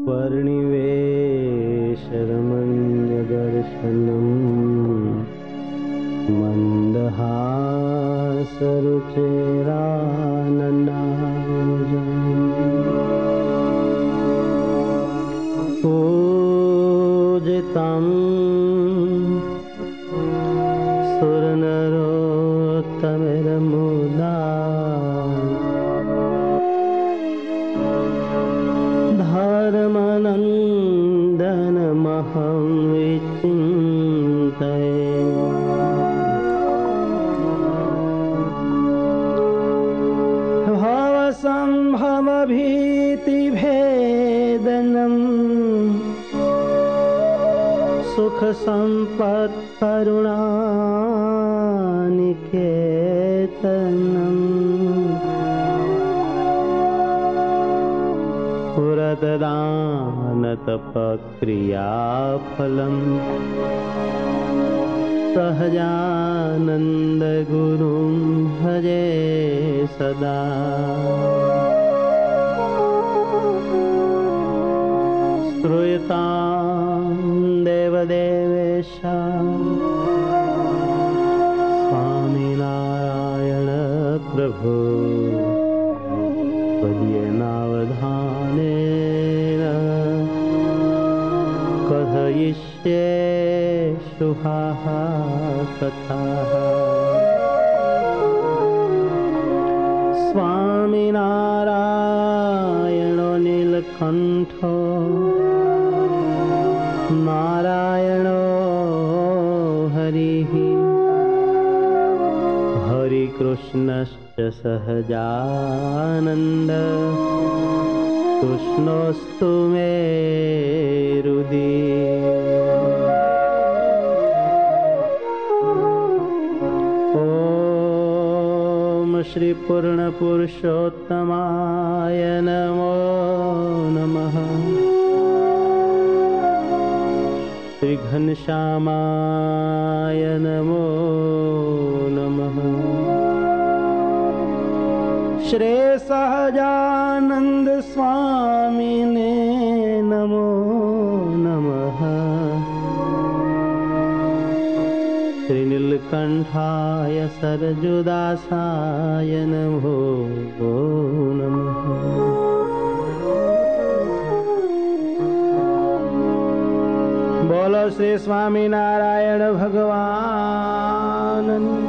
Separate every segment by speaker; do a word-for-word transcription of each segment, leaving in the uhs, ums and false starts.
Speaker 1: वर्णिवेशरमण्यदर्शनम् मन्दहासरुचेराननाजम् पूजितं सुरनरोत्तमैर्मुदा धर्मनन्दनमहं विचिन्तये भवसम्भवभीतिभेदनं सुखसम्पत्करुणानिकेतनम् पुरतदानतपक्रियाफलम् सहजानन्दगुरुं भजे सदा। श्रूयतां देवदेवेश स्वामिनारायण प्रभु त्वदीयेनावधानेन कथयिष्ये शुभाः कथाः। स्वामिनारायणो नीलकण्ठो नारायणो हरिः हरिकृष्णश्च सहजानन्द कृष्णोऽस्तु मे हृदि। ॐ श्री पूर्णपुरुषोत्तमाय नमो नमः। श्री घनश्यामाय नमो नमः। श्री सहजानंद स्वामिने नमो नमः। श्री नीलकंठाय सरजुदासाय नमो नमः। बोलो श्री स्वामीनारायण भगवान,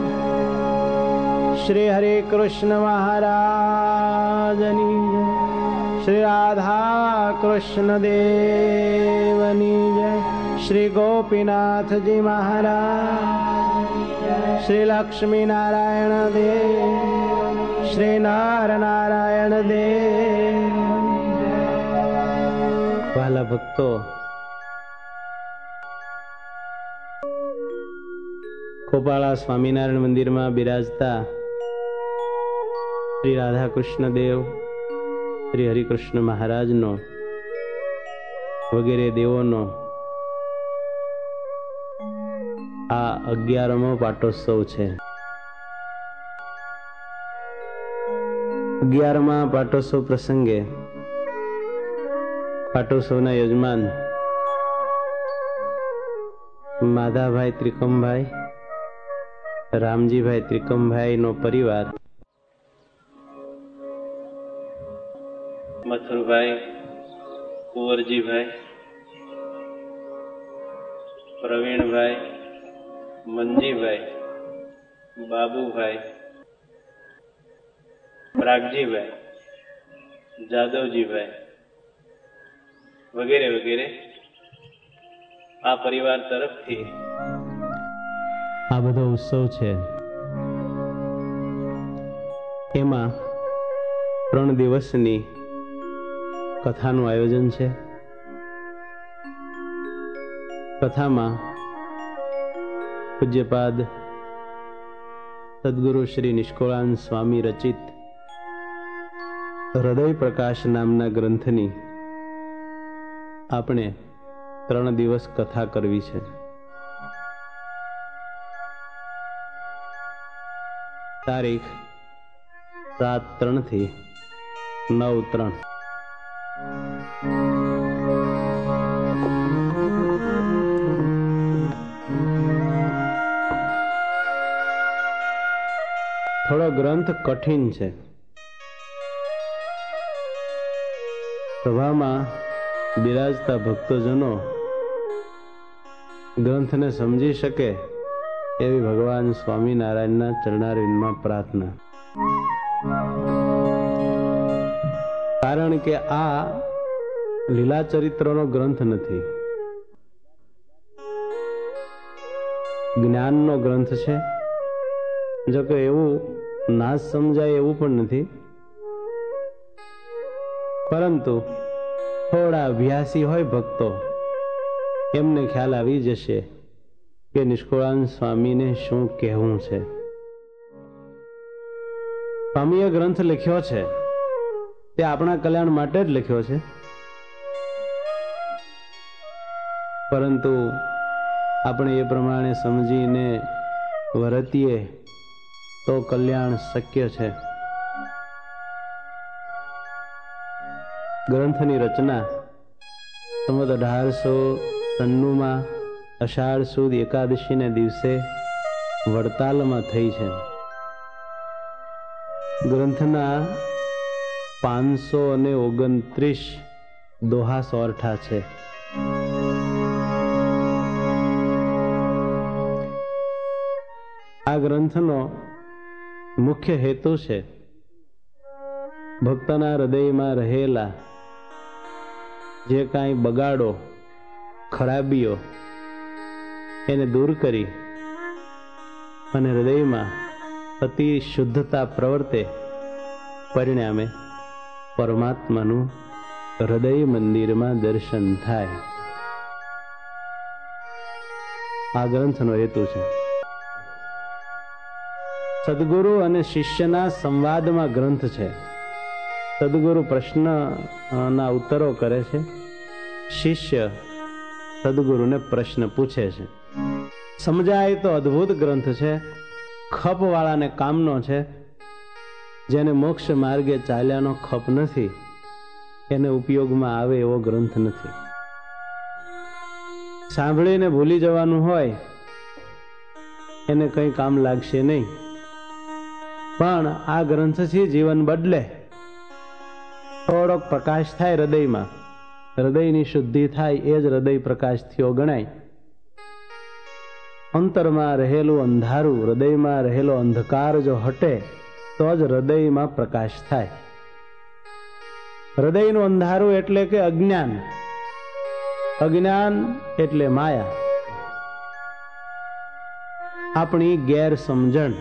Speaker 1: श्री हरे कृष्ण महाराजनी जय, श्री राधा कृष्ण देवनी जय, श्री गोपीनाथ जी महाराज, श्री लक्ष्मी नारायण देव, श्री नर नारायण देव। वाला भक्तो, खोपाळा स्वामीनारायण मंदिर में बिराजता श्री राधा कृष्ण देव, श्री हरिकृष्ण महाराज नो वगैरह देवों नो आ अगियारमो पाटोत्सव छे। अगियारमा पाटोत्सव प्रसंगे पाटोत्सवना यजमान माधाभाई त्रिकमभाई, रामजी भाई त्रिकमभाई नो परिवार, मथुरभाई, कुंवरजी भाई, प्रवीण भाई, मंजी भाई, बाबू भाई, प्रागजी भाई, जादवजी भाई वगैरह वगैरह आ परिवार तरफ थी आ बधो उत्सव छे। एमां त्रण दिवसनी कथानुं आयोजन छे। कथामां पूज्यपाद सद्गुरु श्री निष्कोळानंद स्वामी रचित हृदय प्रकाश नामना ग्रंथनी आपणे त्रण दिवस कथा करवी छे। तारीख सात त्रण थी नौ त्रण। ગ્રંથ કઠિન છે. સભામાં બિરાજતા ભક્તજનો ગ્રંથને સમજી શકે એવી ભગવાન સ્વામિનારાયણના ચરણારવિંદમાં પ્રાર્થના. કારણ કે આ લીલા ચરિત્રનો ગ્રંથ નથી, જ્ઞાનનો ગ્રંથ છે. જો કે એવું ના સમજાય એવું પણ નથી, પરંતુ થોડા અભ્યાસી હોય ભક્તો એમને ખ્યાલ આવી જશે કે નિષ્કુળાનંદ સ્વામીને શું કહેવું છે. સ્વામીએ ગ્રંથ લખ્યો છે તે આપણા કલ્યાણ માટે જ લખ્યો છે, પરંતુ આપણે એ પ્રમાણે સમજીને વર્તીએ તો કલ્યાણ શક્ય છે. ગ્રંથની રચના સંવત અઢારસો ત્રાણું માં અષાઢ સુદ એકાદશીને દિવસે વડતાલમાં થઈ છે. ગ્રંથના પાંચસો અને ઓગણત્રીસ દોહા સોરઠા છે. આ ગ્રંથનો મુખ્ય હેતુ છે ભક્તના હૃદયમાં રહેલા જે કાંઈ બગાડો ખરાબીઓ એને દૂર કરી અને હૃદયમાં અતિ શુદ્ધતા પ્રવર્તે, પરિણામે પરમાત્માનું હૃદય મંદિરમાં દર્શન થાય. આ ગ્રંથનો હેતુ છે. સદગુરુ અને શિષ્યના સંવાદમાં ગ્રંથ છે. સદગુરુ પ્રશ્નના ઉત્તરો કરે છે, શિષ્ય સદગુરુને પ્રશ્ન પૂછે છે. સમજાય તો અદ્ભુત ગ્રંથ છે, ખપ વાળાને કામનો છે. જેને મોક્ષ માર્ગે ચાલ્યાનો ખપ નથી એને ઉપયોગમાં આવે એવો ગ્રંથ નથી. સાંભળીને ભૂલી જવાનું હોય એને કંઈ કામ લાગશે નહીં, પણ આ ગ્રંથથી જીવન બદલે. થોડોક પ્રકાશ થાય હૃદયમાં, હૃદયની શુદ્ધિ થાય એ જ હૃદય પ્રકાશ થયો ગણાય. અંતરમાં રહેલું અંધારું, હૃદયમાં રહેલો અંધકાર જો હટે તો જ હૃદયમાં પ્રકાશ થાય. હૃદયનું અંધારું એટલે કે અજ્ઞાન, અજ્ઞાન એટલે માયા, આપણી ગેરસમજણ.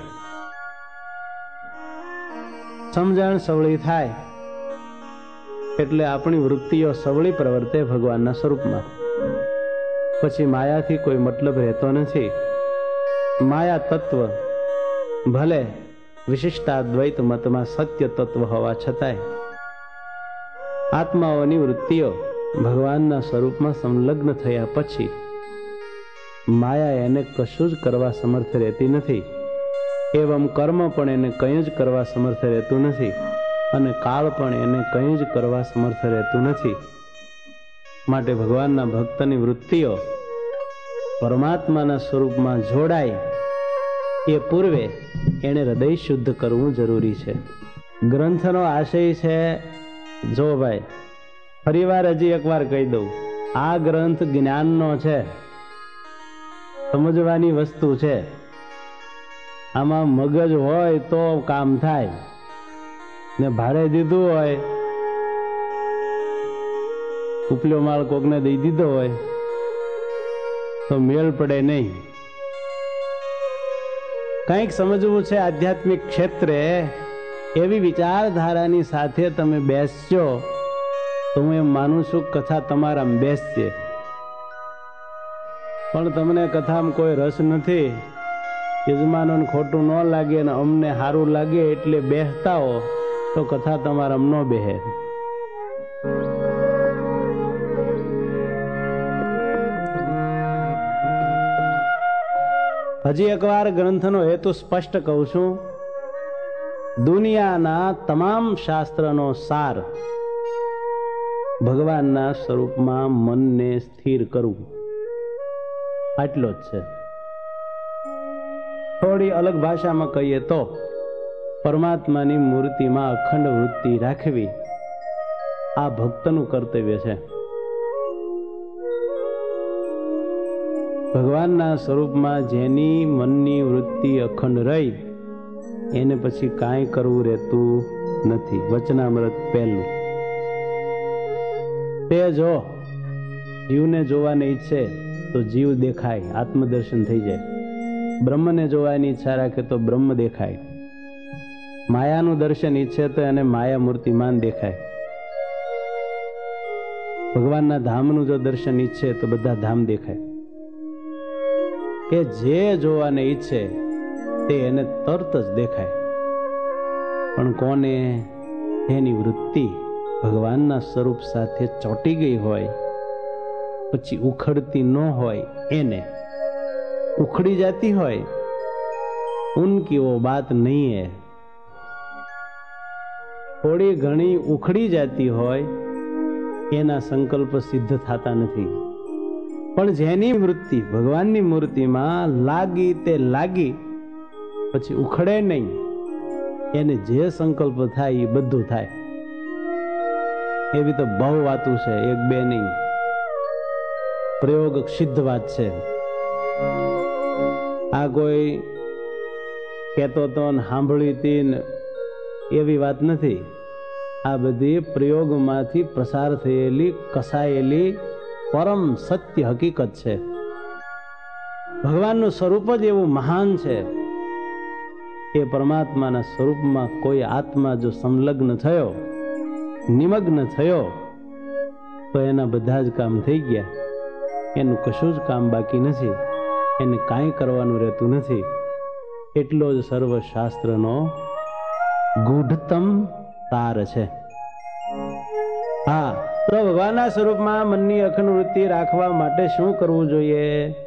Speaker 1: સમજણ સવળી થાય એટલે આપણી વૃત્તિઓ સવળી પ્રવર્તે ભગવાનના સ્વરૂપમાં. પછી માયાથી કોઈ મતલબ રહેતો નથી. માયા તત્વ ભલે વિશિષ્ટાદ્વૈત મતમાં સત્ય તત્વ હોવા છતાંય આત્માઓની વૃત્તિઓ ભગવાનના સ્વરૂપમાં સંલગ્ન થયા પછી માયા એને કશું જ કરવા સમર્થ રહેતી નથી. એવમ કર્મ પણ એને કંઈ જ કરવા સમર્થ રહેતું નથી અને કાળ પણ એને કંઈ જ કરવા સમર્થ રહેતું નથી. માટે ભગવાનના ભક્તની વૃત્તિઓ પરમાત્માના સ્વરૂપમાં જોડાય એ પૂર્વે એને હૃદય શુદ્ધ કરવું જરૂરી છે. ગ્રંથનો આશય છે, જો ભાઈ ફરીવાર હજી એકવાર કહી દઉં, આ ગ્રંથ જ્ઞાનનો છે, સમજવાની વસ્તુ છે. આમાં મગજ હોય તો કામ થાય, ને ભાડે દીધું હોય, ઉપલો માળ કોકને દઈ દીધો હોય તો મેળ પડે નહીં. કંઈક સમજવું છે આધ્યાત્મિક ક્ષેત્રે એવી વિચારધારાની સાથે તમે બેસજો તો હું એમ માનું છું કથા તમારામાં બેસશે. પણ તમને કથામાં કોઈ રસ નથી, યજમાનોને ખોટું ન લાગે અને અમને સારું લાગે એટલે બેસતા હો તો કથા તમારામાં ન બેહે. હજી એકવાર ગ્રંથનો હેતુ સ્પષ્ટ કહું છું. દુનિયાના તમામ શાસ્ત્રનો સાર ભગવાનના સ્વરૂપમાં મનને સ્થિર કરવું, આટલો જ છે. થોડી અલગ ભાષામાં કહીએ તો પરમાત્માની મૂર્તિમાં અખંડ વૃત્તિ રાખવી આ ભક્તનું કર્તવ્ય છે. ભગવાનના સ્વરૂપમાં જેની મનની વૃત્તિ અખંડ રહી એને પછી કાંઈ કરવું રહેતું નથી. વચનામૃત પહેલું. તે જો જીવને જોવાને ઈચ્છે તો જીવ દેખાય, આત્મદર્શન થઈ જાય. બ્રહ્મને જોવાની ઈચ્છા રાખે તો બ્રહ્મ દેખાય. માયાનું દર્શન ઈચ્છે તો એને માયા મૂર્તિમાન દેખાય. ભગવાનના ધામનું જો દર્શન ઈચ્છે તો બધા ધામ દેખાય. કે જે જોવાને ઈચ્છે તે એને તરત જ દેખાય. પણ કોને? એની વૃત્તિ ભગવાનના સ્વરૂપ સાથે ચોંટી ગઈ હોય, પછી ઉખડતી ન હોય, એને ઉખડી જાતી હોય, ઉનકી વો બાત નહીં હૈ. થોડી ઘણી ઉખડી જાતી હોય એના સંકલ્પ સિદ્ધ થતા નથી. પણ જેની વૃત્તિ ભગવાનની મૂર્તિમાં લાગી તે લાગી, પછી ઉખડે નહીં, એને જે સંકલ્પ થાય એ બધું થાય. એવી તો બહુ વાતું છે, એક બે નહીં. પ્રયોગ સિદ્ધ વાત છે. આ કોઈ કહેતો તો સાંભળી હતી એવી વાત નથી. આ બધી પ્રયોગમાંથી પ્રસાર થયેલી કસાયેલી પરમ સત્ય હકીકત છે. ભગવાનનું સ્વરૂપ જ એવું મહાન છે. એ પરમાત્માના સ્વરૂપમાં કોઈ આત્મા જો સંલગ્ન થયો, નિમગ્ન થયો, તો એના બધા જ કામ થઈ ગયા. એનું કશું જ કામ બાકી નથી. એને કાંઈ કરવાનું રહેતું નથી. એટલો જ સર્વશાસ્ત્રનો ગૂઢતમ તાર છે. હા, તો ભગવાનના સ્વરૂપમાં મનની અખંડ વૃત્તિ રાખવા માટે શું કરવું જોઈએ?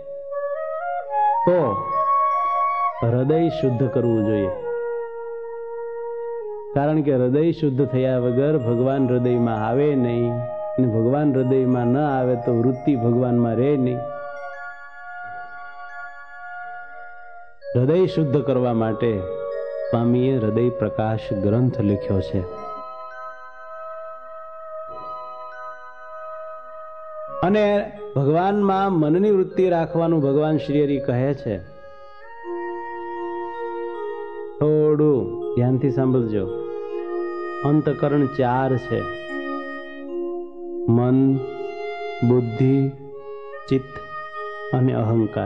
Speaker 1: તો હૃદય શુદ્ધ કરવું જોઈએ. કારણ કે હૃદય શુદ્ધ થયા વગર ભગવાન હૃદયમાં આવે નહીં, અને ભગવાન હૃદયમાં ન આવે તો વૃત્તિ ભગવાનમાં રહે નહીં. હૃદય શુદ્ધ કરવા માટે સ્વામીએ હૃદય પ્રકાશ ગ્રંથ લખ્યો છે. અને ભગવાનમાં મનની વૃત્તિ રાખવાનું ભગવાન શ્રી હરિ કહે છે. થોડું ધ્યાનથી સાંભળજો. અંતકરણ ચાર છે: મન, બુદ્ધિ, ચિત્ત અને અહંકાર.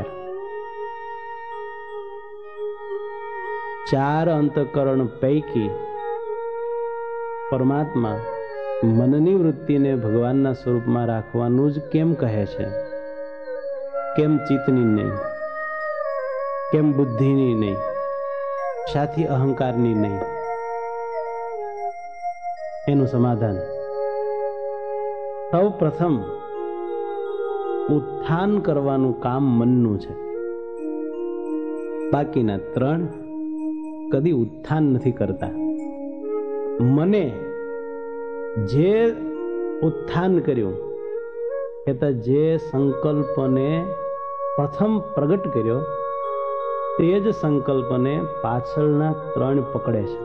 Speaker 1: ચાર અંતકરણ પૈકી પરમાત્મા મનની વૃત્તિને ભગવાનના સ્વરૂપમાં રાખવાનું જ કેમ કહે છે? કેમ ચિત્તની નહીં? કેમ બુદ્ધિની નહીં? સાથી અહંકારની નહીં? એનું સમાધાન સૌ પ્રથમ ઉત્થાન કરવાનું કામ મનનું છે. બાકીના ત્રણ કદી ઉત્થાન નથી કરતા. મને જે ઉત્થાન કર્યું, એટલે જે સંકલ્પને પ્રથમ પ્રગટ કર્યો, તે જ સંકલ્પને પાછળના ત્રણ પકડે છે.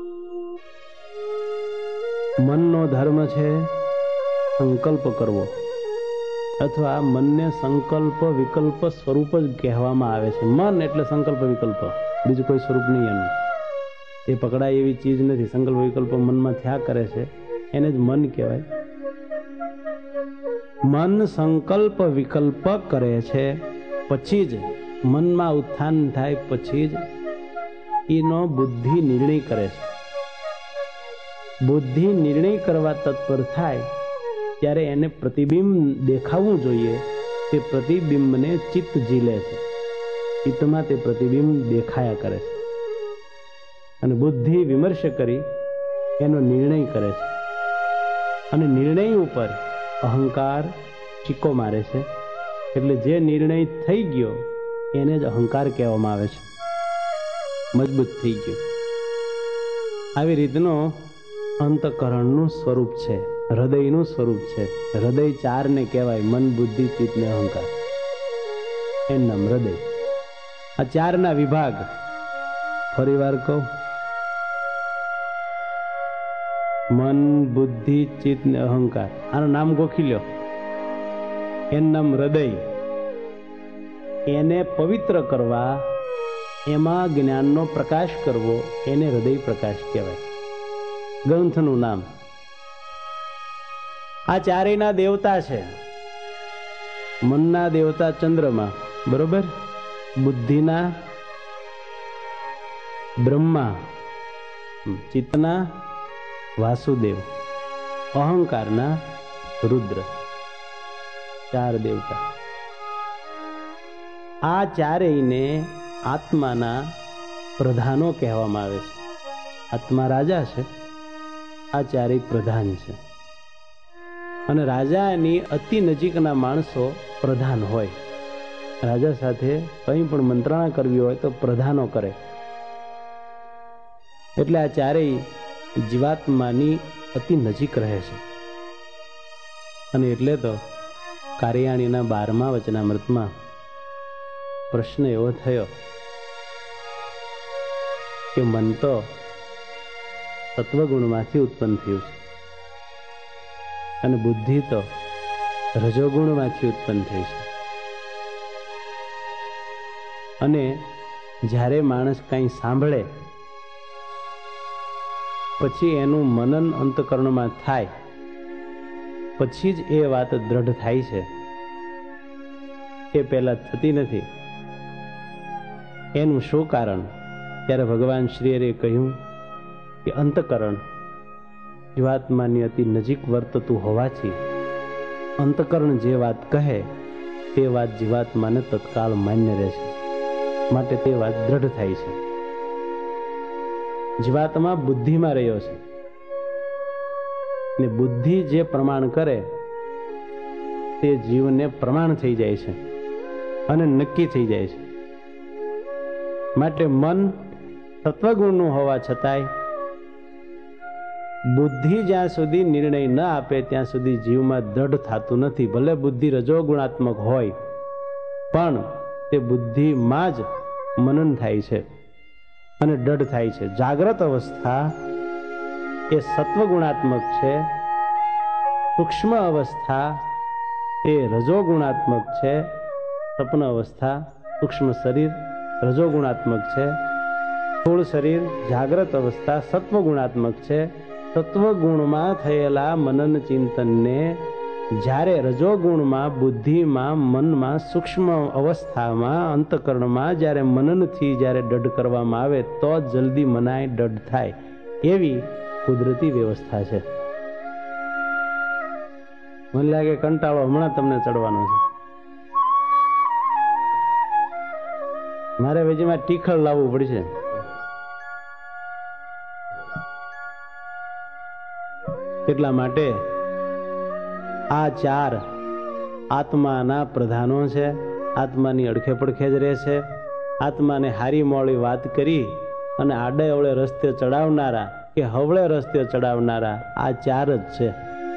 Speaker 1: મનનો ધર્મ છે સંકલ્પ કરવો, અથવા મનને સંકલ્પ વિકલ્પ સ્વરૂપ જ કહેવામાં આવે છે. મન એટલે સંકલ્પ વિકલ્પ, બીજું કોઈ સ્વરૂપ નહીં એનું. એ પકડાય એવી ચીજ નથી. સંકલ્પ વિકલ્પ મનમાં થયા કરે છે, એને જ મન કહેવાય. મન સંકલ્પ વિકલ્પ કરે છે, પછી જ મનમાં ઉત્થાન થાય, પછી જ એનો બુદ્ધિ નિર્ણય કરે છે. બુદ્ધિ નિર્ણય કરવા તત્પર થાય ત્યારે એને પ્રતિબિંબ દેખાવું જોઈએ. તે પ્રતિબિંબને ચિત્ત ઝીલે છે. ચિત્તમાં તે પ્રતિબિંબ દેખાયા કરે છે, અને બુદ્ધિ વિમર્શ કરી એનો નિર્ણય કરે છે. અને નિર્ણય ઉપર અહંકાર ચીકો મારે છે. એટલે જે નિર્ણય થઈ ગયો એને જ અહંકાર કહેવામાં આવે છે. મજબૂત થઈ ગયો. આવી રીતનો અંતકરણનું સ્વરૂપ છે, હૃદયનું સ્વરૂપ છે. હૃદય ચારને કહેવાય: મન, બુદ્ધિ, ચિત્ત ને અહંકાર. એનું નામ હૃદય. આ ચારના વિભાગ ફરી વાર કહું: મન, બુદ્ધિ, ચિત્ત ને અહંકાર. આનું નામ ગોખી લ્યો. એનું નામ હૃદય. એને પવિત્ર કરવા, એમાં જ્ઞાનનો પ્રકાશ કરવો, એને હૃદય પ્રકાશ કહેવાય. ગ્રંથનું નામ. આ ચારેયના દેવતા છે. મનના દેવતા ચંદ્રમા, બરોબર? બુદ્ધિના બ્રહ્મા, ચિત્તના વાસુદેવ, અહંકારના રુદ્ર. ચાર દેવતા. આ ચારેયને આત્માના પ્રધાનો કહેવામાં આવે છે. આત્મા રાજા છે, આ ચારેય પ્રધાન છે. અને રાજાની અતિ નજીકના માણસો પ્રધાન હોય. રાજા સાથે કંઈ પણ મંત્રણા કરવી હોય તો પ્રધાનો કરે. એટલે આ ચારેય જીવાત્માની અતિ નજીક રહે છે. અને એટલે તો કારિયાણીના બારમા વચનામૃતમાં પ્રશ્ન એવો થયો કે મન તો સત્વગુણમાંથી ઉત્પન્ન થયું છે અને બુદ્ધિ તો રજોગુણમાંથી ઉત્પન્ન થઈ છે. અને જ્યારે માણસ કંઈ સાંભળે પછી એનું મનન અંતકરણમાં થાય પછી જ એ વાત દ્રઢ થાય છે, એ પહેલા થતી નથી. એનું શું કારણ? ત્યારે ભગવાન શ્રીએ કહ્યું કે અંતકરણ જીવાત્માની અતિ નજીક વર્તતું હોવાથી અંતકરણ જે વાત કહે તે વાત જીવાત્માને તત્કાળ માન્ય રહે છે, માટે તે વાત દ્રઢ થાય છે. જીવાત્મા બુદ્ધિમાં રહ્યો છે ને બુદ્ધિ જે પ્રમાણ કરે તે જીવને પ્રમાણ થઈ જાય છે અને નક્કી થઈ જાય છે. માટે મન સત્વગુણનું હોવા છતાંય બુદ્ધિ જ્યાં સુધી નિર્ણય ન આપે ત્યાં સુધી જીવમાં દ્રઢ થતું નથી. ભલે બુદ્ધિ રજોગુણાત્મક હોય પણ તે બુદ્ધિમાં જ મનન થાય છે અને દ્રઢ થાય છે. જાગ્રત અવસ્થા એ સત્વગુણાત્મક છે, સૂક્ષ્મ અવસ્થા એ રજોગુણાત્મક છે, સપન અવસ્થા સૂક્ષ્મ શરીર રજોગુણાત્મક છે, સ્થૂળ શરીર જાગ્રત અવસ્થા સત્વગુણાત્મક છે. સત્વગુણમાં થયેલા મનન ચિંતનને જ્યારે રજોગુણમાં, બુદ્ધિમાં, મનમાં, સૂક્ષ્મ અવસ્થામાં, અંતકરણમાં જ્યારે મનનથી જ્યારે દઢ કરવામાં આવે તો જલ્દી મનાય, દઢ થાય. એવી કુદરતી વ્યવસ્થા છે. મને લાગે કંટાળો હમણાં તમને ચડવાનો છે. મારે વેજીમાં ટીખળ લાવવું પડશે. એટલા માટે આ ચાર આત્માના પ્રધાનો છે. આત્માની અડખે પડખે જ રહે છે. આત્માને હારી મોળી વાત કરી અને આડે અવળે રસ્તે ચડાવનારા કે હવળે રસ્તે ચડાવનારા આ ચાર જ છે.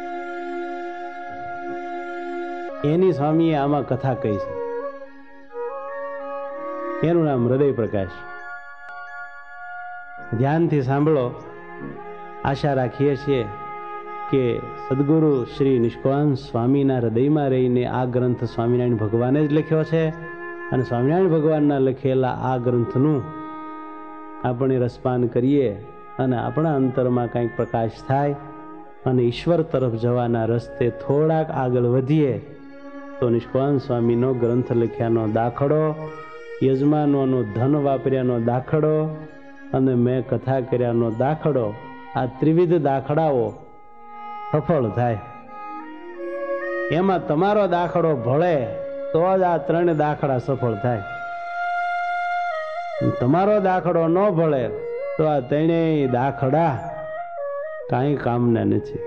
Speaker 1: એની સ્વામીએ આમાં કથા કહી છે. એનું નામ હૃદય પ્રકાશ. ધ્યાનથી સાંભળો. આશા રાખીએ છીએ કે સદગુરુ શ્રી નિષ્કળાનંદ સ્વામીના હૃદયમાં રહીને આ ગ્રંથ સ્વામિનારાયણ ભગવાને જ લખ્યો છે અને સ્વામિનારાયણ ભગવાનના લખેલા આ ગ્રંથનું આપણે રસપાન કરીએ અને આપણા અંતરમાં કંઈક પ્રકાશ થાય અને ઈશ્વર તરફ જવાના રસ્તે થોડાક આગળ વધીએ તો નિષ્કળાનંદ સ્વામીનો ગ્રંથ લખ્યાનો દાખલો, યજમાનોનો ધન વાપર્યાનો દાખલો અને મેં કથા કર્યાનો દાખલો, આ ત્રિવિધ દાખલાઓ સફળ થાય. એમાં તમારો દાખલો ભળે તો જ આ ત્રણ દાખલા સફળ થાય. તમારો દાખલો ન ભળે તો આ ત્રણેય દાખલા કાંઈ કામના નથી.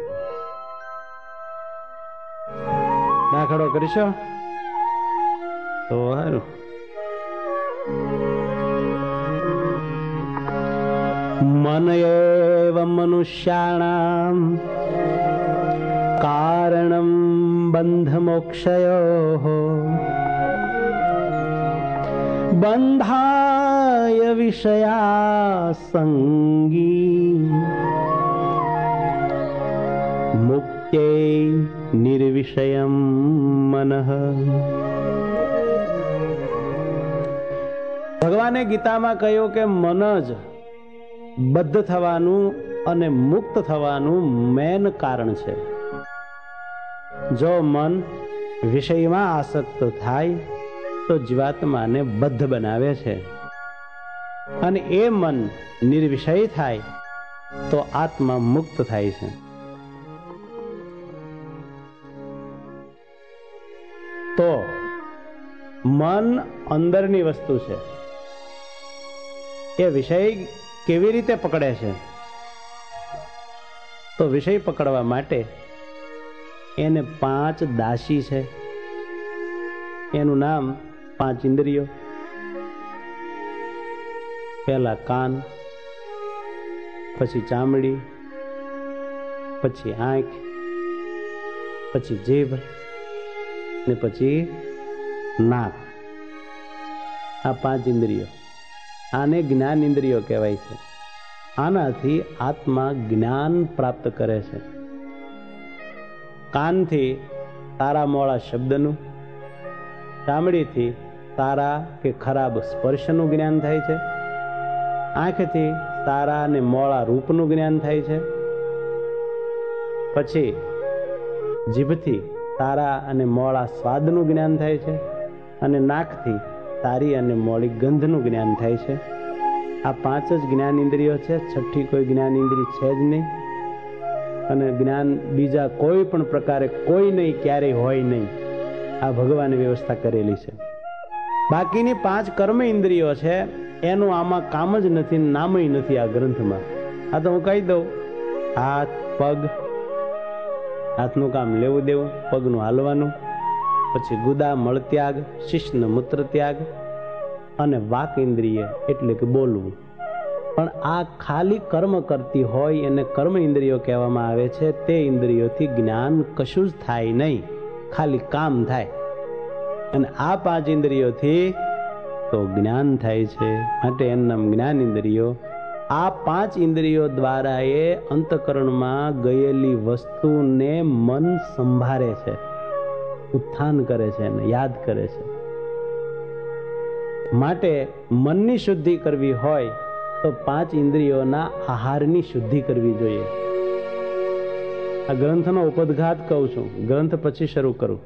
Speaker 1: દાખલો કરશો તો સારું. મન એવ મનુષ્યાણામ કારણમ બંધ મોક્ષયો બંધાય વિષયા સંગી નિર્વિષયમ મનઃ. ભગવાને ગીતામાં કહ્યું કે મન જ બદ્ધ થવાનું અને મુક્ત થવાનું મેન કારણ છે. જો મન વિષયમાં આસક્ત થાય તો જીવાત્માને બદ્ધ બનાવે છે, અને એ મન નિર્વિષય થાય તો આત્મા મુક્ત થાય છે. તો મન અંદરની વસ્તુ છે. એ વિષય કેવી રીતે પકડે છે? તો વિષય પકડવા માટે એને પાંચ દાસી છે. એનું નામ પાંચ ઇન્દ્રિયો. પહેલા કાન, પછી ચામડી, પછી આંખ, પછી જીભ ને પછી નાક. આ પાંચ ઇન્દ્રિયો, આને જ્ઞાન ઇન્દ્રિયો કહેવાય છે. આનાથી આત્મા જ્ઞાન પ્રાપ્ત કરે છે. કાનથી સારા મોળા શબ્દનું, ચામડીથી સારા કે ખરાબ સ્પર્શનું જ્ઞાન થાય છે, આંખથી સારા અને મોળા રૂપનું જ્ઞાન થાય છે, પછી જીભથી સારા અને મોળા સ્વાદનું જ્ઞાન થાય છે, અને નાકથી સારી અને મોળી ગંધનું જ્ઞાન થાય છે. આ પાંચ જ જ્ઞાન ઇન્દ્રિયો છે. છઠ્ઠી કોઈ જ્ઞાન ઇન્દ્રિય છે જ નહીં, અને જ્ઞાન બીજા કોઈ પણ પ્રકારે કોઈ નહીં, ક્યારેય હોય નહીં. આ ભગવાને વ્યવસ્થા કરેલી છે. બાકીની પાંચ કર્મ ઇન્દ્રિયો છે, એનું આમાં કામ જ નથી, નામય નથી આ ગ્રંથમાં. આ તો હું કહી દઉં, હાથ, પગ, હાથનું કામ લેવું દેવું, પગનું હાલવાનું, પછી ગુદા મળત્યાગ, શિશ્ન મૂત્ર ત્યાગ, અને વાક ઇન્દ્રિય એટલે કે બોલવું. પણ આ ખાલી કર્મ કરતી હોય એને કર્મ ઇન્દ્રિયો કહેવામાં આવે છે. તે ઇન્દ્રિયોથી જ્ઞાન કશું જ થાય નહીં, ખાલી કામ થાય. અને આ પાંચ ઇન્દ્રિયોથી તો જ્ઞાન થાય છે, માટે એનું નામ જ્ઞાન ઇન્દ્રિયો. આ પાંચ ઇન્દ્રિયો દ્વારા એ અંતઃકરણમાં ગયેલી વસ્તુને મન સંભાળે છે, ઉત્થાન કરે છે અને યાદ કરે છે. માટે મનની શુદ્ધિ કરવી હોય તો પાંચ ઇન્દ્રિયોના આહારની શુદ્ધિ કરવી જોઈએ. આ ગ્રંથનો ઉપદઘાત કહું છું, ગ્રંથ પછી શરૂ કરું.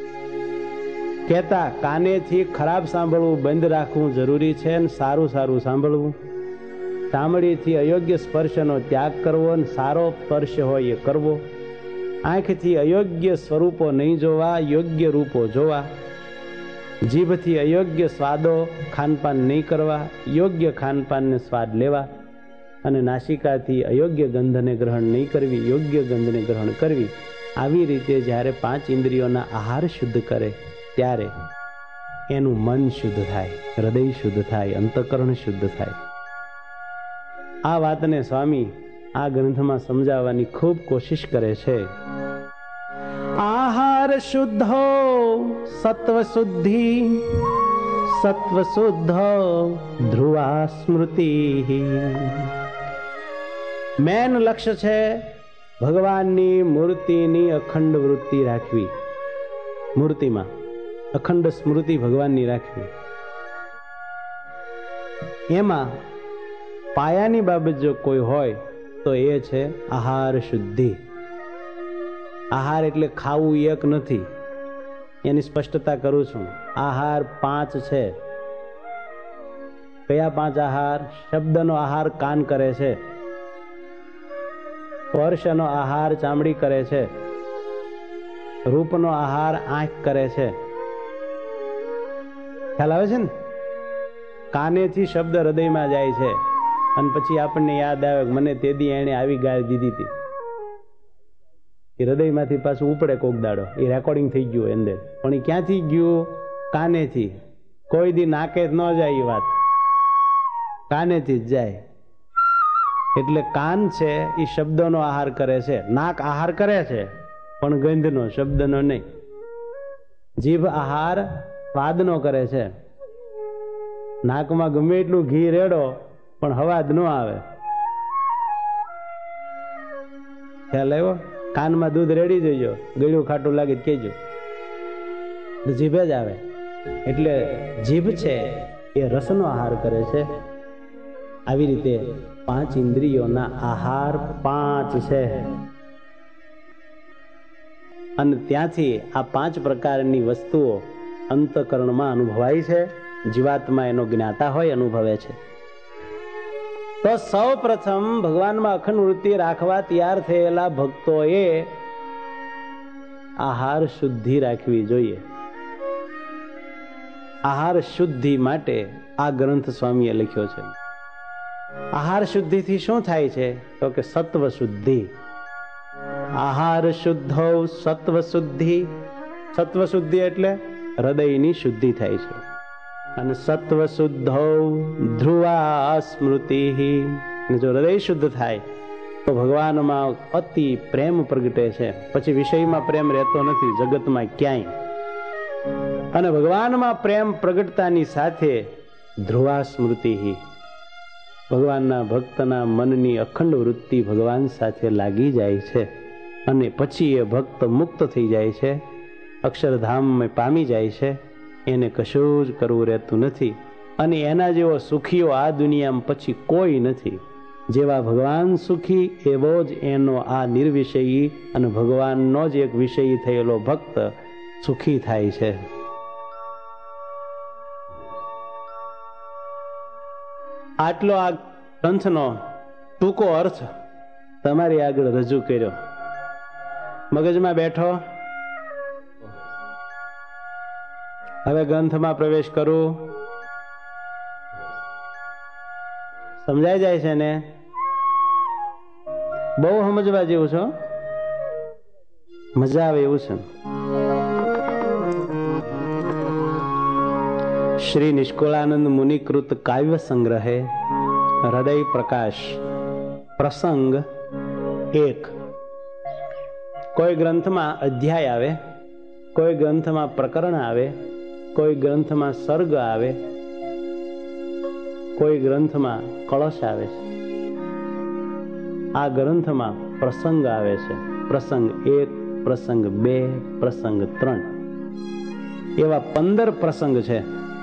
Speaker 1: કહેતા કાનેથી ખરાબ સાંભળવું બંધ રાખવું જરૂરી છે, અને સારું સારું સાંભળવું. ચામડીથી અયોગ્ય સ્પર્શનો ત્યાગ કરવો અને સારો સ્પર્શ હોય એ કરવો. આંખથી અયોગ્ય સ્વરૂપો નહીં જોવા, યોગ્ય રૂપો જોવા. જીભથી અયોગ્ય સ્વાદો ખાનપાન નહીં કરવા, યોગ્ય ખાનપાનને સ્વાદ લેવા. અને નાસિકાથી અયોગ્ય ગંધને ગ્રહણ નહીં કરવી, યોગ્ય ગંધને ગ્રહણ કરવી. આવી રીતે જ્યારે પાંચ ઇન્દ્રિયોના આહાર શુદ્ધ કરે ત્યારે એનું મન શુદ્ધ થાય, હૃદય શુદ્ધ થાય, અંતઃકરણ શુદ્ધ થાય. આ વાતને સ્વામી આ ગ્રંથમાં સમજાવવાની ખૂબ કોશિશ કરે છે. આહાર શુદ્ધો સત્વ શુદ્ધિ, સત્વ શુદ્ધો ધ્રુવા સ્મૃતિ. મેન લક્ષ્ય છે ભગવાનની મૂર્તિની અખંડ વૃત્તિ રાખવી, મૂર્તિમાં અખંડ સ્મૃતિ ભગવાનની રાખવી. એમાં પાયાની બાબત જો કોઈ હોય તો એ છે આહાર શુદ્ધિ. આહાર એટલે ખાવું એક નથી, એની સ્પષ્ટતા કરું છું. આહાર પાંચ છે. કયા પાંચ આહાર? શબ્દનો આહાર કાન કરે છે, સ્પર્શનો આહાર ચામડી કરે છે, રૂપનો આહાર આંખ કરે છે. ખ્યાલ આવે છે ને? કાનેથી શબ્દ હૃદયમાં જાય છે, અને પછી આપણને યાદ આવે મને તેદી એણે આવી ગાળ દીધી હતી. એ હૃદયમાંથી પાછું ઉપડે કોક દાડો, એ રેકોર્ડિંગ થઈ ગયું અંદર. પણ એ ક્યાંથી ગયું? કાનેથી. કોઈ દી નાકે જ ન જાય એ વાત, કાનેથી જ જાય. એટલે કાન છે એ શબ્દોનો આહાર કરે છે, નાક આહાર કરે છે પણ ગંધનો, શબ્દનો નહીં. જીભ આહાર સ્વાદનો કરે છે. નાકમાં ગમે એટલું ઘી રેડો પણ હવાજ ન આવે. ખ્યાલ આવ્યો? કાનમાં દૂધ રેડી દેજો, ગળ્યું ખાટું લાગે કેજો, જીભે જ આવે. એટલે જીભ છે એ રસનો આહાર કરે છે. આવી રીતે પાંચ ઇન્દ્રિયોના આહાર પાંચ છે. અને ત્યાંથી આ પાંચ પ્રકારની વસ્તુઓ અંતઃકરણમાં અનુભવાય છે. જીવાત્મા એનો જ્ઞાતા હોય અનુભવે છે. તો સૌ પ્રથમ ભગવાનમાં અખંડ વૃત્તિ રાખવા તૈયાર થયેલા ભક્તોએ આહાર શુદ્ધિ રાખવી જોઈએ. આહાર શુદ્ધિ માટે આ ગ્રંથ સ્વામીએ લખ્યો છે. આહાર શુદ્ધિથી શું થાય છે? તો કે સત્વ શુદ્ધિ. આહાર શુદ્ધો સત્વ શુદ્ધિ. સત્વ શુદ્ધિ એટલે હૃદયની શુદ્ધિ થાય છે. અને સત્વ શુદ્ધો ધ્રુવા સ્મૃતિ. જો હૃદય શુદ્ધ થાય તો ભગવાનમાં અતિ પ્રેમ પ્રગટે છે. પછી વિષયમાં પ્રેમ રહેતો નથી જગતમાં ક્યાંય. અને ભગવાનમાં પ્રેમ પ્રગટતાની સાથે ધ્રુવા સ્મૃતિ, ભગવાનના ભક્તના મનની અખંડ વૃત્તિ ભગવાન સાથે લાગી જાય છે. અને પછી એ ભક્ત મુક્ત થઈ જાય છે, અક્ષરધામમાં પામી જાય છે. એને કશું જ કરવું રહેતું નથી. અને એના જેવો સુખીઓ આ દુનિયામાં પછી કોઈ નથી. જેવા ભગવાન સુખી એવો જ એનો આ નિર્વિષયી અને ભગવાનનો જ એક વિષયી થયેલો ભક્ત સુખી થાય છે. આટલો આ ગ્રંથનો ટૂંકો અર્થ તમારી આગળ રજૂ કર્યો. મગજમાં બેઠો. હવે ગ્રંથમાં પ્રવેશ કરું. સમજાઈ જાય છે ને? બહુ સમજવા જેવું છો, મજા આવે એવું છે. શ્રી નિષ્કુળાનંદ મુનિકૃત કાવ્ય સંગ્રહે હૃદય પ્રકાશ પ્રસંગ એક. કોઈ ગ્રંથમાં અધ્યાય આવે, કોઈ ગ્રંથમાં પ્રકરણ આવે, કોઈ ગ્રંથમાં સર્ગ આવે, કોઈ ગ્રંથમાં કળશ આવે છે. આ ગ્રંથમાં પ્રસંગ આવે છે. પ્રસંગ એક, પ્રસંગ બે, પ્રસંગ ત્રણ, એવા પંદર પ્રસંગ છે.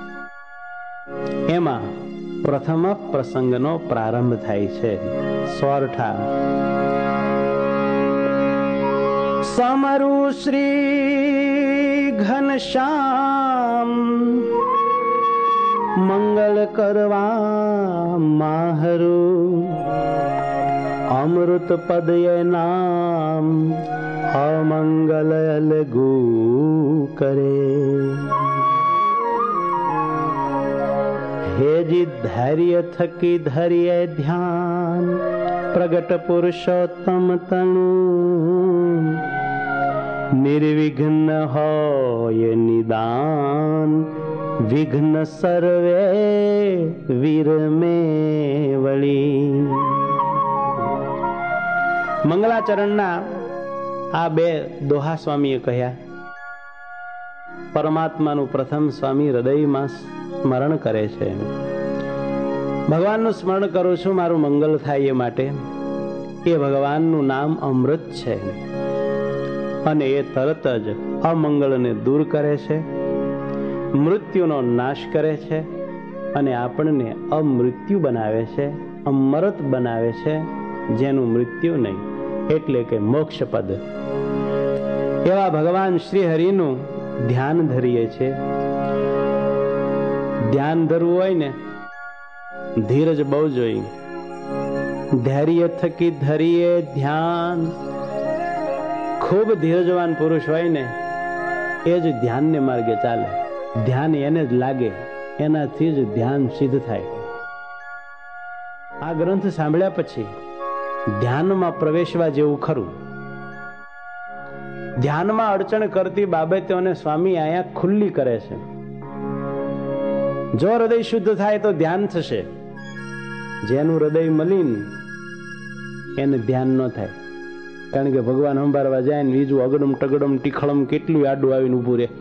Speaker 1: એમાં પ્રથમ પ્રસંગનો પ્રારંભ થાય છે. સોરઠા. સમરુ શ્રી ઘનશ્યામ મંગળ કરવા માહરું અમૃત પદય નામ અમંગલ અલગુ કરે. હેજી ધૈર્ય થકી ધૈર્ય ધ્યાન પ્રગટ પુરુષોત્તમ તનુ નિર્વિઘ્ન હોય નિદાન વિઘ્ન સર્વે વીરમે વળી. મંગલાચરણના આ બે દોહા સ્વામીએ કહ્યા. પરમાત્માનું પ્રથમ સ્વામી હૃદયમાં સ્મરણ કરે છે. ભગવાનનું સ્મરણ કરું છું મારું મંગલ થાય એ માટે. એ ભગવાનનું નામ અમૃત છે અને એ તરત જ અમંગળને દૂર કરે છે, મૃત્યુનો નાશ કરે છે અને આપણને અમૃત્યુ બનાવે છે, અમરત બનાવે છે, જેનું મૃત્યુ નહીં, એટલે કે મોક્ષપદ. એવા ભગવાન શ્રી હરિનું ધ્યાન ધરીએ છે. ધ્યાન ધરવું હોય ને ધીરજ બહુ જોઈએ. ધૈર્ય થકી ધરીએ ધ્યાન. ખૂબ ધીરજવાન પુરુષ હોય ને એ જ ધ્યાનને માર્ગે ચાલે. ધ્યાન એને જ લાગે, એનાથી જ ધ્યાન સિદ્ધ થાય. આ ગ્રંથ સાંભળ્યા પછી ધ્યાનમાં પ્રવેશવા જેવું ખરું. ધ્યાનમાં અડચણ કરતી બાબતોને સ્વામી અહીંયા ખુલ્લી કરે છે. જો હૃદય શુદ્ધ થાય તો ધ્યાન થશે. જેનું હૃદય મલિન એને ધ્યાન ન થાય. કારણ કે ભગવાન સંભાળવા જાય ને બીજું અગડમ ટગડમ ટીખળમ કેટલું આડું આવીને ઉભું રહે.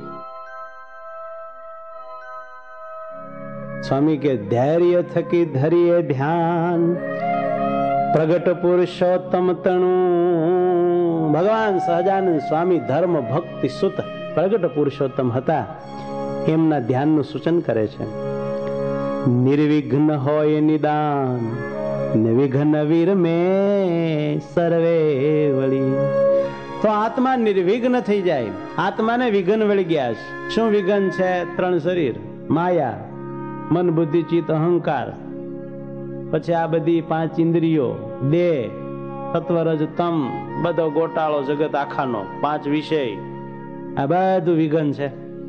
Speaker 1: સ્વામી કે ધૈર્ય થકી ધરીએ ધ્યાન પ્રગટ પુરુષોત્તમ તણુ ભગવાન સહજાનંદ સ્વામી ધર્મ ભક્તિ સુત પ્રગટ પુરુષોત્તમ હતા. એમના ધ્યાનનું સૂચન કરે છે. નિર્વિઘ્ન હોય નિદાન નિર્વિઘ્ન વીર મે સર્વે વળી. તો આત્મા નિર્વિઘ્ન થઈ જાય. આત્માને વિઘ્ન વળી ગયા છે. શું વિઘ્ન છે? ત્રણ શરીર, માયા, મન બુદ્ધિ ચિત્ત અહંકાર, પછી આ બધી પાંચ ઇન્દ્રિયો, દેહ, સત્વરજ તમ, બધો ગોટાળો જગત આખાનો, પાંચ વિષય, આ બધું વિઘ્ન છે.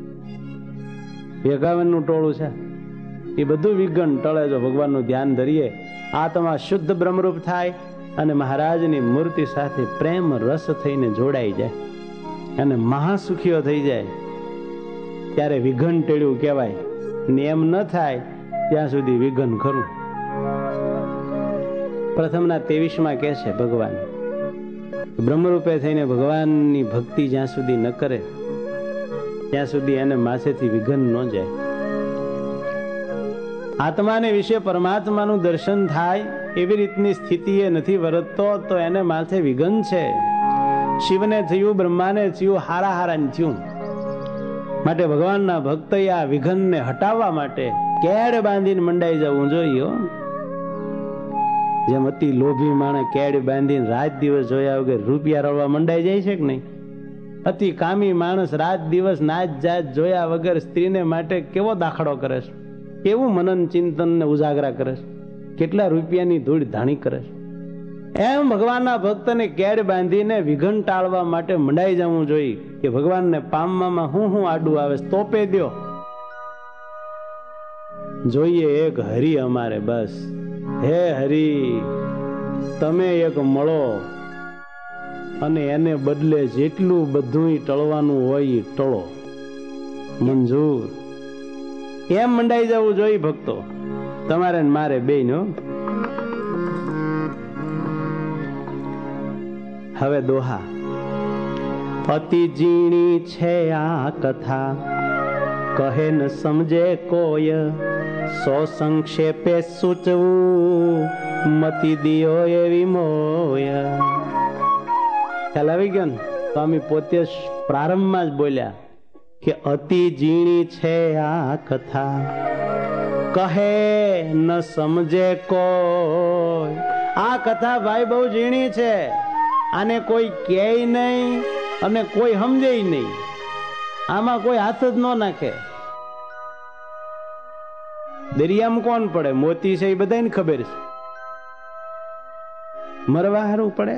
Speaker 1: એકાવન નું ટોળું છે. એ બધું વિઘ્ન ટળે જો ભગવાનનું ધ્યાન ધરીએ. આત્મા શુદ્ધ બ્રહ્મરૂપ થાય અને મહારાજની મૂર્તિ સાથે પ્રેમ રસ થઈને જોડાઈ જાય અને મહાસુખીઓ થઈ જાય, ત્યારે વિઘ્ન ટેળ્યું કહેવાય. ને એમ ન થાય ત્યાં સુધી વિઘ્ન ખરું. પ્રથમના ત્રેવીસ માં કે છે ભગવાન બ્રહ્મરૂપે થઈને ભગવાનની ભક્તિ જ્યાં સુધી ન કરે ત્યાં સુધી એને માથેથી વિઘ્ન ન જાય. આત્માને વિશે પરમાત્માનું દર્શન થાય એવી રીતની સ્થિતિ એ નથી વર્તતો તો એને માથે વિઘ્ન છે. શિવને થયું, બ્રહ્માને થયું, હારા હારા થયું. માટે ભગવાનના ભક્તએ આ વિઘ્નને હટાવવા માટે કેડ બાંધીને મંડાઈ જવું જોઈએ. જેમ અતિ લોભી માણસ કેડ બાંધીને રાત દિવસ જોયા વગર રૂપિયા રળવા મંડાઈ જાય છે કે નહીં? અતિ કામી માણસ રાત દિવસ નાચ જાત જોયા વગર સ્ત્રીને માટે કેવો દાખલો કરે છે, કેવું મનન ચિંતન ને ઉજાગરા કરે છે, કેટલા રૂપિયાની ધૂળ ધાણી કરે છે. એમ ભગવાનના ભક્તને કેડ બાંધીને વિઘ્ન ટાળવા માટે મંડાઈ જવું જોઈએ કે ભગવાનને પામવામાં હું હું આડું આવે તોપે દો. જોઈએ એક હરિ અમારે, બસ હે હરિ તમે એક મળો અને એને બદલે જેટલું બધું ટળવાનું હોય ટળો, મંજૂર. એમ મંડાઈ જવું જોઈએ ભક્તો, તમારે મારે બેયનો. હવે દોહા. અતિ ઝીણી છે આ કથા, કહે ન સમજે કોઈ, સો સંક્ષેપે સૂચવું મતી દિયો એવી મોય. ખ્યાલ આવી ગયો ને? સ્વામી પોતે પ્રારંભમાં જ બોલ્યા કે અતિ ઝીણી છે આ કથા, કહે ન સમજે કોઈ. આ કથા ભાઈ બહુ ઝીણી છે, આને કોઈ કહે નહીં અને કોઈ સમજે નહીં. આમાં કોઈ હાથ જ ન નાખે. દરિયામાં કોણ પડે? મોતી છે એ બધાને ખબર છે. મરવા હારું પડે?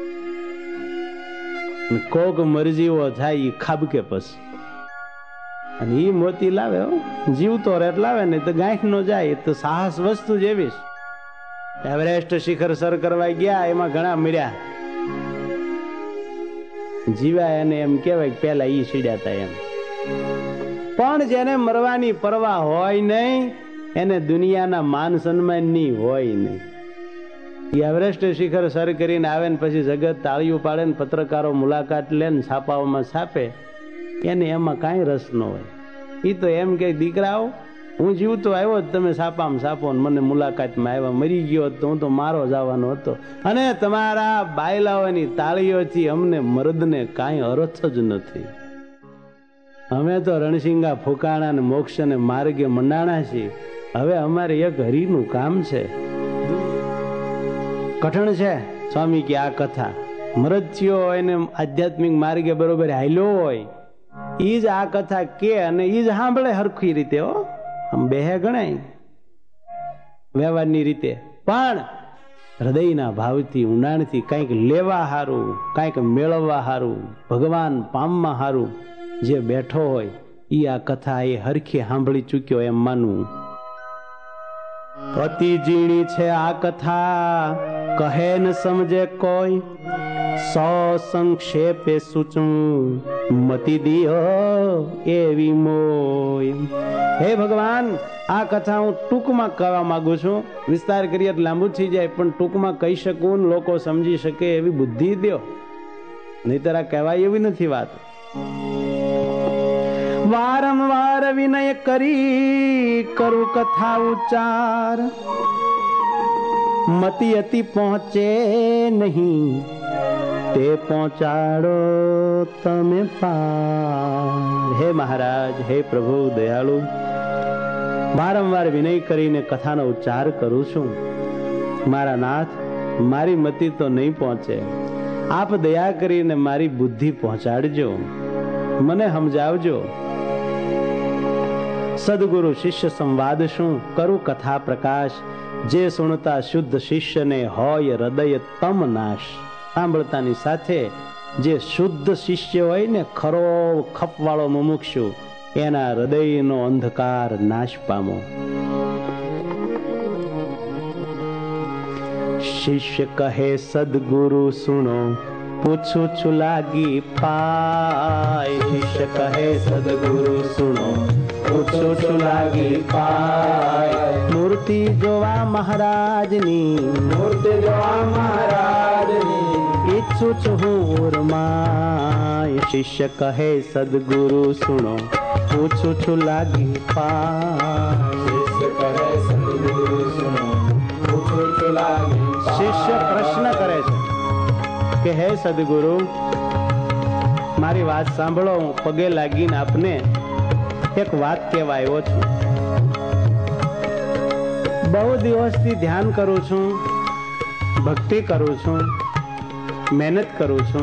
Speaker 1: કોક મરજીવો થાય એ ખાબકે પછી, અને ઈ મોતી લાવે, જીવતો રેટ લાવે ને તો ગાંઠ નો જાય. તો સાહસ વસ્તુ જેવી. એવરેસ્ટ શિખર સર કરવા ગયા, એમાં ઘણા મર્યા, જીવ્યા એને એમ કેવાય પેલા ઈ સીડ્યા હતા એમ. પણ જેને મરવાની પરવા હોય નહીં એને દુનિયાના માન સન્માન ની હોય નહીં. એવરેસ્ટ શિખર સર કરીને આવે ને પછી જગત તાળીઓ પાડે ને પત્રકારો મુલાકાત લે ને છાપાઓમાં છાપે, એને એમાં કાંઈ રસ ન હોય. એ તો એમ કે દીકરાઓ હું જીવતો આવ્યો, તમે છાપામાં છાપો ને મને મુલાકાતમાં આવ્યા, મરી ગયો તો હું તો મારો જવાનો હતો. અને તમારા બાયલાઓની તાળીઓથી અમને મર્દને કાંઈ અર્થ જ નથી. અમે તો રણસિંગા ફૂકાણા ને મોક્ષ ને માર્ગે મંડાણા છીએ. હવે અમારે એક હરિનું કામ છે. કઠણ છે સ્વામી કે આ કથા મરથ્યો હોય ને આધ્યાત્મિક માર્ગે બરોબર હાલ્યો હોય ઈ જ આ કથા કે અને ઈ જ સાંભળે હરખી રીતે. હો આમ બેહે ગણાય વ્યવહારની રીતે, પણ હૃદયના ભાવથી ઊંડાણથી કંઈક લેવા હારું, કંઈક મેળવવા હારું, ભગવાન પામવા હારું જે બેઠો હોય ઈ આ કથા એ હરખી સાંભળી ચૂક્યો એમ માનવું. અતિ ઝીણી છે આ કથા, કહે ન સમજે કોઈ, સો સંક્ષેપે સૂચું મતી દિયો એવી મોય. હે ભગવાન, આ કથા હું ટૂંકમાં કહેવા માંગુ છું. વિસ્તાર કરીએ તો લાંબુ થઈ જાય, પણ ટૂંકમાં કહી શકું, લોકો સમજી શકે એવી બુદ્ધિ દો, નહીતર આ કહેવાય એવી નથી વાત. વારંવાર વિનય કરી કરું કથા ઉચ્ચાર, મતિ અતિ પહોંચે નહીં તે પહોંચાડો તમે પાર. હે મહારાજ, હે પ્રભુ દયાળુ, વારંવાર વિનય કરીને કથાનો ઉચ્ચાર કરું છું. મારા નાથ, મારી મતિ તો નહીં પહોંચે, આપ દયા કરીને મારી બુદ્ધિ પહોંચાડજો, મને સમજાવજો. સદગુરુ શિષ્ય સંવાદ શું કરું કથા પ્રકાશ, જે સુણતા શુદ્ધ શિષ્યને હોય હૃદય તમ નાશ. સાંભળતાની સાથે જે શુદ્ધ શિષ્ય હોય ને, ખરો ખપવાળો મુમુક્ષુ, એના હૃદયનો અંધકાર નાશ પામો. શિષ્ય કહે સદગુરુ સુનો, પૂછું છું લાગી પાય. શિષ્ય કહે સદગુરુ સુનો, પૂછું છું લાગી પાય. મૂર્તિ જોવા મહારાજની, મૂર્તિ જોવા મહારાજની, ઈચ્છું છું હું ઉર્માય. શિષ્ય કહે સદગુરુ સુનો, પૂછું છું લાગી પાય. શિષ્ય કહે સદગુરુ સુનો, પૂછું છું લાગી. શિષ્ય પ્રશ્ન કરે છે કે હે સદગુરુ, મારી વાત સાંભળો, હું પગે લાગીને આપને એક વાત કહેવા આવ્યો છું. બહુ દિવસથી ધ્યાન કરું છું, ભક્તિ કરું છું, મહેનત કરું છું,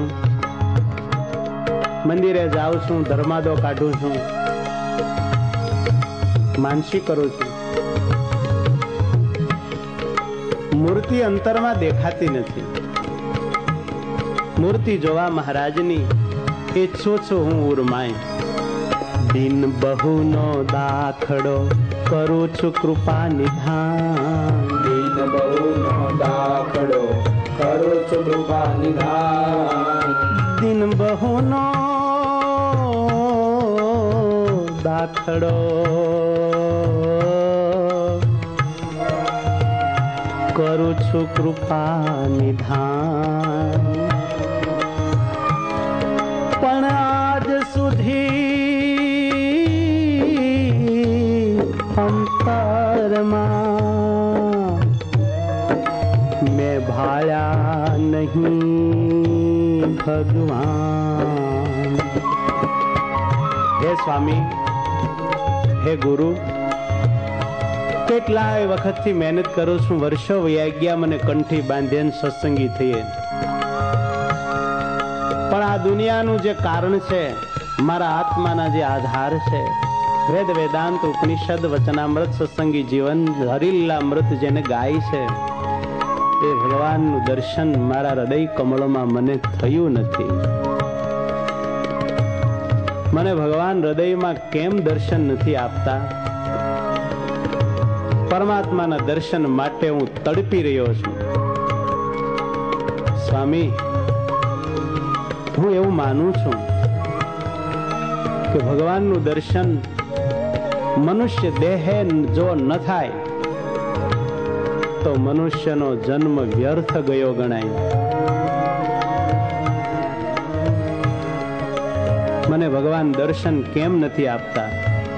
Speaker 1: મંદિરે જાઉં છું, ધર્માદો કાઢું છું, માનસી કરું છું. મૂર્તિ અંતરમાં દેખાતી નથી. મૂર્તિ જોવા મહારાજની ઈચ્છું છું હું ઉર્માય. દિન બહુનો દાખલો કરું છું કૃપા નિધાન. દિન બહુનો દાખલો કરું છું કૃપા નિધાન. દિન બહુનો દાખલો કરું છું કૃપા નિધાન. પણ આજ સુધી અંતરમાં મેં ભાળ્યા નહીં ભગવાન. હે સ્વામી, હે ગુરુ, કેટલાય વખતથી મહેનત કરું છું, વર્ષો વયા ગયા, મને કંઠી બાંધીને સત્સંગી થઈએ, પણ આ દુનિયાનું જે કારણ છે, મારા આત્માના જે આધાર છે, વેદ વેદાંત ઉપનિષદ વચનામૃત સત્સંગી જીવન હરિલ્લા અમૃત જેને ગાય છે, એ ભગવાનનું દર્શન મારા હૃદય કમળમાં મને થયું નથી. મને ભગવાન હૃદયમાં કેમ દર્શન નથી આપતા? પરમાત્માના દર્શન માટે હું તડપી રહ્યો છું. સ્વામી, હું એવું માનું છું કે ભગવાનનું દર્શન મનુષ્ય દેહે જો ન થાય તો મનુષ્યનો જન્મ વ્યર્થ ગયો ગણાય. મને ભગવાન દર્શન કેમ નથી આપતા?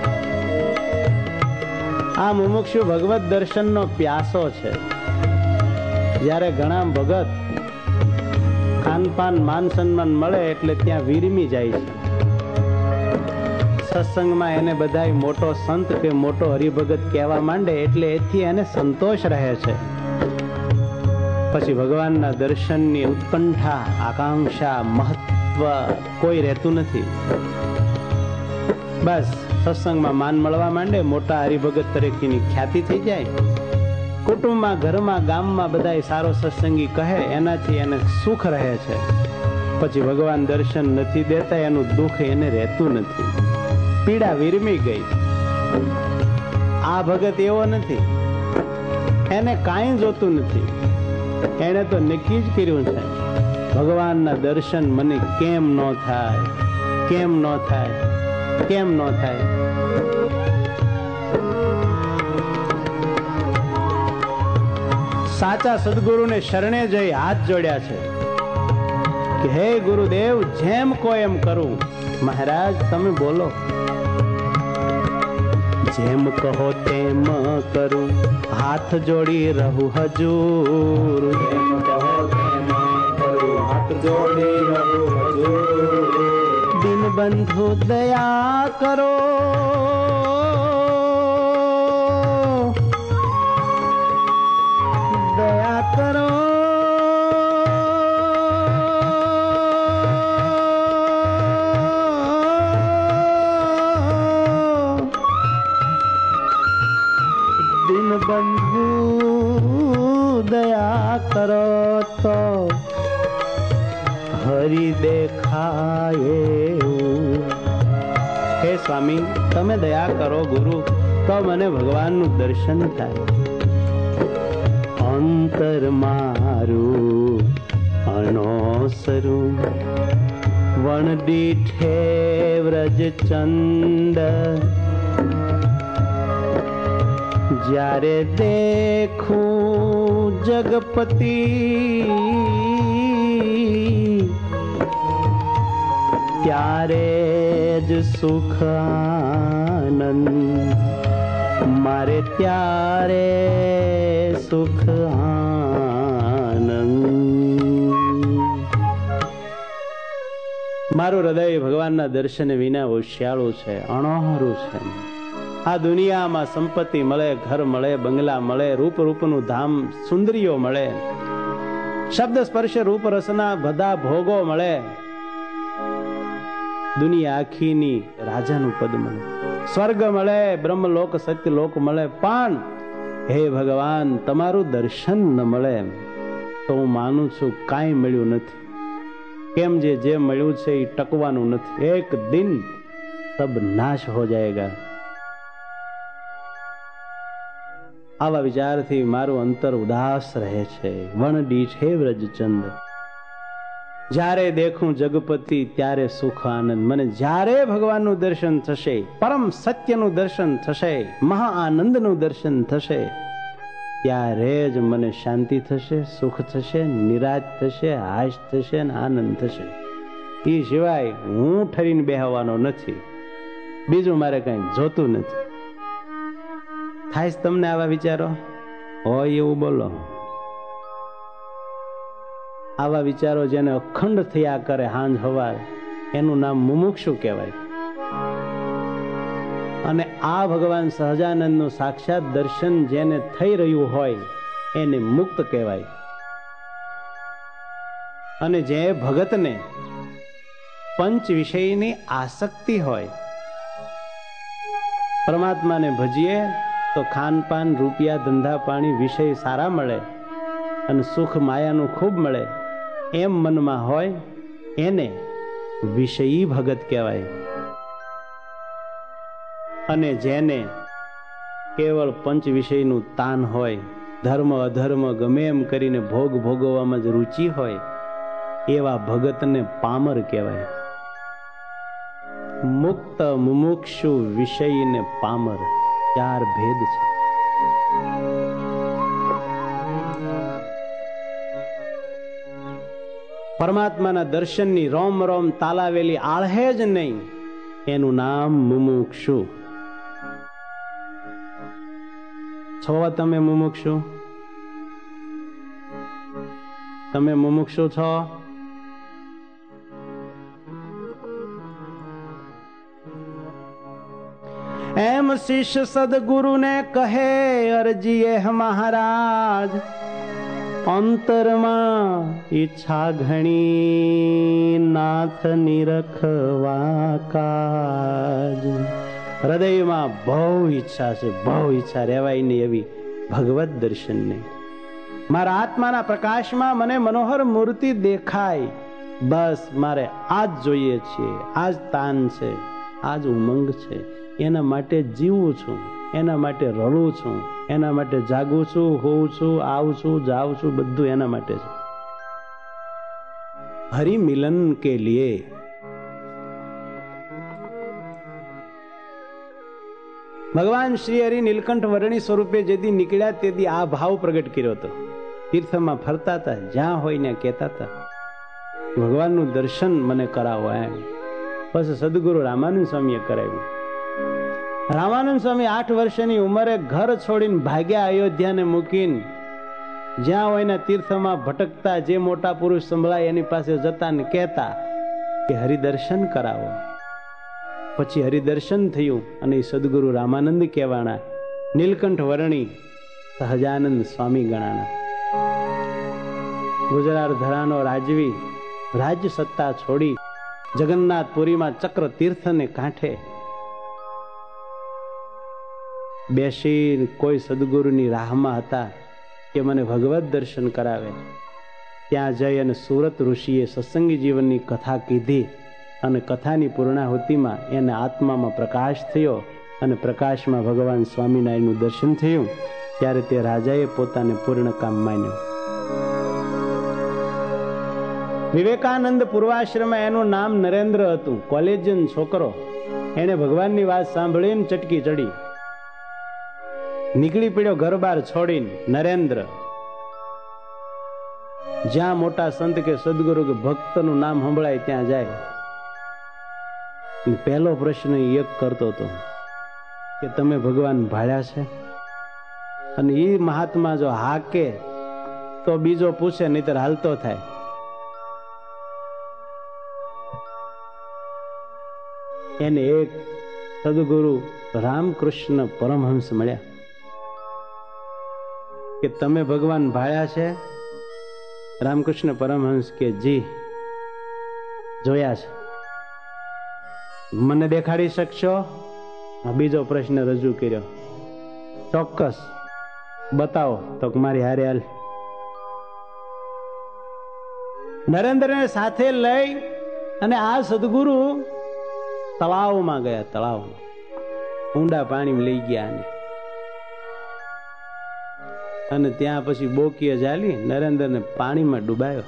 Speaker 1: આ મુમુક્ષુ ભગવત દર્શનનો પ્યાસો છે. જ્યારે ઘણા ભગત ખાનપાન માન સન્માન મળે એટલે ત્યાં વિરમી જાય છે. સત્સંગમાં એને બધાય મોટો સંત કે મોટો હરિભગત કહેવા માંડે એટલે એથી એને સંતોષ રહે છે. પછી ભગવાનના દર્શનની ઉત્કંઠા, આકાંક્ષા, મહત્વ કોઈ રહેતું નથી. બસ સત્સંગમાં માન મળવા માંડે, મોટા હરિભગત તરીકેની ખ્યાતિ થઈ જાય, કુટુંબમાં, ઘરમાં, ગામમાં બધાય સારો સત્સંગી કહે, એનાથી એને સુખ રહે છે. પછી ભગવાન દર્શન નથી દેતા, એનું દુઃખ એને રહેતું નથી, પીડા વિરમી ગઈ. આ ભગત એવો નથી, એને કાંઈ જોતું નથી. એને તો નક્કી જ કર્યું છે, ભગવાનના દર્શન મને કેમ ન થાય, કેમ ન થાય, કેમ ન થાય. સાચા સદગુરુને શરણે જઈ હાથ જોડ્યા છે કે હે ગુરુદેવ, જેમ કોઈ એમ કરું. મહારાજ તમે બોલો. જેમ કહો તેમ કરું, હાથ જોડી રહું હજૂર. જેમ કહો તેમ કરું, હાથ જોડી રહું દિન બંધુ દયા કરો દયા કરો બંધુ દયા કરો તો હરિ દેખાય. હે સ્વામી, તમે દયા કરો ગુરુ, તો મને ભગવાનનું દર્શન થાય. અંતર મારું અણોસરું વણ દીઠે વ્રજ ચંદ જ્યારે દેખું જગપતિ ત્યારે જ સુખ આનંદ મારે ત્યારે સુખ આનંદ. મારું હૃદય ભગવાનના દર્શન વિના ઓશિયાળું છે, અણોહરું છે. આ દુનિયામાં સંપત્તિ મળે, ઘર મળે, બંગલા મળે, રૂપ રૂપનું ધામ, સુંદરીઓ મળે, શબ્દ સ્પર્શ રૂપ રસના બધા ભોગો મળે, દુનિયા આખીની રાજાનું પદ મળે, સ્વર્ગ મળે, બ્રહ્મલોક સત્યલોક મળે, પણ હે ભગવાન તમારું દર્શન ન મળે તો હું માનું છું કાંઈ મળ્યું નથી. કેમ જે જે મળ્યું છે એ ટકવાનું નથી. એક દિન સબ નાશ હો જાયેગા. આવા વિચારથી મારું અંતર ઉદાસ રહે છે. વણ દીઠે વ્રજચંદ જ્યારે દેખું જગપતિ ત્યારે સુખ આનંદ. મને જ્યારે ભગવાનનું દર્શન થશે, પરમ સત્યનું દર્શન થશે, મહા આનંદનું દર્શન થશે, ત્યારે જ મને શાંતિ થશે, સુખ થશે, નિરાશ થશે, હાશ થશે ને આનંદ થશે. એ સિવાય હું ઠરીને બેહવાનો નથી, બીજું મારે કઈ જોતું નથી. થાય તમને આવા વિચારો હોય એવું બોલો. આવા વિચારો જેને અખંડ થયા કરે હાંજ હવાર, એનું નામ મુમુક્ષુ કહેવાય. અને આ ભગવાન સહજાનંદનું સાક્ષાત દર્શન જેને થઈ રહ્યું હોય એને મુક્ત કહેવાય. અને જે ભગતને પંચ વિષયની આસક્તિ હોય, પરમાત્માને ભજીએ તો ખાનપાન, રૂપિયા, ધંધા પાણી, વિષય સારા મળે અને સુખ માયાનું ખૂબ મળે એમ મનમાં હોય એને વિષયી ભગત કહેવાય. અને જેને કેવળ પંચ વિષયનું તાન હોય, ધર્મ અધર્મ ગમે એમ કરીને ભોગ ભોગવવામાં જ રુચિ હોય, એવા ભગતને પામર કહેવાય. મુક્ત, મુમુક્ષુ, વિષય ને પામર, ચાર ભેદ છે. પરમાત્માના દર્શનની રોમ રોમ તાલાવેલી આળહે જ નહીં, એનું નામ મુમુક્ષુ. છો તમે મુમુક્ષુ? તમે મુમુક્ષુ છો? એમ શિષ્ય સદગુરુને કહે અરજીએ મહારાજ, અંતરમાં ઈચ્છા ઘણી નાથ નિરખવા કાજ. હૃદયમાં બહુ ઈચ્છા છે, બહુ ઈચ્છા રહેવાય નહીં એવી ભગવત દર્શનની. મારા આત્માના પ્રકાશમાં મને મનોહર મૂર્તિ દેખાય, બસ મારે આજ જોઈએ છે, આજ તાન છે, આજ ઉમંગ છે. એના માટે જીવું છું, એના માટે રડું છું, એના માટે જાગું છું, હોઉં છું, આવું છું, જાઉં છું, બધું એના માટે છે. હરિ મિલન કે લીએ ભગવાન શ્રી હરિ નીલકંઠ વર્ણી સ્વરૂપે જેથી નીકળ્યા તેથી આ ભાવ પ્રગટ કર્યો હતો. તીર્થમાં ફરતા હતા, જ્યાં હોય ને કહેતા હતા ભગવાનનું દર્શન મને કરાવો એમ. પછી સદગુરુ રામાનંદ સ્વામીએ કરાવ્યું. રામાનંદ સ્વામી આઠ વર્ષની ઉંમરે ઘર છોડીને ભાગ્યા, અયોધ્યાને મૂકીને જ્યાં હોય એના તીર્થમાં ભટકતા જે મોટા પુરુષ સંભળાય એની પાસે જતા ને કહેતા કે હરિદર્શન કરાવો. પછી હરિદર્શન થયું અને સદગુરુ રામાનંદ કહેવાના, નીલકંઠ વર્ણી સહજાનંદ સ્વામી ગણાના. ગુજરાત ધરાનો રાજવી રાજ્ય સત્તા છોડી જગન્નાથપુરીમાં ચક્ર તીર્થને કાંઠે બેસી કોઈ સદગુરુની રાહમાં હતા કે મને ભગવત દર્શન કરાવે. ત્યાં જઈ અને સુરત ઋષિએ સત્સંગી જીવનની કથા કીધી અને કથાની પૂર્ણાહુતિમાં એને આત્મામાં પ્રકાશ થયો અને પ્રકાશમાં ભગવાન સ્વામિનારાયણનું દર્શન થયું. ત્યારે તે રાજાએ પોતાને પૂર્ણ કામ માન્યું. વિવેકાનંદ પૂર્વાશ્રમમાં એનું નામ નરેન્દ્ર હતું. કોલેજિયન છોકરો. એને ભગવાનની વાત સાંભળીને ચટકી ચડી, નીકળી પડ્યો ઘર બાર છોડીને. નરેન્દ્ર જ્યાં મોટા સંત કે સદગુરુ કે ભક્તનું નામ સંભળાય ત્યાં જાય. પહેલો પ્રશ્ન એક કરતો હતો કે તમે ભગવાન ભાળ્યા છે? અને એ મહાત્મા જો હાકે તો બીજો પૂછે, નહીતર હાલતો થાય. એને એક સદગુરુ રામકૃષ્ણ પરમહંસ મળ્યા કે તમે ભગવાન ભાળ્યા છે? રામકૃષ્ણ પરમહંસ કે જી જોયા છે. મને દેખાડી શકશો? બીજો પ્રશ્ન રજૂ કર્યો. ચોક્કસ બતાવો. તો મારી હારે હાલ. નરેન્દ્રને સાથે લઈ અને આ સદગુરુ તળાવમાં ગયા. તળાવમાં ઊંડા પાણીમાં લઈ ગયા ને અને ત્યાં પછી બોકીએ ચાલી નરેન્દ્રને પાણીમાં ડૂબાયો.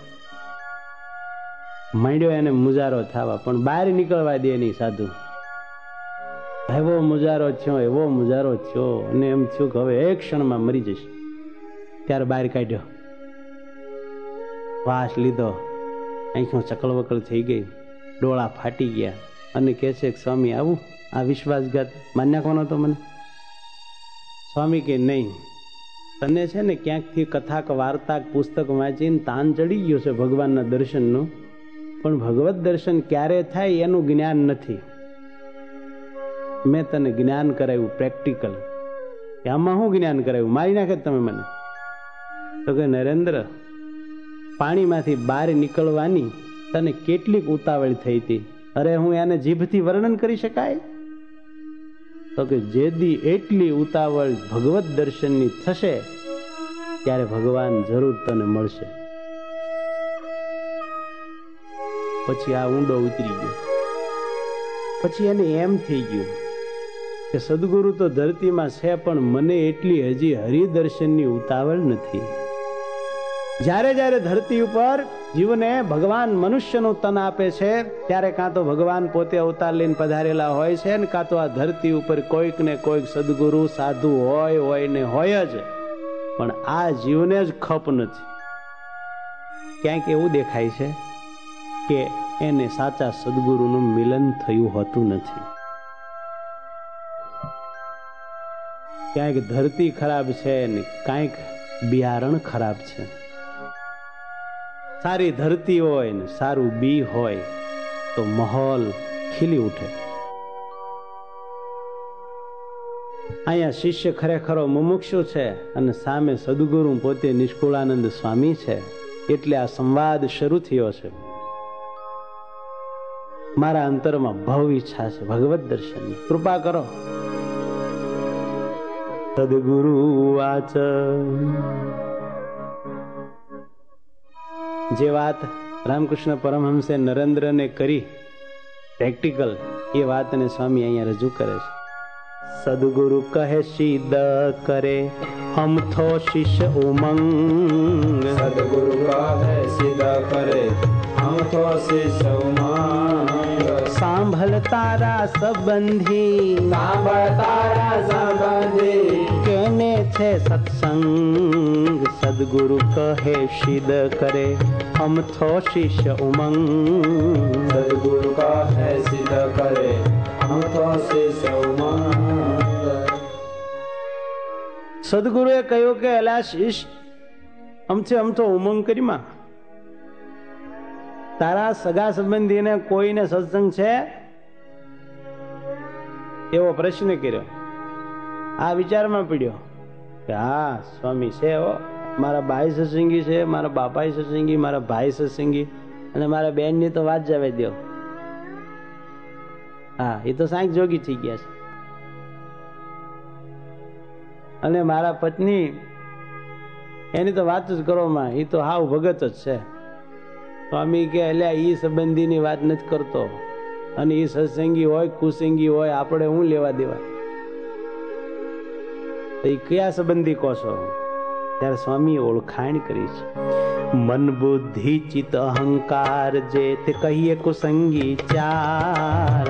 Speaker 1: માંડ્યો એને મુજારો થવા, પણ બહાર નીકળવા દે નહીં સાધુ. એવો મુજારો થયો, એવો મુજારો થયો અને એમ થયું કે હવે એક ક્ષણમાં મરી જશે. ત્યારે બહાર કાઢ્યો, શ્વાસ લીધો, આંખો ચકળવકળ થઈ ગઈ, ડોળા ફાટી ગયા અને કહે છે સ્વામી આવું આ વિશ્વાસઘાત માન્યા કોનો તો મને? સ્વામી કે નહીં, તને છે ને ક્યાંકથી કથા કે વાર્તા પુસ્તક વાંચીને તાન ચડી ગયું છે ભગવાનના દર્શનનું, પણ ભગવત દર્શન ક્યારે થાય એનું જ્ઞાન નથી. મેં તને જ્ઞાન કરાવ્યું પ્રેક્ટિકલ. આમાં શું જ્ઞાન કરાવ્યું? મારી નાખે તમે મને. તો કે નરેન્દ્ર, પાણીમાંથી બહાર નીકળવાની તને કેટલીક ઉતાવળ થઈ હતી. અરે હું એને જીભથી વર્ણન કરી શકાય? તો કે જે દી એટલી ઉતાવળ ભગવત દર્શનની થશે ત્યારે ભગવાન જરૂર તને મળશે. પછી આ ઊંડો ઉતરી ગયો. પછી એને એમ થઈ ગયું કે સદગુરુ તો ધરતીમાં છે, પણ મને એટલી હજી હરિદર્શનની ઉતાવળ નથી. જ્યારે જ્યારે ધરતી ઉપર જીવને ભગવાન મનુષ્યનું તન આપે છે ત્યારે કાં તો ભગવાન પોતે અવતાર લઈને પધારેલા હોય છે ને કાં તો આ ધરતી ઉપર કોઈક ને કોઈક સદગુરુ સાધુ હોય હોય ને હોય જ, પણ આ જીવને જ ખપ નથી. ક્યાંક એવું દેખાય છે કે એને સાચા સદગુરુનું મિલન થયું હોતું નથી. ક્યાંક ધરતી ખરાબ છે ને કાંઈક બિયારણ ખરાબ છે. સારી ધરતી હોય ને સારું બી હોય તો માહોલ ખીલી ઉઠે. અહીંયા શિષ્ય ખરેખરો મુમુક્ષુ છે અને સામે સદગુરુ પોતે નિષ્કુળાનંદ સ્વામી છે, એટલે આ સંવાદ શરૂ થયો છે. મારા અંતરમાં ભવ ઈચ્છા છે ભગવત દર્શનની, કૃપા કરો. સદગુરુ વાચ, જે વાત રામકૃષ્ણ પરમહંસે નરેન્દ્રને કરી પ્રેક્ટિકલ, એ વાતને સ્વામી અહીંયા રજૂ કરે છે. સદગુરુ કહે સિદ્ધ કરે હમ થો શિષ્ય ઉમંગ.
Speaker 2: સદગુરુ કહે સિદ્ધ કરે હમ થો શિષ્ય ઉમંગ.
Speaker 1: સાંભળ તારા સંબંધી,
Speaker 2: સાંભળ તારા સંબંધી
Speaker 1: કેને છે સત્સંગ. સદગુરુ કહે સિદ્ધ કરે હમ થો શિષ્ય ઉમંગ.
Speaker 2: સદગુરુ કહે સિદ્ધ કરે હમ થો શિષ્ય ઉમંગ.
Speaker 1: સદગુરુએ કહ્યું કે એલા શિષ્ય, અમથે અમથો ઉમંગ કરીમાં. તારા સગા સંબંધીને કોઈને સત્સંગ છે એવો પ્રશ્ન કર્યો. આ વિચારમાં પડ્યો કે હા સ્વામી છે હો, મારા બાઈ સત્સંગી છે, મારા બાપા સત્સંગી, મારા ભાઈ સત્સંગી, અને મારા બેન ની તો વાત જવા દો. હા, એ તો સાંઈક જોગી થઈ ગયા છે. અને મારા પત્ની એની તો વાત જ કરો માં, એ તો હાવ ભગત જ છે. સ્વામી કે અલ્યા ઈ સંબંધીની વાત નથી કરતો, અને ઈ સત્સંગી હોય કુસંગી હોય આપણે હું લેવા દેવા. એ કયા સંબંધી કહો છો? ત્યારે સ્વામી ઓળખાણ કરી છે. મન બુદ્ધિ ચિત્ત અહંકાર જે તે કહીએ કુસંગી ચાર.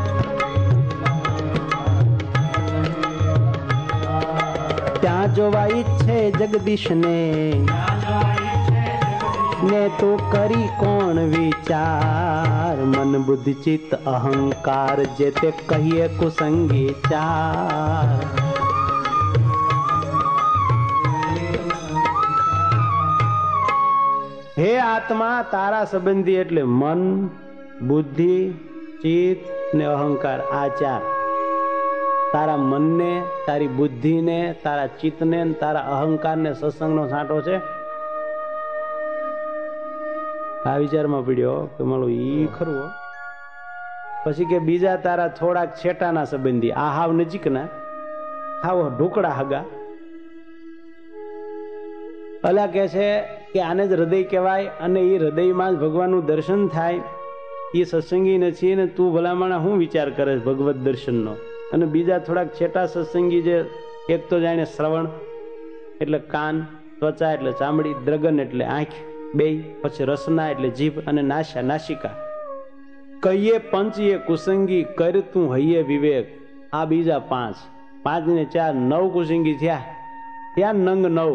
Speaker 1: ત્યાં જોવા ઈચ્છે જગદીશ ને ને તો કરી કોણ વિચાર. મન બુદ્ધિ ચિત્ત અહંકાર જે તે કહીએ કુસંગી ચાર. હે આત્મા, તારા સંબંધી એટલે મન, બુદ્ધિ, ચિત્ત ને અહંકાર, આ ચાર. તારા મનને, તારી બુદ્ધિને, તારા ચિત્તને, તારા અહંકારને સત્સંગનો છાંટો છે. આ વિચારમાં પડ્યો કે મારું ઈ ખરું. પછી કે બીજા તારા થોડાક છેટાના સંબંધી, આ હાવ નજીકના, હાવ ઢોકળા હગા. અલા કે છે કે આને જ હૃદય કહેવાય, અને એ હૃદયમાં જ ભગવાનનું દર્શન થાય. એ સત્સંગી નથી ને તું ભલામણા શું વિચાર કરે ભગવત દર્શનનો? અને બીજા થોડાક છેટા સત્સંગી જે, એક તો જાણે શ્રવણ એટલે કાન, ત્વચા એટલે ચામડી, દ્રગન એટલે આંખ બે, પછી રસના એટલે જીભ, અને નાશા નાસિકા. કહીએ પંચીએ કુસંગી કર તું હૈયે વિવેક. આ બીજા પાંચ, પાંચ ને ચાર નવ કુસંગી થયા. ત્યાં નંગ નવ.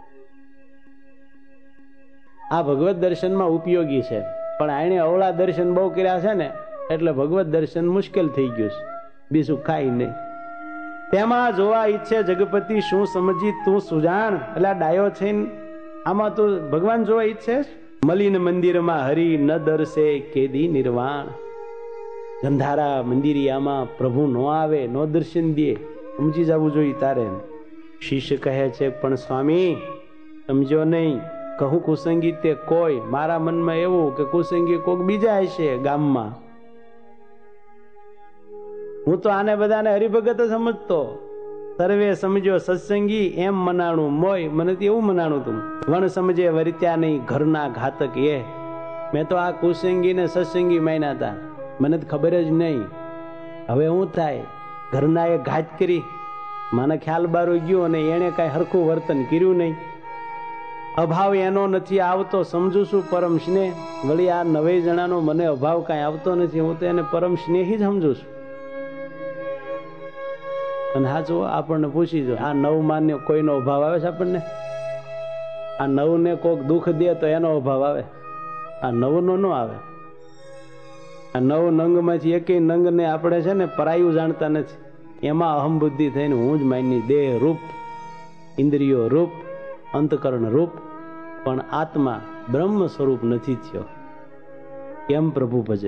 Speaker 1: આ ભગવત દર્શનમાં ઉપયોગી છે, પણ આને અવળા દર્શન બહુ કર્યા છે ને એટલે ભગવત દર્શન મુશ્કેલ થઈ ગયું છે. બીજું કાંઈ નહીં. તેમાં જોવા ઈચ્છે જગપતિ શું સમજી તું સુજાણ. એટલે ડાયો છે આમાં તો ભગવાન જોવા ઈચ્છે. મલિન મંદિરમાં હરિ ન દર્શે કેદી નિર્વાણ. ગંધારા મંદિરિયામાં પ્રભુ નો આવે, નો દર્શન દે, સમજી જવું જોઈએ તારે. શિષ્ય કહે છે પણ સ્વામી સમજો નહીં, કહું કુસંગી તે કોઈ. મારા મનમાં એવું કે કુસંગી કોઈક બીજા હશે ગામમાં. હું તો આને બધાને હરિભગત સમજતો. સર્વે સમજો સત્સંગી એમ મનાણું મોય. મને તો એવું મનાણું તું. વણ સમજે વરિત્યા નહીં ઘરના ઘાતક એ. મેં તો આ કુસંગી ને સત્સંગી માન્યા હતા, મને તો ખબર જ નહીં. હવે હું થાય, ઘરના એ ઘાત કરી, મને ખ્યાલ બારો ગયો અને એને કઈ હરખું વર્તન કર્યું નહીં. અભાવ એનો નથી આવતો, સમજુ છું પરમ સ્નેહ. વળી આ નવે જણાનો મને અભાવ કઈ આવતો નથી, હું તો એને પરમ સ્નેહી જ સમજુ છું. અને હા જો આપણને પૂછી જો, આ નવ માન્ય કોઈનો અભાવ આવે છે આપણને? આ નવ ને કોઈક દુઃખ દે તો એનો અભાવ આવે, આ નવ નો ન આવે. આ નવ નંગ માંથી એક નંગ ને આપણે છે ને પરાયું જાણતા નથી. એમાં અહમ બુદ્ધિ થઈને હું જ માની, દેહ રૂપ, ઇન્દ્રિયો રૂપ, અંતકરણ રૂપ, પણ આત્મા બ્રહ્મ સ્વરૂપ નથી થયો. કેમ પ્રભુ ભજે?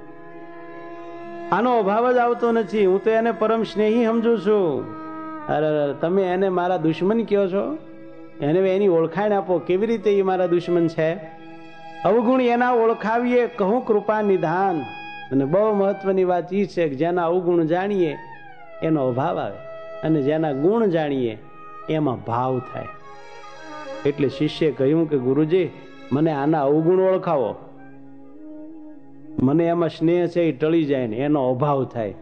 Speaker 1: આનો અભાવ જ આવતો નથી. હું તો એને પરમ સ્નેહી સમજુ છું. અરે તમે એને મારા દુશ્મન કહો છો? એને એની ઓળખાણ આપો. કેવી રીતે એ મારા દુશ્મન છે? અવગુણ એના ઓળખાવીએ, કહું કૃપા નિધાન. અને બહુ મહત્વની વાત એ છે કે જેના અવગુણ જાણીએ એનો અભાવ આવે, અને જેના ગુણ જાણીએ એમાં ભાવ થાય. એટલે શિષ્યે કહ્યું કે ગુરુજી મને આના અવગુણ ઓળખાવો, મને એમાં સ્નેહ છે એ ટળી જાય ને એનો અભાવ થાય.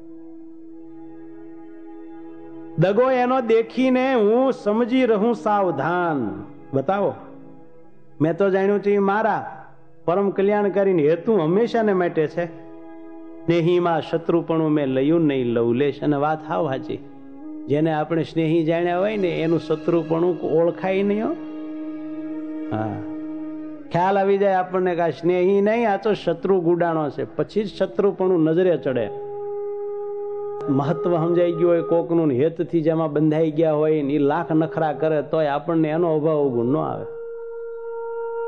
Speaker 1: દગો એનો દેખીને હું સમજી રહું સાવધાન. બતાવો, મેં તો જાણ્યું છે મારા પરમ કલ્યાણ કરીને હેતુ હંમેશાને માટે છે. સ્નેહીમાં શત્રુપણું મેં લયું નહીં લવલેશ. અને વાત હાવ સાચી. જેને આપણે સ્નેહી જાણ્યા હોય ને એનું શત્રુપણું ઓળખાય નહીં. હો હા, ખ્યાલ આવી જાય આપણને કે આ સ્નેહી નહીં, આ તો શત્રુ ગુડાણો છે. પછી જ શત્રુપણું નજરે ચડે. મહત્વ સમજાઈ ગયું હોય કોકનું, હેતથી જેમાં બંધાઈ ગયા હોય ને એ લાખ નખરા કરે તોય આપણને એનો અભાવ ગુણ ન આવે.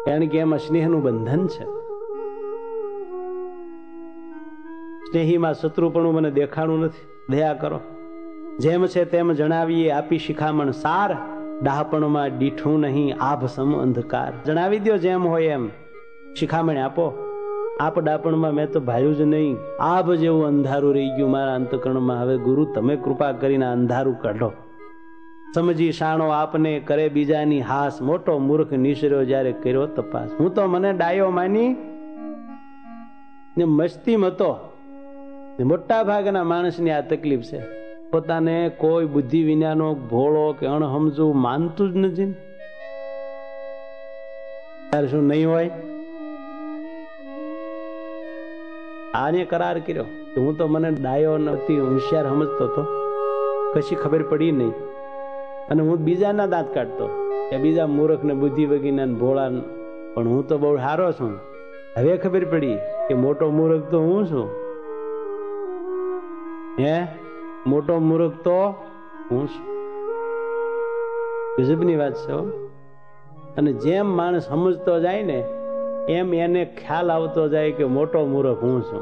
Speaker 1: કારણ કે એમાં સ્નેહનું બંધન છે. સ્નેહીમાં શત્રુપણું મને દેખાણું નથી. દયા કરો. જેમ છે તેમ જણાવીએ આપી શિખામણ સાર, ડાહપણમાં દીઠું નહીં આભ સમ અંધકાર. જણાવી દો જેમ હોય એમ, શિખામણ આપો. આપ ડાપણમાં મેં તો ભાયું જ નહીં, આભ જેવું અંધારું રહી ગયું મારા અંતકરણમાં. હવે ગુરુ તમે કૃપા કરીને અંધારું કાઢો. સમજી શાણો આપને કરે બીજાની હાસ, મોટો મૂર્ખ નિસર્યો જ્યારે કર્યો તપાસ. હું તો મને ડાયો માની ને મસ્તી હતો. મોટા ભાગના માણસની આ તકલીફ છે, પોતાને કોઈ બુદ્ધિ વિનાનો ભોળો કે અણહમજુ માનતું જ નથી. ત્યારે શું નહીં હોય? આને કરાર કર્યો કે હું તો મને ડાયો નથી, હોશિયાર સમજતો હતો, કશી ખબર પડી નહીં, અને હું બીજાના દાંત કાઢતો કે બીજા મૂર્ખ ને બુદ્ધિ વગીના ભોળા, પણ હું તો બહુ સારો છું. હવે ખબર પડી કે મોટો મૂર્ખ તો હું છું. હે મોટો મૂર્ખ તો હું છું. ગજબની વાત છે. અને જેમ માણસ સમજતો જાય ને એમ એને ખ્યાલ આવતો જાય કે મોટો મૂર્ખ હું છું.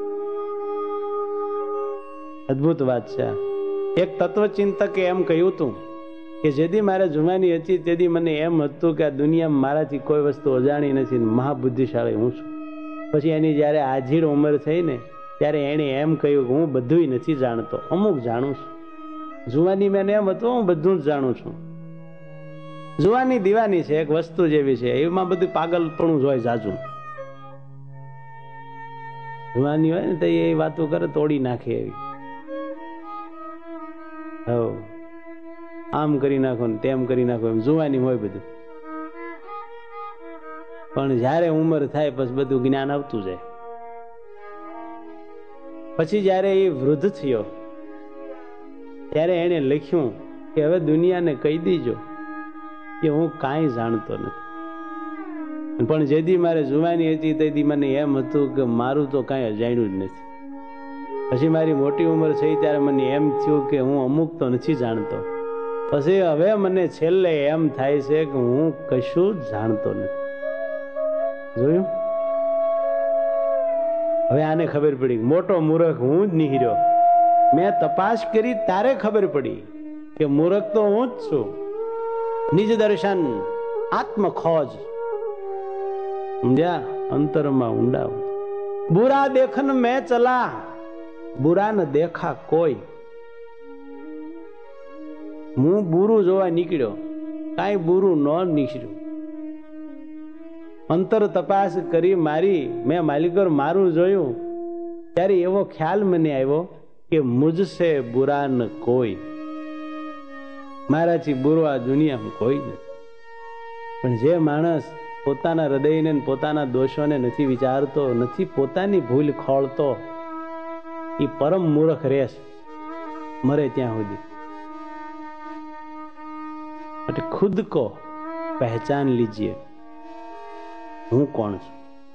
Speaker 1: અદ્ભુત વાત છે. એક તત્વચિંતકે એમ કહ્યું હતું કે જેથી મારે જુવાની હતી તેથી મને એમ હતું કે આ દુનિયામાં મારાથી કોઈ વસ્તુ અજાણી નથી, મહાબુદ્ધિશાળી હું છું. પછી એની જયારે આજીર ઉંમર થઈ ને ત્યારે એને એમ કહ્યું કે હું બધું નથી જાણતો, અમુક જાણું છું. જુવાની મેં એમ હતું હું બધું જ જાણું છું. જુવાની દીવાની છે, એક વસ્તુ જેવી છે, એમાં બધું પાગલપણું જ હોય જાજુ. જુવાની હોય ને તો એ વાતો કરે તોડી નાખે એવી. હવ આમ કરી નાખો ને તેમ કરી નાખો એમ જુવાની હોય બધું. પણ જયારે ઉંમર થાય પછી બધું જ્ઞાન આવતું જાય. પછી જયારે એ વૃદ્ધ થયો ત્યારે એને લખ્યું કે હવે દુનિયાને કહી દીજો કે હું કાંઈ જાણતો નથી. પણ જેથી મારે જુવાની હતી તેથી મને એમ હતું કે મારું તો કાંઈ અજાણ્યું જ નથી. પછી મારી મોટી ઉંમર થઈ ત્યારે મને એમ થયું કે હું અમુક તો નથી જાણતો. પછી હવે મને છેલ્લે એમ થાય છે કે હું કશું જ જાણતો નથી. જોયું? હવે આને ખબર પડી મોટો મૂર્ખ હું જ નીહર્યો. મેં તપાસ કરી તારે ખબર પડી કે મૂર્ખ તો હું જ છું. નિજ દર્શન આત્મ ખોજ, સમજ્યા? અંતરમાં ઊંડા. બુરા દેખન મેં ચલા, બુરા ન દેખા કોઈ. હું બુરું જોવા નીકળ્યો, કાંઈ બુરું ન નીકળ્યું. અંતર તપાસ કરી મારી મેં માલિકોર મારું જોયું ત્યારે એવો ખ્યાલ મને આવ્યો કે મુજસે બુરા ન કોઈ. મારાથી બુરો આ દુનિયામાં કોઈ નથી. પણ જે માણસ પોતાના હૃદયને પોતાના દોષોને નથી વિચારતો, નથી પોતાની ભૂલ ખોળતો, એ પરમ મૂર્ખ રહેશ મરે ત્યાં સુધી. એટલે ખુદ કો પહેચાન લીજીએ હું કોણ છું.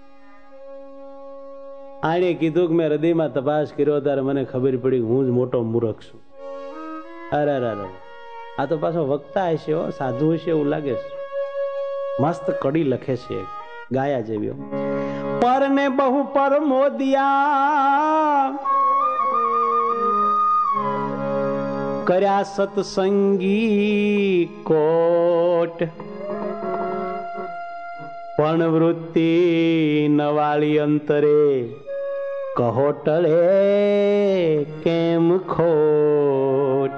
Speaker 1: આણે કીધું કે મેં હૃદયમાં તપાસ કર્યો ત્યારે મને ખબર પડી હું જ મોટો મૂર્ખ છું. અરે અરે આ તો પાછો વક્તા હશે, સાધુ હશે એવું લાગે છે. મસ્ત કડી લખે છે ગાયા જેવી. પર ને બહુ પર મોદિયા કર્યા સત્સંગી કોટ, પણ વૃત્તિ નવાળી અંતરે કહો ટળે કેમ ખોટ.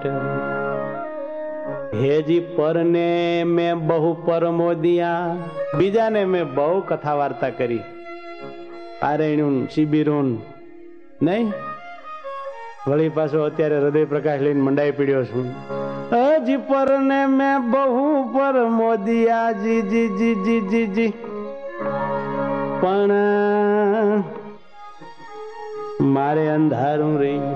Speaker 1: હેજી પરને મેં બહુ પરમોદિયા, બીજાને મેં બહુ કથા વાર્તા કરી, પારેણું શિબિરું નહીં. વળી પાછો અત્યારે હૃદય પ્રકાશ લઈને મંડાઈ પીડ્યો છું. હજી પરને મેં બહુ પરમોદિયા જી જી જી જી જી જી, પણ મારે અંધારું રહી.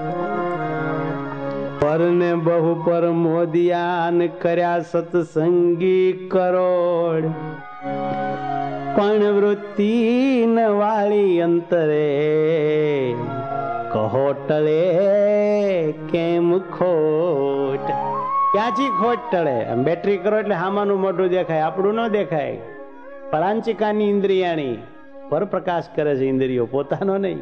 Speaker 1: પરને બહુ પર મોદિયાન કર્યા સત્સંગી કરોડ, પણ વૃત્તિ ન વાળી અંતરે કહો ટળે કેમ ખોટ. ક્યાંથી ખોટ ટળે? બેટરી કરો એટલે હામાનું મોઢું દેખાય, આપણું ન દેખાય. પરાંચિકાની ઇન્દ્રિયાણી પર પ્રકાશ કરે છે, ઇન્દ્રિયો પોતાનો નહીં.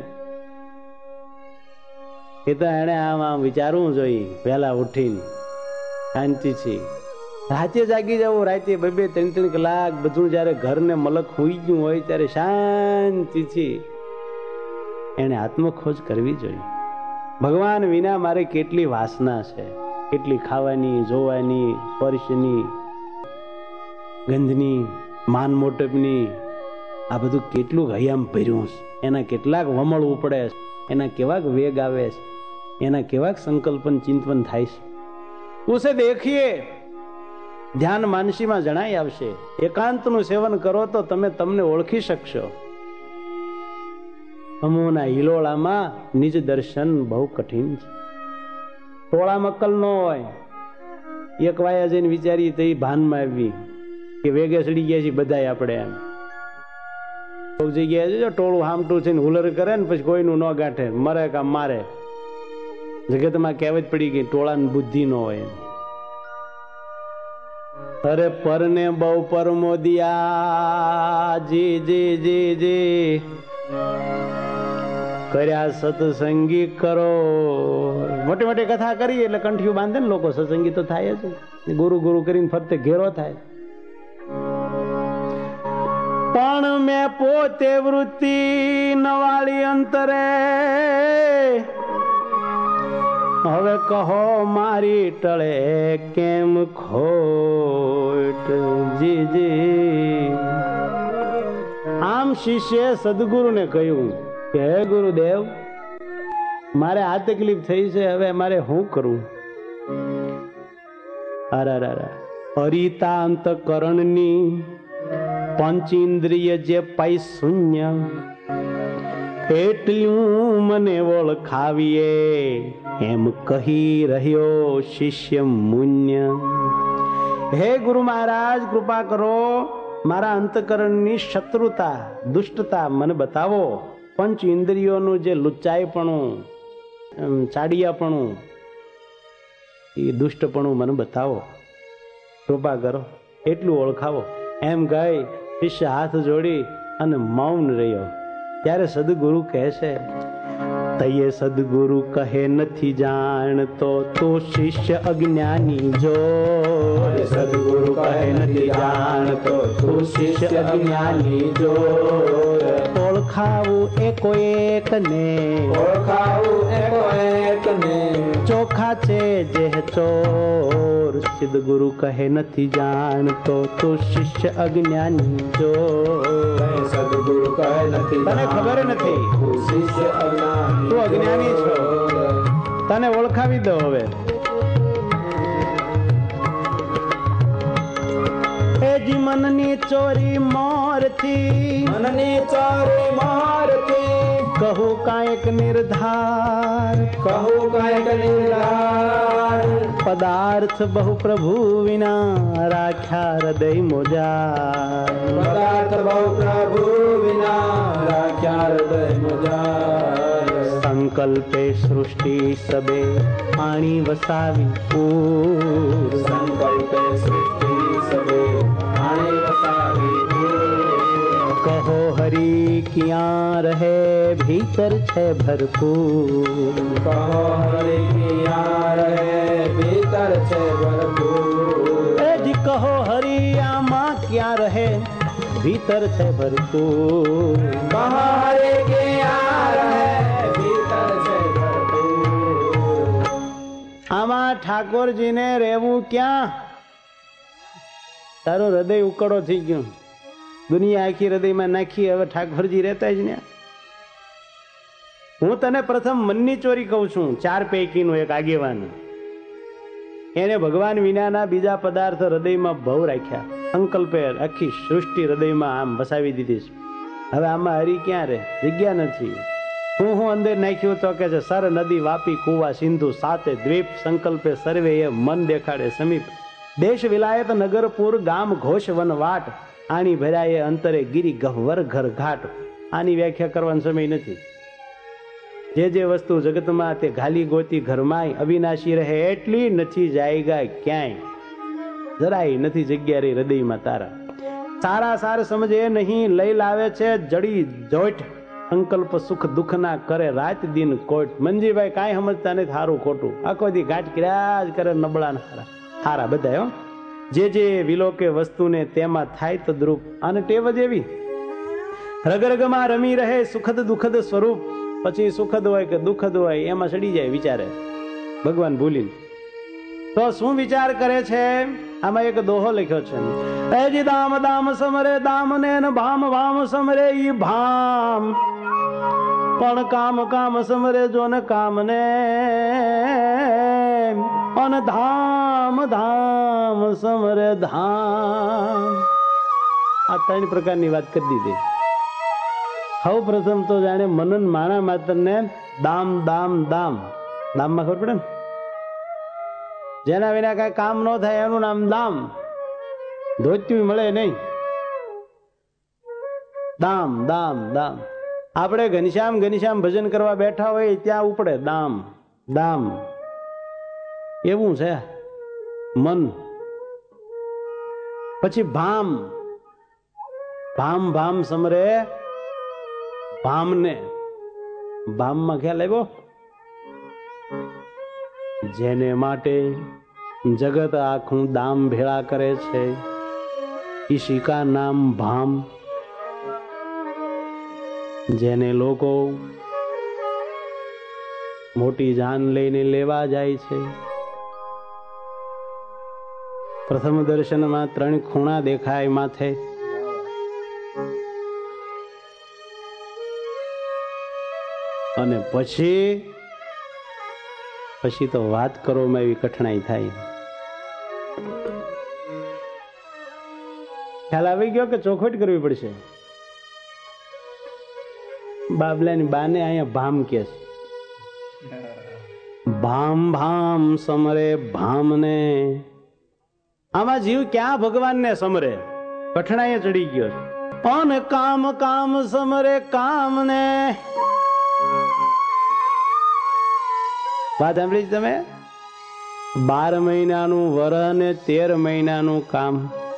Speaker 1: એ તો એને આમ આમ વિચારવું જોઈએ. વહેલા ઉઠીને શાંતિથી રાતે જાગી જવું. રાતે બે બે ત્રણ ત્રણ કલાક બધું જયારે ઘર ને મલક હોઈ ગયું હોય ત્યારે શાંતિથી એને આત્મખોજ કરવી જોઈએ. ભગવાન વિના મારે કેટલી વાસના છે, કેટલી ખાવાની, જોવાની, સ્પર્શની, ગંધની, માન મોટપની, આ બધું કેટલું હયામ ભર્યું છે. એના કેટલાક વમળવું પડે છે, એના કેવાક વેગ આવે છે, એના કેવાક સંકલ્પન ચિંતન થાય છે. ઉસે દેખીએ, ધ્યાન માનસીમાં જણાઈ આવશે. એકાંતનું સેવન કરો તો તમે તમને ઓળખી શકશો. અમોના હિલોળામાં નિજ દર્શન બહુ કઠિન છે. ટોળામાં અક્કલ ન હોય. એક વાયા જઈને વિચારી તો એ ભાનમાં આવી કે વેગે સડી ગયા છે બધા આપણે. એમ કોઈ જગ્યાએ જો ટોળું હામટું છે ને હુલર કરે ને પછી કોઈનું ન ગાંઠે, મરે કા મારે. જગતમાં કહેવત પડી ગઈ ટોળાની બુદ્ધિ ન હોય. અરે પરને બહુ પરમોદિયા જી જી જી જી કર્યા સત્સંગી કરો. મોટી મોટી કથા કરી એટલે કંઠિયું બાંધે ને લોકો, સત્સંગી તો થાય જ. ગુરુ ગુરુ કરીને ફરતે ઘેરો થાય. પણ મેં પોતે વૃત્તિ નવાળી અંતરે, હવે કહો મારી ટળે કેમ ખોટ. જી જી આમ શિષ્ય સદગુરુને કહ્યું કે હે ગુરુદેવ, મારે આ તકલીફ થઈ છે, હવે મારે શું કરવું? અરે હરિતા અંતકરણની પંચેન્દ્રિય જે પાઈ શૂન્ય, એટલું મને ઓળખાવીએ એમ કહી રહ્યો શિષ્ય મુન્ય. હે ગુરુ મહારાજ, કૃપા કરો, મારા અંતકરણની શત્રુતા, દુષ્ટતા મને બતાવો. પંચ ઇન્દ્રિયોનું જે લુચ્ચાઈપણું, ચાડિયાપણું, એ દુષ્ટપણું મને બતાવો, કૃપા કરો, એટલું ઓળખાવો. એમ કહી શિષ્ય હાથ જોડી અને મૌન રહ્યો. ત્યારે સદગુરુ કહે છે, તયે સદગુરુ કહે નથી જાણતો તો શિષ્ય અજ્ઞાની જો. સદગુરુ કહે નથી જાણતો તો શિષ્ય અજ્ઞાની જો. ઓળખાવું એકો એક ને,
Speaker 2: ઓળખાવું એકો એક ને,
Speaker 1: ચોખા છે જે ચોર. સદગુરુ કહે નથી જાણતો તો શિષ્ય અજ્ઞાની જો.
Speaker 2: સદગુરુ કહે નથી,
Speaker 1: તને ખબર નથી,
Speaker 2: શિષ્ય અજ્ઞાની,
Speaker 1: તું અજ્ઞાની છો. તને ઓળખાવી દો હવે. એ જી મનની ચોરી મોરથી,
Speaker 2: મનની ચોરી મોરથી,
Speaker 1: કહું કાંઈક નિર્ધાર,
Speaker 2: કહું કાંઈક નિર્ધાર.
Speaker 1: પદાર્થ બહુ પ્રભુ વિના રાખ્યા હૃદય મોજાર.
Speaker 2: પદાર્થ બહુ પ્રભુ વિના રાખ્યા હૃદય મોજાર.
Speaker 1: સંકલ્પે સૃષ્ટિ સબે આણી વસાવી પૂર.
Speaker 2: સંકલ્પે સૃષ્ટિ સબે આણી વસાવી પૂર.
Speaker 1: કહો હરી ક્યાં રહે ભીતર છે ભરપૂર.
Speaker 2: કહો હરી ક્યાં રહે ભીતર છે ભરપૂર.
Speaker 1: એ જી કહો હરી આમાં ક્યાં રહે ભીતર છે ભરપૂર.
Speaker 2: કહો હરી ક્યાં રહે ભીતર છે ભરપૂર.
Speaker 1: આમાં ઠાકોરજીને રહેવું ક્યાં? તારો હૃદય ઉકળો થઈ ગયો, દુનિયા આખી હૃદયમાં નાખી, હવે ઠાકોરજી રહેતા જ ને. હું તને પ્રથમ મનની ચોરી કહું છું. ચાર પૈકીનો એક આગેવાન, એને ભગવાન વિનાના બીજા પદાર્થ હૃદયમાં બહુ રાખ્યા. સંકલ્પે આખી સૃષ્ટિ હૃદયમાં આમ વસાવી દીધી છે. હવે આમાં હરી ક્યાં રહે? જગ્યા નથી. હું હું અંદર નાખ્યું તો કે છે સર નદી વાપી કુવા સિંધુ સાતે દ્વીપ. સંકલ્પે સર્વે એ મન દેખાડે સમીપ. દેશ વિલાયત નગરપુર ગામ ઘોષ વનવાટ. આની ભરાયે અંતરે ગિરી ગહ્વર ઘર ઘાટ. આની વ્યાખ્યા કરવાનો સમય નથી. જે જે વસ્તુ જગતમાં તે ઘાલી ગોતી ઘરમાંય અવિનાશી રહે એટલી નથી જાયગા ક્યાંય. જરાય નથી જગ્યા રહી હૃદયમાં તારા. સારા સાર સમજે નહીં, લઈ લાવે છે જડી જોઈટ, સંકલ્પ સુખ દુઃખ ના કરે રાત દિન કોટ. મંજીભાઈ કાંઈ સમજતા નથી સારું ખોટું, આખો દી ઘાટ કર્યા જ કરે, નબળા ને હારા હારા બધા. હો જે જે વિલોકે વસ્તુને તેમાં થાય તદ્રુપ. અને ટેવ જ એવી, રગરગમાં રમી રહે સુખદ દુઃખદ સ્વરૂપ. પછી સુખદ હોય કે દુઃખદ હોય એમાં સડી જાય વિચારે, ભગવાન ભૂલી. તો શું વિચાર કરે છે? આમાં એક દોહો લખ્યો છે, એજી દામ દામ સમરે દામ ને ભામ ભામ સમરે ઈ ભામ, પણ કામ કામ સમરે જો ને કામ ને, અને ધામ ધામ સમરે ધામ. આ ત્રણ પ્રકારની વાત કરી દીધી. સૌ પ્રથમ તો જાણે મનન માણા માત્ર ને દામ દામ દામ. દામમાં ખબર પડે ને, જેના વિના કઈ કામ ન થાય એનું નામ દામ. ધોત્યું મળે નહીં, દામ દામ દામ. આપણે ઘનશ્યામ ઘનશ્યામ ભજન કરવા બેઠા હોય ત્યાં ઉપડે દામ દામ. એવું છે મન. પછી ભામ, ભામ ભામ સમરે ભામને. ભામમાં ખ્યાલ આવ્યો? જેને માટે જગત આખું દામ ભેળા કરે છે, ઈશી કા નામ ભામ. જેને લોકો મોટી જાન લઈને લેવા જાય છે. પ્રથમ દર્શનમાં ત્રણ ખૂણા દેખાય માથે, અને પછી પછી તો વાત કરવામાં એવી કઠણાઈ થાય. ખ્યાલ આવી ગયો કે ચોખવટ કરવી પડશે? બાબલાની બાને અહીંયા ભામ કે છે. ભામ ભામ સમરે ભામને. આમાં જીવ ક્યાં ભગવાનને સમરે? કઠણાઈ ચડી ગયો. પણ કામ કામ સમરે કામને. વાત સાંભળી તમે? બાર મહિનાનું વર ને તેર મહિનાનું કામ.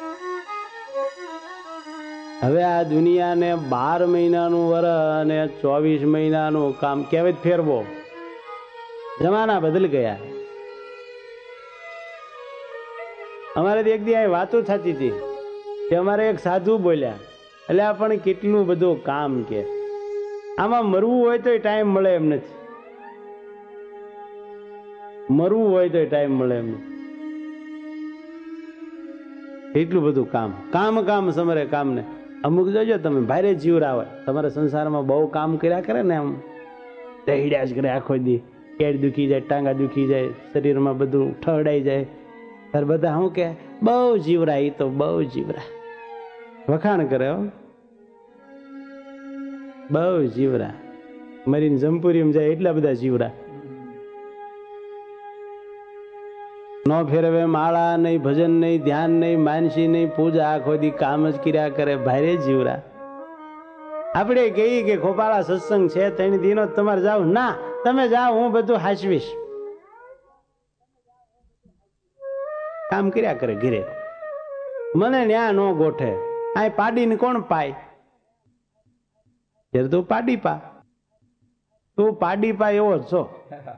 Speaker 1: હવે આ દુનિયાને બાર મહિનાનું વર અને ચોવીસ મહિનાનું કામ કેવી ફેરવો? જમાના બદલ ગયા. અમારે એક દી અહીં વાતો થતી હતી કે અમારે એક સાધુ બોલ્યા, એટલે પણ કેટલું બધું કામ કે આમાં મરવું હોય તો ટાઈમ મળે એમ નથી. મરવું હોય તો ટાઈમ મળે એમ. એટલું બધું કામ. કામ કામ સમરે કામ ને. અમુક જોજો તમે ભારે જીવરા હોય, તમારા સંસારમાં બહુ કામ કર્યા કરે ને, આમ દહીડ્યા જ કરે આખો દી. કેડ દુખી જાય, ટાંગા દુખી જાય, શરીરમાં બધું ઠરડાઈ જાય. ત્યારે બધા શું કે બહુ જીવરા, એ તો બહુ જીવરા વખાણ કરે. હો બહુ જીવરા. મરીને જમપુરીમાં જાય એટલા બધા જીવરા. નો ફેરવે માળા નહીં, ભજન નહીં, ધ્યાન નહીં, માનસી નહીં, પૂજા, આખો દી કામ જ કર્યા કરે. ભારે જીવરા. આપણે કહીએ કે ખોપાળા સત્સંગ છે ત્રણ દિનો તમારે જાવ, ના તમે જાઓ, હું બધું હાચવીશ. કામ કર્યા કરે ઘીરે. મને ન્યા નો ગોઠે. આ પાડીને કોણ પાય? ત્યારે તું પાડી પા. તું પાડી પા એવો જ છો.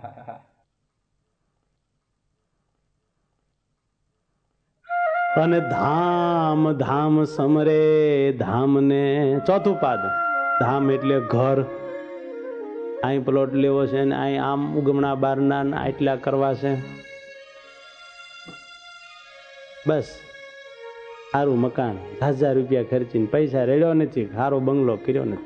Speaker 1: અને ધામ ધામ સમરે ધામ ને. ચોથું પાદ ધામ એટલે ઘર. અહીં પ્લોટ લેવો છે ને અહીં આમ ઉગમણા બારના આટલા કરવા છે. બસ સારું મકાન હજાર રૂપિયા ખર્ચીને પૈસા રેડ્યો નથી, સારો બંગલો કર્યો નથી.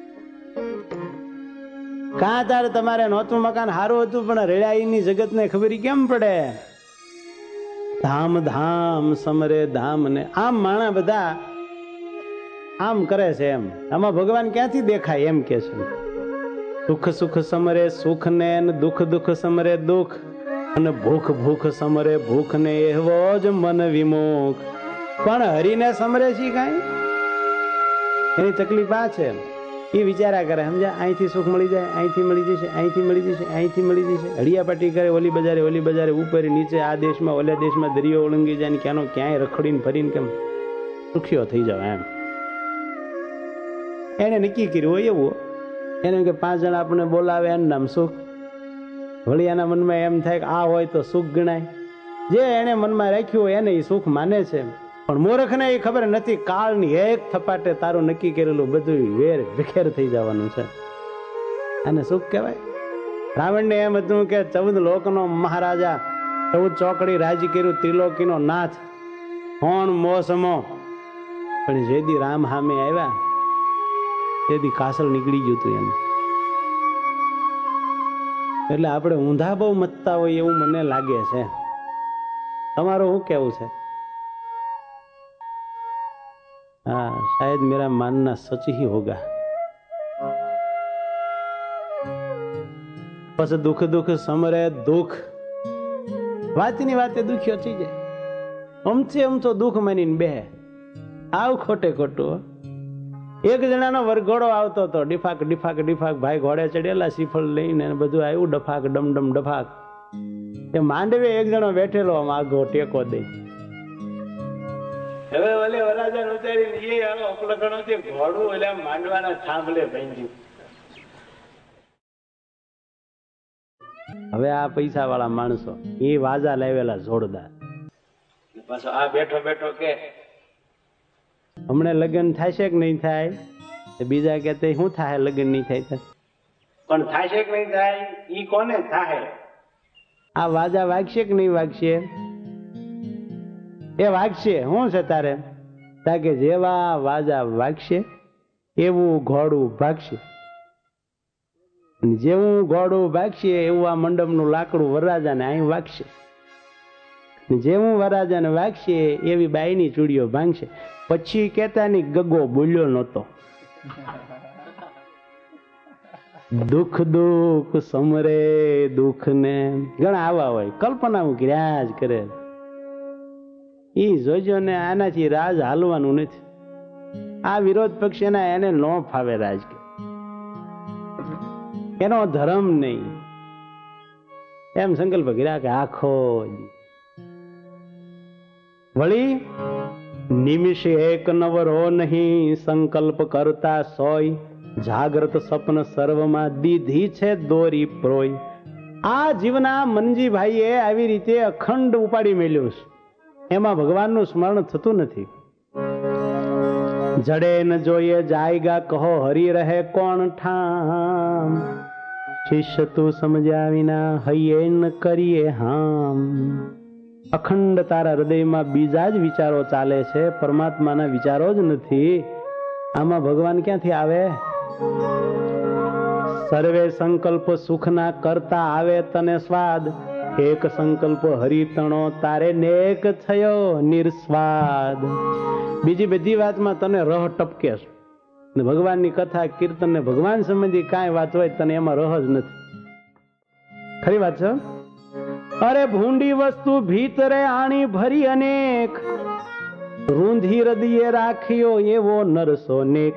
Speaker 1: કાં તારે તમારે નહોતું મકાન સારું હતું પણ રેડાઈની જગતને ખબર કેમ પડે? ધામ ધામ સમરે ધામ ને. આમ માણા બધા આમ કરે છે એમ. આમાં ભગવાન ક્યાંથી દેખાય એમ કે છે. સુખ સુખ સમરે સુખ ને, દુઃખ દુઃખ સમરે દુઃખ, અને ભૂખ ભૂખ સમરે ભૂખ ને, એવો જ મન વિમુખ. પણ હરીને સમરે છે કાંઈ? એની તકલીફ આ છે, એ વિચારા કરે સમજ્યા, અહીંથી સુખ મળી જાય, અહીંથી મળી જશે, અહીંથી મળી જશે, અહીંથી મળી જશે. હળિયાપાટી કરે, ઓલી બજારે ઓલી બજારે, ઉપર નીચે, આ દેશમાં ઓલા દેશમાં દરિયો ઓળંગી જાય ને ક્યાંનો ક્યાંય રખડીને ફરીને કેમ સુખીઓ થઈ જાવ એમ. એને નક્કી કર્યું હોય એવું. એને કે પાંચ જણા આપણને બોલાવે એનું નામ સુખ. વળી એના મનમાં એમ થાય કે આ હોય તો સુખ ગણાય. જે એને મનમાં રાખ્યું હોય એને એ સુખ માને છે. પણ મૂર્ખને એ ખબર નથી કાળની એક થપાટે તારું નક્કી કરેલું બધું વેર વિખેર થઈ જવાનું છે. આને સુખ કહેવાય? રાવણને એમ હતું કે ચૌદ લોકનો મહારાજા, ચૌદ ચોકડી રાજ કર્યું, ત્રિલોકીનો નાથ, કોણ મોસમો. પણ જેદી રામ સામે આવ્યા તેથી કાસળ નીકળી ગયું હતું એમ. એટલે આપણે ઊંધા બહુ મતતા હોય એવું મને લાગે છે. તમારું શું કેવું છે? हाँ शायद मेरा मानना सच ही होगा. बस दुख दुख समरे दुख वातनी वाते दुखियो થઈ જાય. અમથી અમ તો દુઃખ માનીને બે આવ ખોટે ખોટું. એક જણાનો વરઘોડો આવતો હતો, ડિફાક ડિફાક ડિફાક, ભાઈ ઘોડે ચડેલા શ્રીફળ લઈને બધું આવ્યું, ડફાક ડમડમ ડફાક. એ માંડવે એક જણો બેઠેલો આમ આગો ટેકો દે. હવે ઓલે વરાજા ઉતારી એ અપલખણો છે ઘોડું એટલે માંડવાના થાંભલે ભાંગ્યું. હવે આ પૈસા વાળા માણસો એ વાજા લાવેલા જોરદાર. પાછો આ બેઠો બેઠો કે હમણે લગ્ન થશે કે નહીં થાય? બીજા કે શું થાય લગ્ન નહીં થાય? પણ થશે કે નહીં થાય ઈ કોને થાય? આ વાજા વાગશે કે નહીં વાગશે? એ વાગશે. શું છે તારે? તાકે જેવા વાજા વાગશે એવું ઘોડું ભાગશે. જેવું ઘોડું ભાગશે એવું આ મંડપનું લાકડું વરરાજાને અહીં વાગશે. જેવું વરરાજાને વાગશે એવી બાઈની ચૂડીઓ ભાંગશે. પછી કેતાની ગગો બોલ્યો નહોતો. દુઃખ દુઃખ સમરે દુઃખ ને ઘણા આવા હોય, કલ્પના કર્યા જ કરે. ઈ જોજો ને આનાથી રાજ હાલવાનું નથી. આ વિરોધ પક્ષ એના એને ન ફાવે રાજ, એનો ધર્મ નહીં. એમ સંકલ્પ કર્યા કે આખો વળી નિમિષે એક નવરો નહીં, સંકલ્પ કરતા સોય, જાગ્રત સપન સર્વમાં દીધી છે દોરી પ્રોય. આ જીવના મનજીભાઈએ આવી રીતે અખંડ ઉપાડી મેલ્યું છે. એમાં ભગવાનનું સ્મરણ થતું નથી. જડે ન જોઈએ જાયગા કહો હરી રહે કોણ ઠામ, શિષ્ય તું સમજ્યા વિના હૈયે ન કરીએ હામ. અખંડ તારા હૃદયમાં બીજા જ વિચારો ચાલે છે, પરમાત્માના વિચારો જ નથી. આમાં ભગવાન ક્યાંથી આવે? સર્વે સંકલ્પ સુખના કરતા આવે તને સ્વાદ, એક સંકલ્પ હરિતણો તારે નેક થયો નિર્સ્વાદ. બીજી બધી વાતમાં તને રહ ટપકે છે. ભગવાનની કથા કીર્તન ને ભગવાન સંબંધી કાંઈ વાત હોય તને એમાં રહ જ નથી. ખરી વાત છે. અરે ભૂંડી વસ્તુ ભીતરે આણી ભરી અનેક, રૂંધી હૃદયે રાખ્યો એવો નરસો નેક.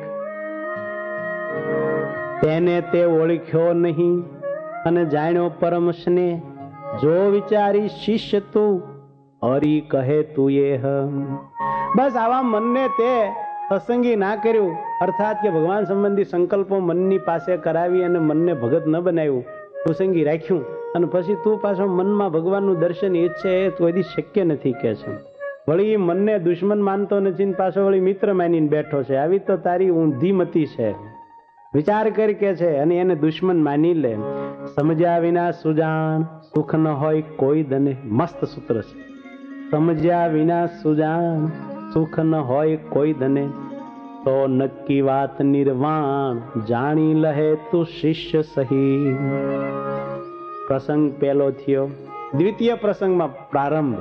Speaker 1: તેને તે ઓળખ્યો નહીં અને જાણ્યો પરમ સ્નેહ, જો વિચારી શિષ્ય તું હરી કહે તું એ હમ. બસ આવા મનને તે અસંગી ના કર્યું, અર્થાત કે ભગવાન સંબંધી સંકલ્પો મનની પાસે કરાવી અને મનને ભગત ન બનાવ્યું, કુસંગી રાખ્યું, અને પછી તું પાછો મનમાં ભગવાનનું દર્શન ઈચ્છે એ કોઈ શક્ય નથી કે છે. વળી મનને દુશ્મન માનતો નથી, પાછો વળી મિત્ર માનીને બેઠો છે. આવી તો તારી ઊંધી મતી છે. વિચાર કરી કે છે અને એને દુશ્મન માની લે. સમજ્યા વિના સુજાણ સુખ ન હોય કોઈ દને. મસ્ત સૂત્ર છે. સમજ્યા વિના સુજાણ સુખ ન હોય કોઈ દને, તો નક્કી વાત નિર્વાણ જાણી લહે તું શિષ્ય સહી. પ્રસંગ પહેલો થયો. દ્વિતીય પ્રસંગમાં પ્રારંભ.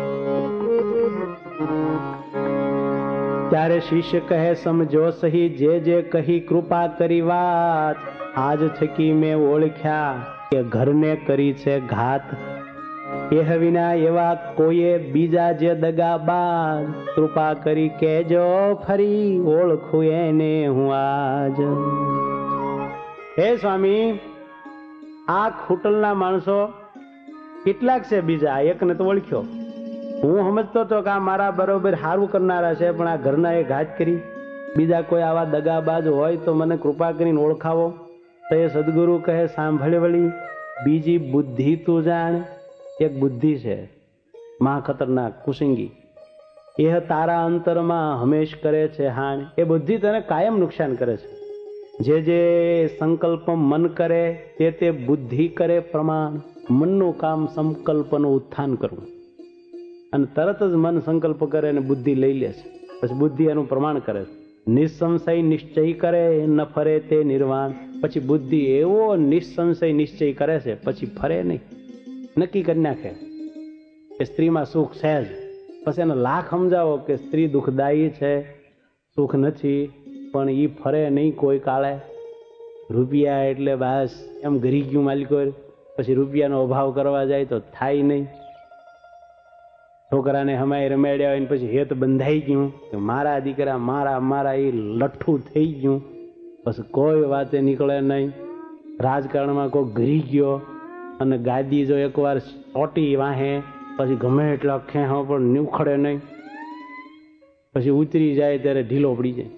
Speaker 1: ત્યારે શિષ્ય કહે સમજો સહી, જે જે કહી કૃપા કરી વાત. આજ થકી મેં ઓળખ્યા કે ઘરને કરી છે ઘાત. એ વિના એવા કોઈએ બીજા જે દગા બાદ, કૃપા કરી કેજો ફરી ઓળખું એને હું આજ. હે સ્વામી, આ ખૂટલના માણસો કેટલાક છે બીજા, એકને તો ઓળખ્યો. હું સમજતો હતો કે આ મારા બરોબર સારું કરનારા છે, પણ આ ઘરના એ ઘાત કરી. બીજા કોઈ આવા દગાબાજ હોય તો મને કૃપા કરીને ઓળખાવો. તો એ સદગુરુ કહે, સાંભળે વળી, બીજી બુદ્ધિ તું જાણ. એક બુદ્ધિ છે મહા ખતરનાક કુસંગી, એ તારા અંતરમાં હંમેશ કરે છે હાણ. એ બુદ્ધિ તને કાયમ નુકસાન કરે છે. જે જે સંકલ્પ મન કરે તે તે બુદ્ધિ કરે પ્રમાણ. મનનું કામ સંકલ્પનું ઉત્થાન કરવું, અને તરત જ મન સંકલ્પ કરે અને બુદ્ધિ લઈ લે છે. પછી બુદ્ધિ એનું પ્રમાણ કરે છે. નિસંશય નિશ્ચય કરે ન ફરે તે નિર્વાણ. પછી બુદ્ધિ એવો નિસંશય નિશ્ચય કરે છે, પછી ફરે નહીં. નક્કી કરી નાખે કે સ્ત્રીમાં સુખ છે જ. પછી એને લાખ સમજાવો કે સ્ત્રી દુઃખદાયી છે, સુખ નથી, પણ એ ફરે નહીં કોઈ કાળે. રૂપિયા એટલે બસ એમ ઘરી ગયું માલિકો. પછી રૂપિયાનો અભાવ કરવા જાય તો થાય નહીં. છોકરાને હમાય રમાડ્યા હોય ને પછી હેત બંધાઈ ગયું કે મારા દીકરા મારા મારા, એ લઠ્ઠું થઈ ગયું. પછી કોઈ વાતે નીકળે નહીં. રાજકારણમાં કોઈ ઘરી ગયો અને ગાદી જો એકવાર ચોટી વાહે પછી ગમે એટલા ખેહો પણ નીખડે નહીં. પછી ઉતરી જાય ત્યારે ઢીલો પડી જાય.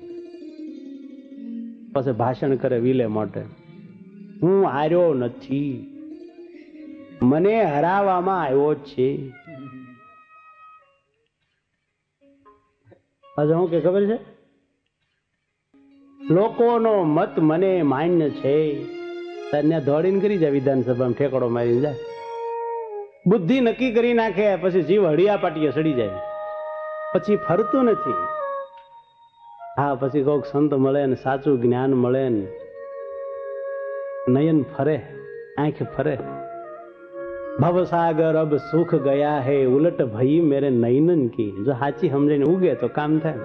Speaker 1: પછી ભાષણ કરે વિલે માટે, હું હાર્યો નથી, મને હરાવવામાં આવ્યો છે. હજુ હું કે ખબર છે, લોકોનો મત મને માન્ય છે. ત્યાં દોડીને કરી જાય વિધાનસભામાં ઠેકડો મારીને જાય. બુદ્ધિ નક્કી કરી નાખે, પછી જીવ હળિયા પાટીએ સડી જાય, પછી ફરતું નથી. હા, પછી કોઈક સંત મળે ને સાચું જ્ઞાન મળે ને નયન ફરે, આંખ ફરે. ભવસાગર અબ સુખ ગયા હે, ઉલટ ભઈ મેરે નયનન કી. જો સાચી સમજીને ઉગે તો કામ થાય.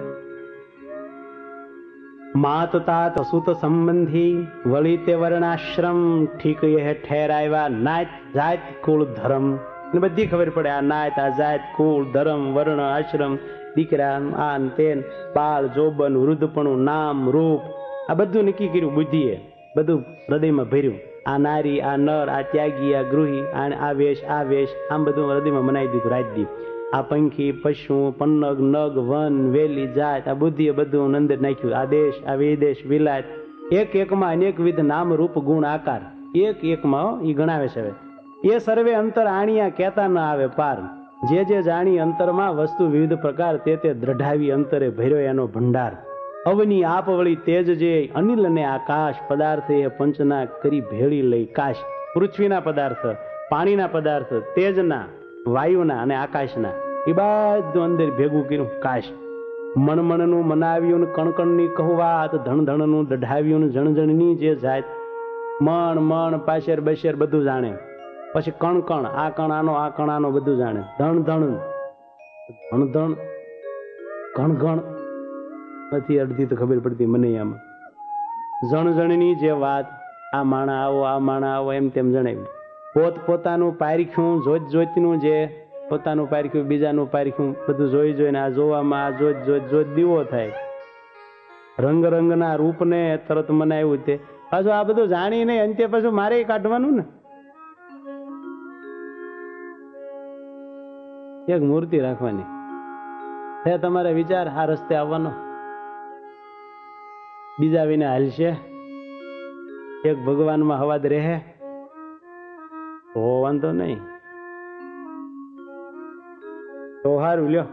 Speaker 1: માત તાત સુત સંબંધી વળી તે વર્ણાશ્રમ, ઠીક એ ઠેરાવ્યા નાત જાત કુળ ધર્મ. ને બધી ખબર પડે આ નાત, આ જાત, કુળ, ધર્મ, વર્ણ, આશ્રમ, દીકરા, આન તેન, બાળ, જોબન, વૃદ્ધપણું, નામ, રૂપ, આ બધું નક્કી કર્યું બુદ્ધિએ. બધું હૃદયમાં ભર્યું. આ નારી, આ નર, આ ત્યાગી, આ ગૃહી, આ વેશ, આ વેશ, આમ બધું હૃદયમાં મનાવી દીધું રાત દી. આ પંખી, પશુ, પન્નગ, નગ, વન, વેલી, જાત, આ બુદ્ધિએ બધું અંદર નાખ્યું. આ દેશ, આ વિદેશ, વિલાત, એક એકમાં અનેકવિધ નામ, રૂપ, ગુણ, આકાર, એક એકમાં એ ગણાવે છે. હવે એ સર્વે અંતર આણિયા કહેતા ન આવે પાર. જે જે જાણી અંતરમાં વસ્તુ વિવિધ પ્રકાર, તે તે દ્રઢાવી અંતરે ભર્યો એનો ભંડાર. અવની આપ વળી તેજ જે અનિલ ને આકાશ, પદાર્થ એ પંચના કરી ભેળી લઈ કાશ. પૃથ્વીના પદાર્થ, પાણીના પદાર્થ, તેજના, વાયુના અને આકાશના, એ બધું અંદર ભેગું કર્યું કાશ. મણમણનું મનાવ્યું ને કણકણની કહુવાત, ધણ ધણનું દઢાવ્યું ને જણજણની જે જાત. મણ મણ પાશેર બશેર બધું જાણે. પછી કણ કણ, આ કણ આનો, આ કણ આનો બધું જાણે. ધણ ધણ, ધણ ધણ, ઘણ ઘણ નથી અડધી તો ખબર પડતી મને આમાં. જણ જણની જે વાત, આ માણા આવો, આ માણા આવો, એમ તેમ જણાવ્યું. પોત પોતાનું પારખ્યું, જોત જોતનું જે પોતાનું પારખ્યું, બીજાનું પારખ્યું, બધું જોઈ જોઈને આ જોવામાં આ જોત જોત જોત દીવો થાય. રંગ રંગના રૂપને તરત મનાવ્યું. તે પાછું આ બધું જાણી નહીં અંતે પાછું મારે કાઢવાનું ને. એક મૂર્તિ રાખવાની છે. તમારે વિચાર આ રસ્તે આવવાનો, બીજા વિને હાલશે, એક ભગવાનમાં હવાદ રહે તો વાંધો નહીં. તો હારું લ્યો.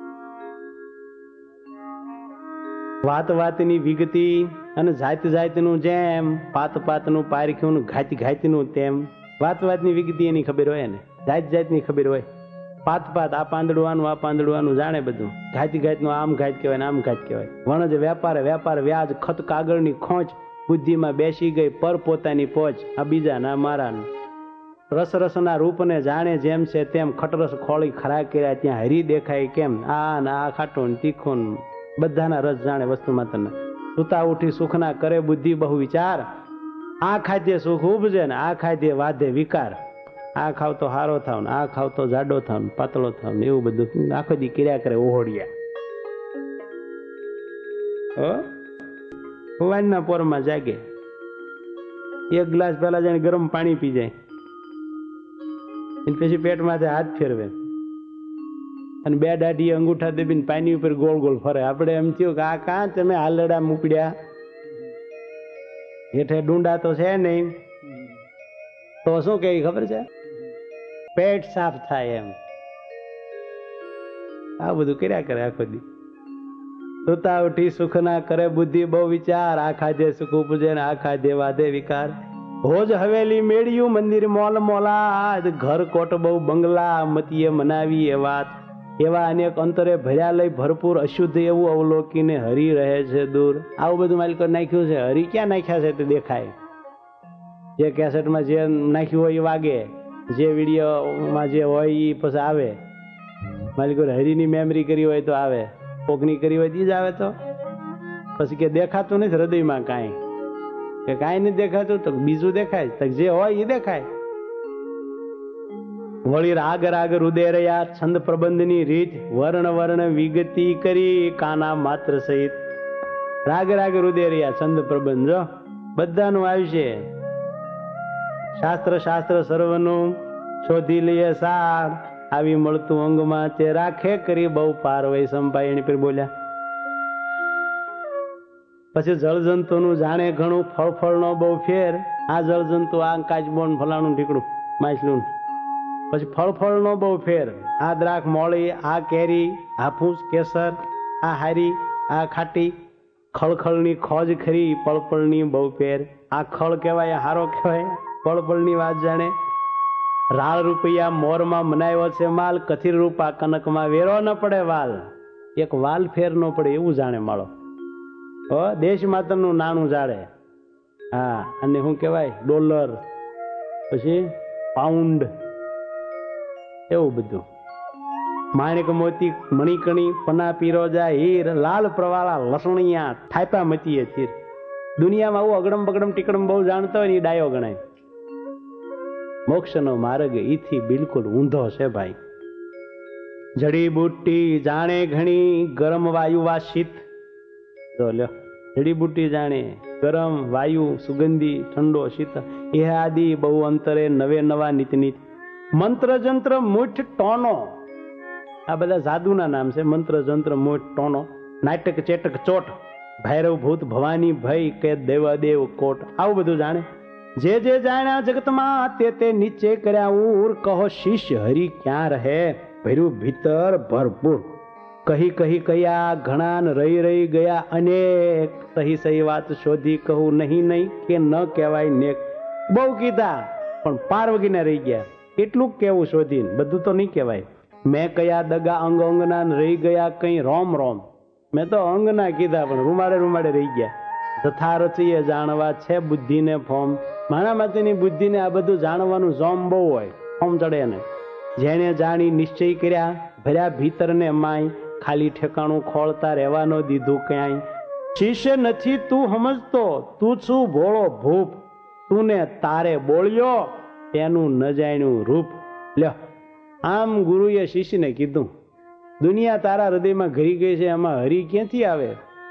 Speaker 1: વાત વાતની વિગતી અને જાત જાતનું જેમ, પાત પાતનું પારખ્યું, ઘાત ઘાતનું તેમ. વાત વાતની વિગતી એની ખબર હોય ને, જાત જાતની ખબર હોય. પાત પાત, આ પાંદડવાનું, આ પાંદડવાનું જાણે બધું. ઘાતી ઘાતનું આમ ઘાત કહેવાય ને આમ ઘાત કહેવાય. વણજ વેપાર, વેપાર વ્યાજ, ખત કાગળની ખોંચ, બુદ્ધિમાં બેસી ગઈ પર પોતાની પોચ. આ બીજા ના મારાનું. રસ રસના રૂપને જાણે જેમ છે તેમ, ખટરસ ખોળી ખરા કર્યા ત્યાં હરી દેખાય કેમ. આ ને આ ખાટું ને તીખું, બધાના રસ જાણે વસ્તુમાં તને. સુતા ઉઠી સુખના કરે બુદ્ધિ બહુ વિચાર, આ ખાધ્ય સુખ ઉપજે ને આ ખાધ્ય વાધે વિકાર. આ ખાવ તો હારો થાવ ને આ ખાવ તો જાડો થાવ ને પાતળો થાવ ને એવું બધું આખો દી કર્યા કરે ઓહોડિયા. વાનના પોરમાં જાગે, એક ગ્લાસ પેલા જઈને ગરમ પાણી પી જાય, પછી પેટમાંથી હાથ ફેરવે, અને બે દાઢી અંગૂઠા દેબીને પાણી ઉપર ગોળ ગોળ ફરે. આપણે એમ થયું કે આ કાં તમે હાલડા મૂકડ્યા, હેઠે ડુંડા તો છે નહીં, તો શું કે ખબર છે, પેટ સાફ થાય એમ. આ બધું કર્યા કરે આખો દી. સુતા ઉઠી સુખ ના કરે બુદ્ધિ બહુ વિચાર, આ ખાધે સુખ ઉપજે ને આ ખાધે વાદે વિકાર. ભોજ હવેલી મેળ્યું મંદિર મોલ મોલા, ઘર કોટ બહુ બંગલા મતીએ મનાવી એ વાત. એવા અનેક અંતરે ભર્યા લઈ ભરપૂર અશુદ્ધ એવું અવલોકીને હરી રહે છે દૂર. આવું બધું માલિકો નાખ્યું છે. હરી ક્યાં નાખ્યા છે તે દેખાય. જે કેસેટમાં જે નાખ્યું હોય એ વાગે, જે વિડીયોમાં જે હોય એ પછી આવે. માલિકો હરીની મેમરી કરી હોય તો આવે, કોકની કરી હોય એ જ આવે. તો પછી કે દેખાતું નથી હૃદયમાં કાંઈ, કે કાંઈ નથી દેખાતું, તો બીજું દેખાય, તો જે હોય એ દેખાય. વળી રાગ રાગ હૃદય રહ્યા છંદ પ્રબંધની રીત, વર્ણ વર્ણ વિગતિ કરી કાના માત્ર સહિત. રાગ રાગ હૃદય રહ્યા છંદ પ્રબંધ જો બધાનું આવશે. શાસ્ત્ર શાસ્ત્ર સર્વનું શોધી લઈએ સાર, આવી મળતું અંગમાં તે રાખે કરી બહુ પાર વય સંપાય. એની પર બોલ્યા પછી જળજંતુ નું જાણે ઘણું, ફળ ફળ નો બહુ ફેર. આ જળજંતુ આ કાચબોન ફલાણું ઢીકડું માછલું. પછી ફળ ફળ નો બહુ ફેર. આ દ્રાક્ષ મોળી, આ કેરી, હાફૂસ કેસર, આ હારી, આ ખાટી. ખળખળની ખોજ ખરી, પળપળની બહુ ફેર. આ ખળ કહેવાય, હારો કહેવાય, પળપળની વાત જાણે. રાળ રૂપિયા મોરમાં મનાવ્યો છે માલ, કથિર રૂપા કનકમાં વેરો ન પડે વાલ. એક વાલ ફેર ન પડે એવું જાણે માળો. દેશ માતરનું નાણું જાળે. હા, અને શું કહેવાય, ડોલર, પછી પાઉન્ડ, એવું બધું. માણેક મોતી મણિકણી, પના પીરોજા હીર, લાલ પ્રવાળા લસણિયા થાપા મતીએ ચીર. દુનિયામાં આવું અગડમ બગડમ ટીકડમ બહુ જાણતો હોય ને એ ડાયો ગણાય. મોક્ષનો માર્ગ ઈથી બિલકુલ ઊંધો છે ભાઈ. જડીબુટ્ટી જાણે ઘણી, ગરમ વાયુ વા શીત. જો લ્યો, જડીબુટ્ટી જાણે ગરમ વાયુ, સુગંધી, ઠંડો, શીત. એ આદિ બહુ અંતરે નવે નવા નિત નિત. મંત્ર જંત્ર મૂઠ ટોનો, આ બધા જાદુના નામ છે. મંત્ર જંત્ર મૂઠ ટોનો, નાટક ચેટક ચોટ, ભૈરવ ભૂત ભવાની ભય કે દેવાદેવ કોટ. આવું બધું જાણે. જે જે જાણ્યા જગતમાં તે તે નીચે કર્યા ઉર. કહો શિષ્ય હરિ ક્યાં રહે, ભર્યું ભીતર ભરપૂર. કહી કહી કયા ઘણા રહી રહી ગયા અનેક. સહી સહી વાત શોધી કહું નહીં નહીં કે ન કહેવાય નેક. બહુ કીધા પણ પાર વગીને રહી ગયા. કેટલું કેવું શોધીને બધું તો નહીં કહેવાય. મેં કયા દગા અંગ અંગના રહી ગયા કઈ રોમ રોમ. મેં તો અંગના કીધા પણ રૂમાડે રૂમાડે રહી ગયા. તથારથીએ જાણવા છે બુદ્ધિને ફોમ. મારા માટેની બુદ્ધિને આ બધું જાણવાનું જોમ બહુ હોય, ફોમ ચડે ને. જેને જાણી નિશ્ચય કર્યા, ભર્યા ભીતરને માય. ખાલી ઠેકાણું ખોળતા રહેવાનો દીધું ક્યાંય. શિષ્ય નથી તું સમજતો, તું છું ભોળો ભૂપ. તું ને તારે બોલ્યો તેનું ન જાણ્યું રૂપ. લ્યો, આમ ગુરુએ શિષ્યને કીધું, દુનિયા તારા હૃદયમાં ઘરી ગઈ છે, એમાં હરી ક્યાંથી આવે?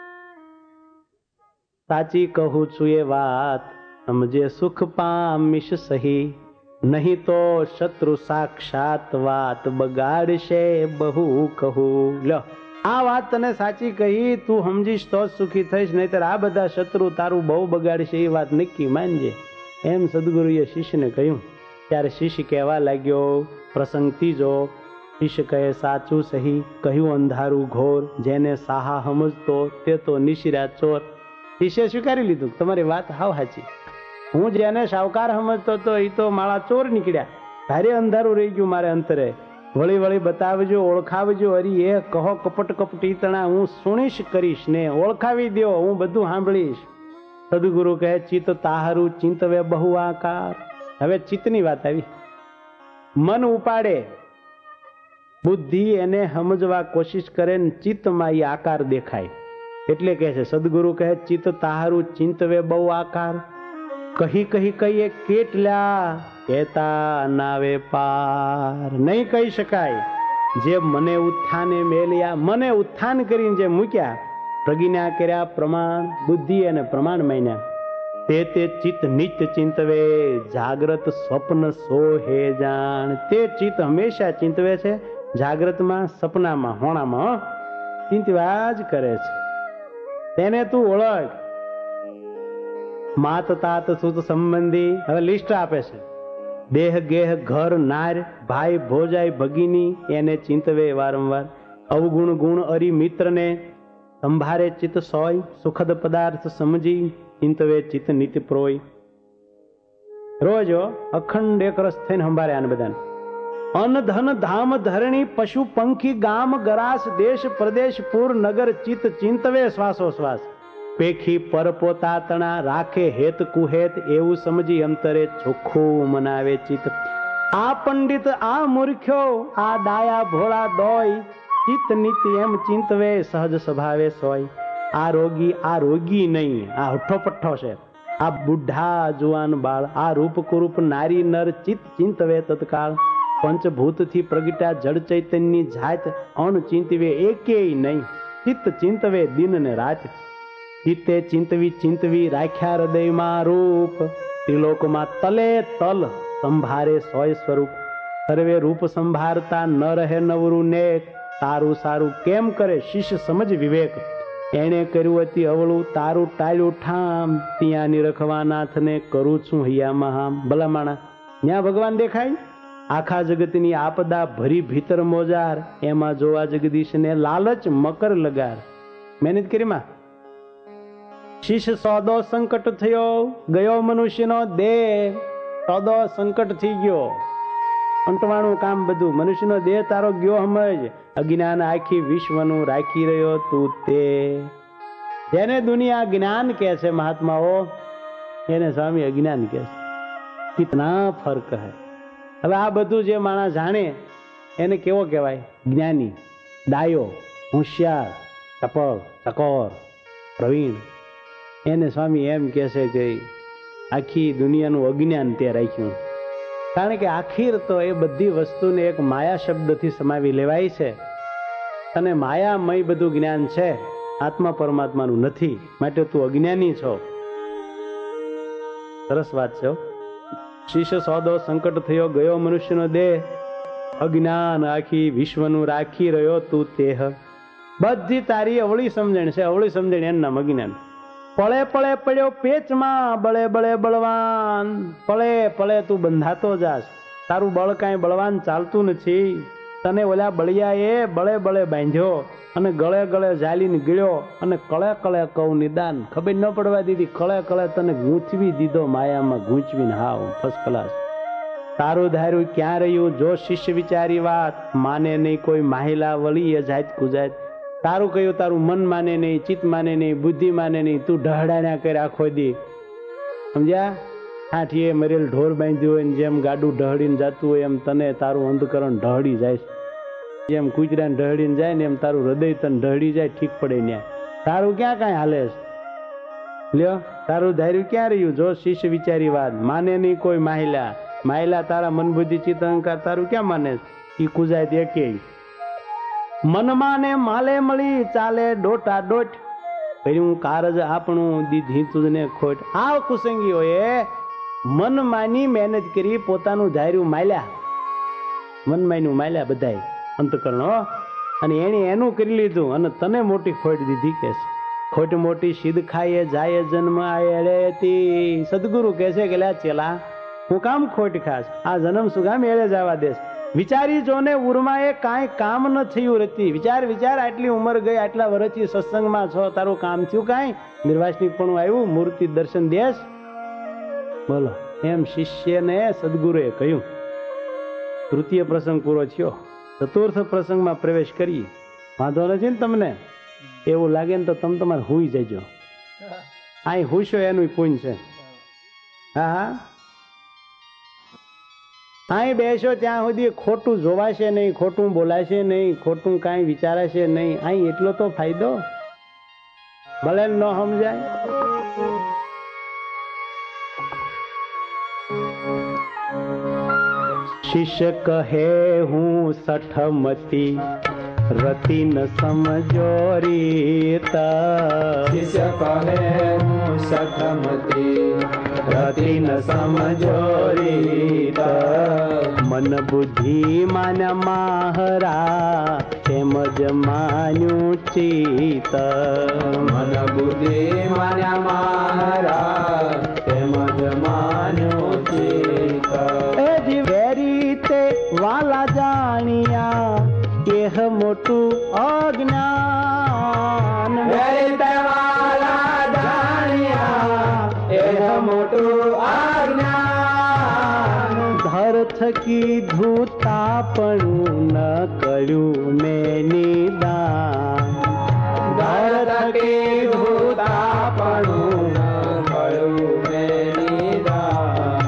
Speaker 1: સાચી કહું છું એ વાત, સમજે સુખ પામીશ સહી. નહીં તો શત્રુ સાક્ષાત વાત બગાડશે બહુ કહું. લ્યો, આ વાત તને સાચી કહી, તું સમજીશ તો સુખી થઈશ, નહીતર આ બધા શત્રુ તારું બહુ બગાડશે. એ વાત નક્કી માનજે. એમ સદગુરુએ શિષ્યને કહ્યું. ત્યારે શિષ્ય કહેવા લાગ્યો, પ્રસંગ ત્રીજો. શિષ્ય કહે સાચું સહી, કહ્યું અંધારું ઘોર. જેને સાહા સમજતો તે તો નિશિરા ચોર. શિષ્ય સ્વીકારી લીધું, તમારી વાત હાવ સાચી. હું જેને સાવકાર સમજતો તો એ તો મારા ચોર નીકળ્યા. ભારે અંધારું રહી ગયું મારે અંતરે. વળી વળી બતાવજો, ઓળખાવજો. હરી એ કહો કપટ કપટી તણા, હું સુણીશ કરીશ ને ઓળખાવી દો, હું બધું સાંભળીશ. સદગુરુ કહે ચિત્ત તાહારું ચિંતવે બહુ આકાર. હવે ચિત્તની વાત આવી. મન ઉપાડે, બુદ્ધિ એને સમજવા કોશિશ કરે ને ચિત્તમાં એ આકાર દેખાય. એટલે કહે છે સદગુરુ કહે ચિત્ત તાહારું ચિંતવે બહુ આકાર. કહી કહી કહીએ કેટલા કહેતા નાવે પાર. નહીં કહી શકાય જે મને ઉત્થાને મેલ્યા. મને ઉત્થાન કરીને જે મૂક્યા, પ્રજ્ઞા કર્યા પ્રમાણ, બુદ્ધિ અને પ્રમાણ માન્યા. તે તે ચિત્ત નિત્ય ચિંતવે, જાગ્રત સ્વપ્ન સો હે જાણ. તે ચિત્ત હંમેશા ચિંતવે છે, જાગ્રતમાં, સપનામાં, હોણામાં ચિંતવ્યા જ કરે છે. તેને તું ઓળખ. માત તાત સુત સંબંધી, હવે લિસ્ટ આપે છે. દેહ ગેહ ઘર નાર ભાઈ ભોજાઈ ભગીની, એને ચિંતવે વારંવાર. અવગુણ ગુણ અરી મિત્રને સંભારે ચિત્ત સોય. સુખદ પદાર્થ સમજી ચિંતવે ચિત્ત નિત્ય પ્રોય. રોજ અખંડ એક રસ થઈને સંભારે આને બધાને. અન્ન ધન ધામ ધરણી પશુ પંખી ગામ ગરાસ દેશ પ્રદેશ પુર નગર ચિત્ત ચિંતવે શ્વાસો શ્વાસ. પેખી પર પોતા તણા રાખે હેત કુહેત, એવું સમજી અંતરે ચોખ્ખું મનાવે ચિત્ત. આ પંડિત આ મૂર્ખ્યો આ ડાયા ભોળા દોય, ચિત્ત નીતિ એમ ચિંતવે સહજ સ્વભાવે સોય. આ રોગી આ રોગી નહીં, આ હઠ્ઠો પઠ્ઠો છે. આ બુઢા જુવાન બાળ, આ રૂપ કુરૂપ નારી નર, ચિત્ત ચિંતવે તત્કાળ. પંચભૂત થી પ્રગટ્યા જળ ચૈતન્યની જાત, અણ ચિંતવે એકેય નહીં, ચિત્ત ચિંતવે દિન ને રાત. ચિત્તે ચિંતવી ચિંતવી રાખ્યા હૃદયમાં રૂપ, ત્રિલોકમાં તલે તલ સંભારે સોય સ્વરૂપ. સર્વે રૂપ સંભારતા ન રહે નવરું નેક, તારું સારું કેમ કરે શિષ્ય સમજ વિવેક. એણે કર્યું અતિ અવળું તારું ટાળ્યું ઠામ, ત્યાં નિરખવાનાથને કરું છું હૈયામાં હામ. ભલા માણા ત્યાં ભગવાન દેખાય. આખા જગતની આપદા ભરી ભીતર મોજાર, એમાં જોવા જગદીશને લાલચ મકર લગાર. મહેનત કરી માં શિષ્ય સોદો સંકટ થયો, ગયો મનુષ્યનો દેહ. સોદો સંકટ થઈ ગયો, અંટવાણું કામ બધું. મનુષ્યનો દેહ તારો ગયો સમજ. અજ્ઞાન આખી વિશ્વનું રાખી રહ્યો તું તે. જેને દુનિયા જ્ઞાન કહે છે મહાત્માઓ, એને સ્વામી અજ્ઞાન કહે છે. કિતના ફર્ક હૈ. હવે આ બધું જે માણસ જાણે એને કેવો કહેવાય? જ્ઞાની, ડાયો, હોશિયાર, ટપલ, ચકોર, પ્રવીણ. એને સ્વામી એમ કહે છે કે આખી દુનિયાનું અજ્ઞાન તે રાખ્યું. કારણ કે આખીર તો એ બધી વસ્તુને એક માયા શબ્દથી સમાવી લેવાય છે, અને માયામય બધું જ્ઞાન છે, આત્મા પરમાત્માનું નથી. માટે તું અજ્ઞાની છો. સરસ વાત છે. શિષ્ય સોદો સંકટ થયો, ગયો મનુષ્યનો દેહ. અજ્ઞાન આખી વિશ્વનું રાખી રહ્યો તું તેહ. બધી તારી અવળી સમજણ છે. અવળી સમજણ એનું નામ અજ્ઞાન. પળે પળે પડ્યો પેચમાં, બળે બળે બળવાન. પળે પળે તું બંધાતો જાશ, તારું બળ કાંઈ બળવાન ચાલતું નથી. તને ઓલા બળિયાએ બળે બળે બાંધ્યો અને ગળે ગળે ઝાલીને ગળ્યો, અને કળે કળે કહું નિદાન ખબર ન પડવા દીધી. કળે કળે તને ગૂંચવી દીધો માયામાં, ગૂંચવીને હાવ ફર્સ્ટ ક્લાસ. તારું ધાર્યું ક્યાં રહ્યું જો શિષ્ય વિચારી વાત, માને નહીં કોઈ માહિલા વળી એ જાત કુજાત. તારું કહ્યું તારું મન માને નહીં, ચિત્ત માને નહીં, બુદ્ધિ માને નહીં. તું ઢહડાના કરે આખો દી. સમજ્યા? હાથીએ મરેલ ઢોર બાંધ્યું હોય ને જેમ ગાડું ઢહડીને જતું હોય, એમ તને તારું અંધકરણ ઢહડી જાય. જેમ કૂતરાને ઢહડીને જાય ને એમ તારું હૃદય તને ઢહડી જાય. ઠીક પડે ત્યાં. તારું ક્યાં કાંઈ હાલે છે? લ્યો, તારું ધાર્યું ક્યાં રહ્યું જો શિષ્ય વિચારી વાત, માને નહીં કોઈ માહિલા. માહિલા તારા મન બુદ્ધિ ચિત્ત અહંકાર તારું ક્યાં માને? એ કુજાય તે કે મનમાં ને માલે મળી ચાલે ડોટા ડોટ. કર્યું કારજ આપણું દીધી તુજને ખોટ. આ કુસંગીઓએ મન માની મહેનત કરી, પોતાનું ધાર્યું માલ્યા. મન માન્યું માલ્યા બધાય અંતકરણો, અને એને એનું કરી લીધું અને તને મોટી ખોટ દીધી. કે ખોટ મોટી સિદ્ધ ખાઈએ જાય જન્મ આયે. સદગુરુ કહે છે કે લ્યા ચેલા, હું કામ ખોટ ખાસ? આ જન્મ શું કામ એળે જવા દેશ? વિચારી જો ને ઉર્માએ કાંઈ કામ ન થયું રતી. વિચાર વિચાર, આટલી ઉંમર ગઈ, આટલા વર્ષથી સત્સંગમાં છો, તારું કામ થયું કાંઈ? નિર્વાસનિક પણ આવ્યું, મૂર્તિ દર્શન દેશ. બોલો, એમ શિષ્યને સદગુરુએ કહ્યું. તૃતીય પ્રસંગ પૂરો થયો, ચતુર્થ પ્રસંગમાં પ્રવેશ કરીએ. વાંધો નથી ને તમને? એવું લાગે ને તો તમે તમારે હુઈ જજો. અહીં હુશો એનું પુણ્ય છે. હા હા, અહીં બેસો ત્યાં સુધી ખોટું જોવાશે નહીં, ખોટું બોલાશે નહીં, ખોટું કાંઈ વિચારાશે નહીં. અહીં એટલો તો ફાયદો. ભલે ન સમજાય. શિષ્ય કહે હું સઠમતી, રતિ ન સમજો રીત
Speaker 2: શિષ્ય કહે હું સખમતી
Speaker 1: રતિ ન સમજો રીત મન બુદ્ધિ માન્યા માહરા તેમજ માન્યું ચિત
Speaker 2: મન બુદ્ધિ માન્યા મારા તેમજ માન્યું ચિત
Speaker 1: એ વેરી તે વાલા જાણ્યા કેહ મોટું અજ્ઞાન
Speaker 2: વેરી તે વાલા જાણ્યા એહ મોટું અજ્ઞાન
Speaker 1: ધર થકી ધૂતાપણું ન કર્યું મેં નિદાન
Speaker 2: ધર થકી ધૂતાપણું ન કર્યું મેં નિદાન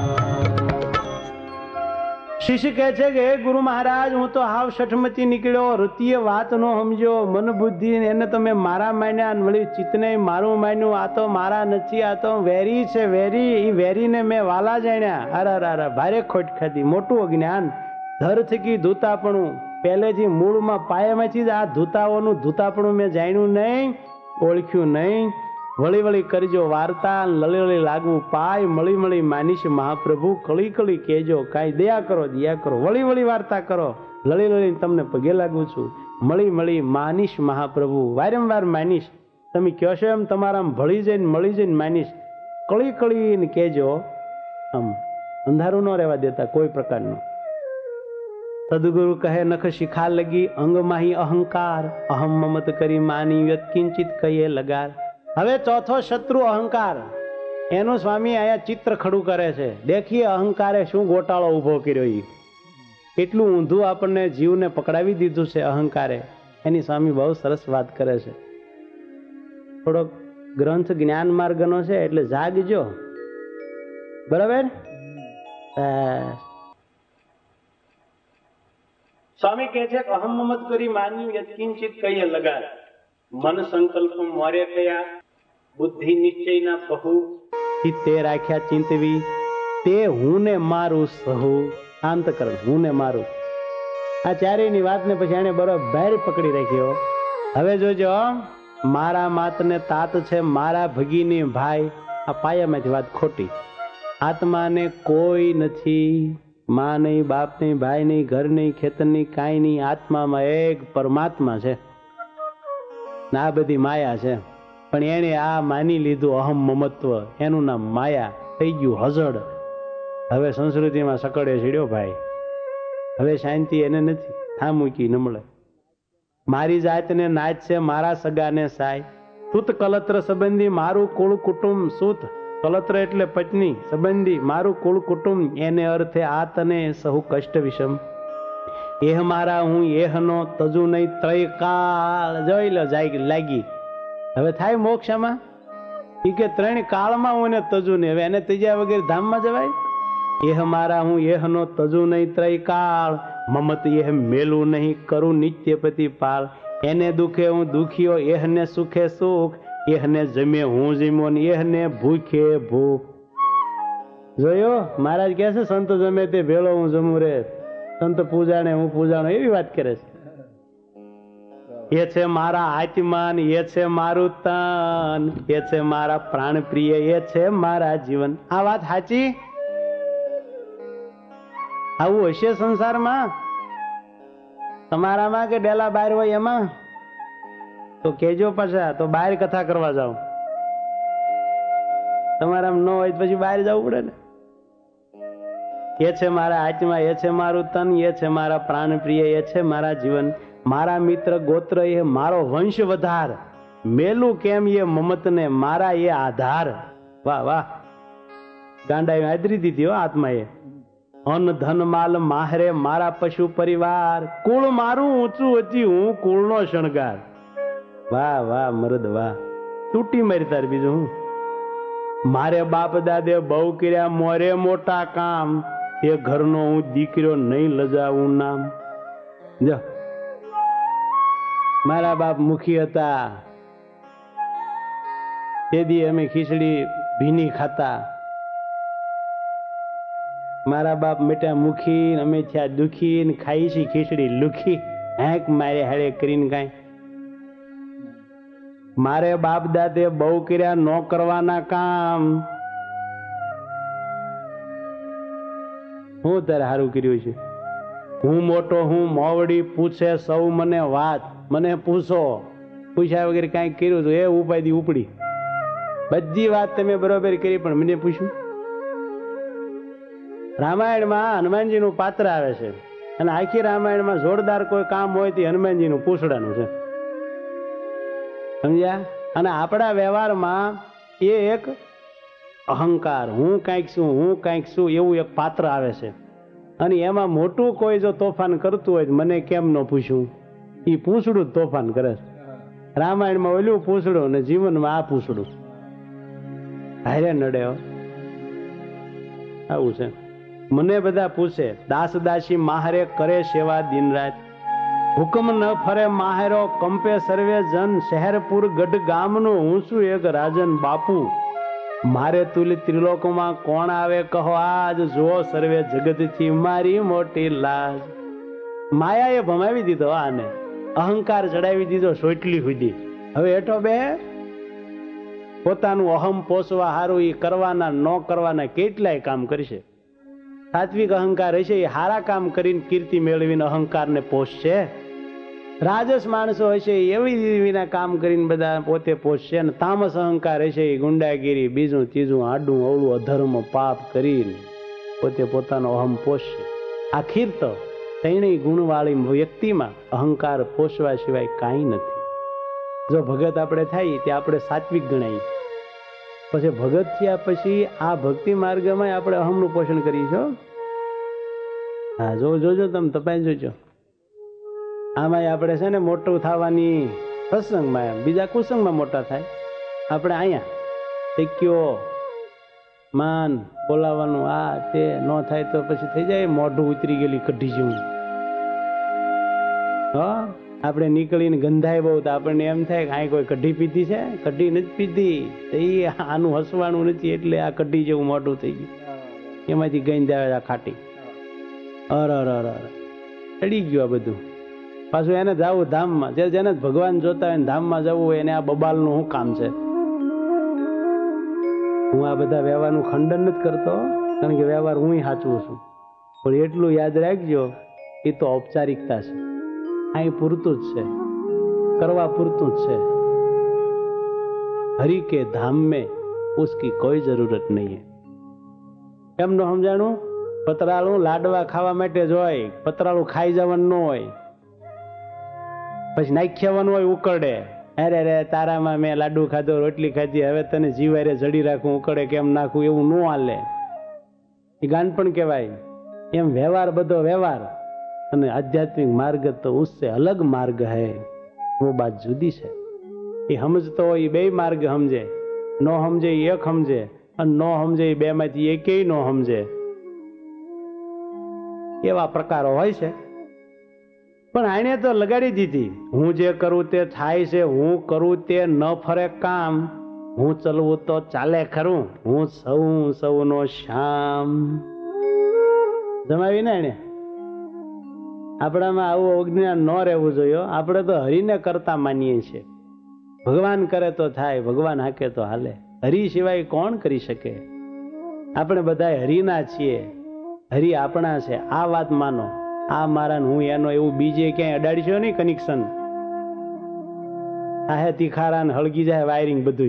Speaker 1: શિષ્ય કહે છે કે હે ગુરુ મહારાજ હું તો હાવ શઠમતી નીકળ્યો રતિય વાત નો સમજો મન બુદ્ધિ એને તમે મારા માન્યા અને વળી ચિત્તને મારું માન્યું આ તો મારા નથી આ તો વેરી છે વેરી એ વેરીને મેં વાલા જાણ્યા અરે અરે ભારે ખોટ ખાધી મોટું અજ્ઞાન ધર થકી ધૂતાપણું પહેલેથી મૂળમાં પાયામાંથી જ આ ધૂતાઓનું ધૂતાપણું મેં જાણ્યું નહીં ઓળખ્યું નહીં વળી વળી કરજો વાર્તા લળી લળી લાગવું પાય મળી મળી માનીશ મહાપ્રભુ કળી કળી કહેજો કાંઈ દયા કરો દયા કરો વળી વળી વાર્તા કરો લળી લળી તમને પગે લાગું છું મળી મળી માનીશ મહાપ્રભુ વારંવાર માનીશ તમે કહો છો એમ તમારા ભળી જઈને મળી જઈને માનીશ કળી કળીને કહેજો આમ અંધારું ન રહેવા દેતા કોઈ પ્રકારનું સદગુરુ કહે નખ શિખા લગી અંગમાહી અહંકાર અહમ મમત કરી માની વ્યત્કિંચિત કહીએ લગાર હવે ચોથો શત્રુ અહંકાર એનું સ્વામી અહીંયા ચિત્ર ખડું કરે છે દેખીએ અહંકારે શું ગોટાળો ઉભો કર્યો એ એટલું ઊંધું આપણને જીવને પકડાવી દીધું છે અહંકારે એની સ્વામી બહુ સરસ વાત કરે છે થોડોક ગ્રંથ જ્ઞાન માર્ગનો છે એટલે જાગજો બરાબર સ્વામી કહે છે અહમ મમત કરી માન્યું યત્કિંચિત કહીએ લગાર મન સંકલ્પ મોરે કયા બુદ્ધિ નિશ્ચયના બહુ તે રાખ્યા ચિંતવી તે હું ને મારું સહુ આંતકરણ હું ને મારું આ ચારેયની વાતને પછી એને બરોબર પકડી રાખ્યો હવે જોજો મારા માતને તાત છે મારા ભગીની ભાઈ આ પાયામાંથી વાત ખોટી આત્માને કોઈ નથી માં નહીં બાપ નહીં ભાઈ નહીં ઘર નહીં ખેતર નહીં કાંઈ નહીં આત્મામાં એક પરમાત્મા છે આ બધી માયા છે પણ એને આ માની લીધું અહમ મમત્વ એનું નામ માયા થઈ ગયું હજડ હવે સંસ્કૃતિમાં સકડે સીડ્યો ભાઈ હવે શાંતિ એને નથી થા મૂકી ન મળે મારી જાતને નાચ છે મારા સગાને સાય સૂત કલત્ર સંબંધી મારું કુળ કુટુંબ સૂત કલત્ર એટલે પત્ની સંબંધી મારું કુળ કુટુંબ એને અર્થે આ તને સહુ કષ્ટ વિષમ એહ મારા હું એહનો તજુ નહીં ત્રય કાળ જોઈ લો જાય લાગી હવે થાય મોક્ષમાં એ કે ત્રણ કાળમાં હું એને તજુ નહીં હવે એને ત્રીજા વગેરે ધામમાં જવાય એહ મારા હું એહનો તજુ નહીં ત્રય કાળ મમત એહ મેલું નહીં કરું નિત્યપતિ પાળ એને દુખે હું દુખ્યો એહને સુખે સુખ એહને જમે હું જમ્યો ને એહને ભૂખે ભૂખ જોયો મહારાજ કહે છે સંત જમે તે ભેળો હું જમું રે સંત પૂજાણે હું પૂજાણો એવી વાત કરે છે એ છે મારા આત્માન એ છે મારું તન એ છે મારા પ્રાણ પ્રિય એ છે મારા જીવન આ વાત સાચી આવું હશે સંસારમાં તમારામાં કે ડેલા બહાર હોય એમાં તો કેજો પાછા તો બહાર કથા કરવા જાઓ તમારામાં ન હોય પછી બહાર જવું પડે ને એ છે મારા આત્મા એ છે મારું તન એ છે મારા પ્રાણ પ્રિય એ છે મારા જીવન મારા મિત્ર ગોત્ર એ મારો વંશ વધાર મેલું કેમ એ મમત ને મારા એ આધાર વાહ વાહ ગાંડા આદરી દીધી હો આત્મા એ અન ધન માલ માહરે મારા પશુ પરિવાર કુળ મારું ઊંચું હતી હું કુળનો શણગાર વાહ વાહ મરદ વાહ તૂટી મારી તાર બીજું હું મારે બાપ દાદે બહુ કર્યા મોરે મોટા કામ એ ઘરનો હું દીકરો નહીં લજાવું નામ જો મારા બાપ મુખી હતા તે દી અમે ખીચડી ભીની ખાતા મારા બાપ મેટા મુખી અમે થયા દુખી ને ખાઈ છી ખીચડી લુખી હેક મારે હાડે કરીને કાંઈ મારે બાપ દાદે બહુ કર્યા ન કરવાના કામ હું તારે સારું કર્યું છે. હું મોટો હું મોવડી પૂછે સૌ મને વાત, મને પૂછો, પૂછ્યા વગેરે કાંઈક કર્યું તો એ ઉપાધી ઉપડી. બધી વાત તમે બરોબર કરી પણ મને પૂછ્યું. રામાયણમાં હનુમાનજીનું પાત્ર આવે છે અને આખી રામાયણમાં જોરદાર કોઈ કામ હોય તે હનુમાનજીનું પૂછડાનું છે, સમજ્યા? અને આપણા વ્યવહારમાં એ એક અહંકાર, હું કાંઈક છું, હું કાંઈક છું એવું એક પાત્ર આવે છે. અને એમાં મોટું કોઈ જો તોફાન કરતું હોય મને કેમ ન પૂછ્યું, એ પૂછડું જ તોફાન કરે છે. રામાયણમાં ઓલું પૂછડું અને જીવનમાં આ પૂછડું હારે નડે. આવું છે. મને બધા પૂછે દાસ દાસી માહરે કરે સેવા દિન રાત, હુકમ ન ફરે માહેરો કંપે સર્વે જન, શહેરપુર ગઢ ગામનો હું છું એક રાજન બાપુ, મારે તુલી ત્રિલોકમાં કોણ આવે કહો આજ, જો સર્વે જગતથી મારી મોટી લાજ. માયાએ ભમાવી દીધો આને, અહંકાર ચડાવી દીધો સોટલી સુધી. હવે હેઠો બે પોતાનું અહમ પોષવા હારું એ કરવાના ન કરવાના કેટલાય કામ કરશે. સાત્વિક અહંકાર હશે એ હારા કામ કરીને કીર્તિ મેળવીને અહંકારને પોષશે. રાજસ માણસો હશે એવી વિના કામ કરીને બધા પોતે પોષશે. અને તામસ અહંકાર હશે એ ગુંડાગીરી, બીજું ત્રીજું આડું અવળું અધર્મ પાપ કરીને પોતે પોતાનો અહમ પોષશે. આખીર તો ત્રણેય ગુણવાળી વ્યક્તિમાં અહંકાર પોષવા સિવાય કાંઈ નથી. જો ભગત આપણે થાય તે આપણે સાત્વિક ગણાય, પછી ભગત થયા પછી આ ભક્તિ માર્ગમાં આપણે અહમનું પોષણ કરીશું. હા જો જોજો તમે તપાઈ જોજો. આમાં આપણે છે ને મોટું થવાની સત્સંગમાં, બીજા કુસંગમાં મોટા થાય. આપણે અહીંયા ટેક્યો માન બોલાવાનું આ તે ન થાય તો પછી થઈ જાય મોઢું ઉતરી ગયેલી કઢી જેવું. હા આપણે નીકળીને ગંધાય બહુ તો આપણને એમ થાય કે આ કોઈ કઢી પીધી છે, કઢી નથી પીધી તો એ આનું હસવાનું નથી એટલે આ કઢી જેવું મોઢું થઈ ગયું. એમાંથી ગંધ આવે આ ખાટી. અર અર અર અર ચડી ગયું આ બધું. પાછું એને જવું ધામમાં, જે જેને ભગવાન જોતા હોય ધામમાં જવું હોય એને આ બબાલનું શું કામ છે? હું આ બધા વ્યવહારનું ખંડન નથી કરતો, કારણ કે વ્યવહાર હું સાચવું છું, પણ એટલું યાદ રાખજો એ તો ઔપચારિકતા છે. અહીં પૂરતું જ છે, કરવા પૂરતું જ છે. હરિ કે ધામ મેં ઉસકી કોઈ જરૂરત નહીં. કેમ ન સમજાણું? પતરાળું લાડવા ખાવા માટે જ હોય, પતરાળું ખાઈ જવાનું ન હોય. પછી નાખ્યાવાનું હોય ઉકળે, અરે રે તારામાં મેં લાડુ ખાધો, રોટલી ખાધી, હવે તને જીવારે જડી રાખું, ઉકળે કેમ નાખું, એવું ન હાલે. એ ગાન પણ કહેવાય. એમ વ્યવહાર બધો વ્યવહાર અને આધ્યાત્મિક માર્ગ તો ઉસસે અલગ માર્ગ હૈ, वो बात જુદી છે. એ સમજતો હોય એ બે માર્ગ સમજે, ન સમજે એ એક સમજે, અને ન સમજે એ બે માંથી એકેય ન સમજે. એવા પ્રકારો હોય છે. પણ આને તો લગાડી દીધી, હું જે કરું તે થાય છે, હું કરું તે ન ફરે કામ, હું ચલવું તો ચાલે ખરું, હું સૌ સૌનો શ્યામ. જમાવી ને એને આપણામાં આવું અજ્ઞાન ન રહેવું જોઈએ. આપણે તો હરિને કરતા માનીએ છીએ. ભગવાન કરે તો થાય, ભગવાન હાકે તો હાલે. હરિ સિવાય કોણ કરી શકે? આપણે બધા હરિના છીએ, હરિ આપણા છે. આ વાત માનો. આ મારા હું એનો એવું બીજે ક્યાંય અડાડશો નહીં કનેક્શન. આ હે તીખારા ને હળગી જાય વાયરિંગ બધું.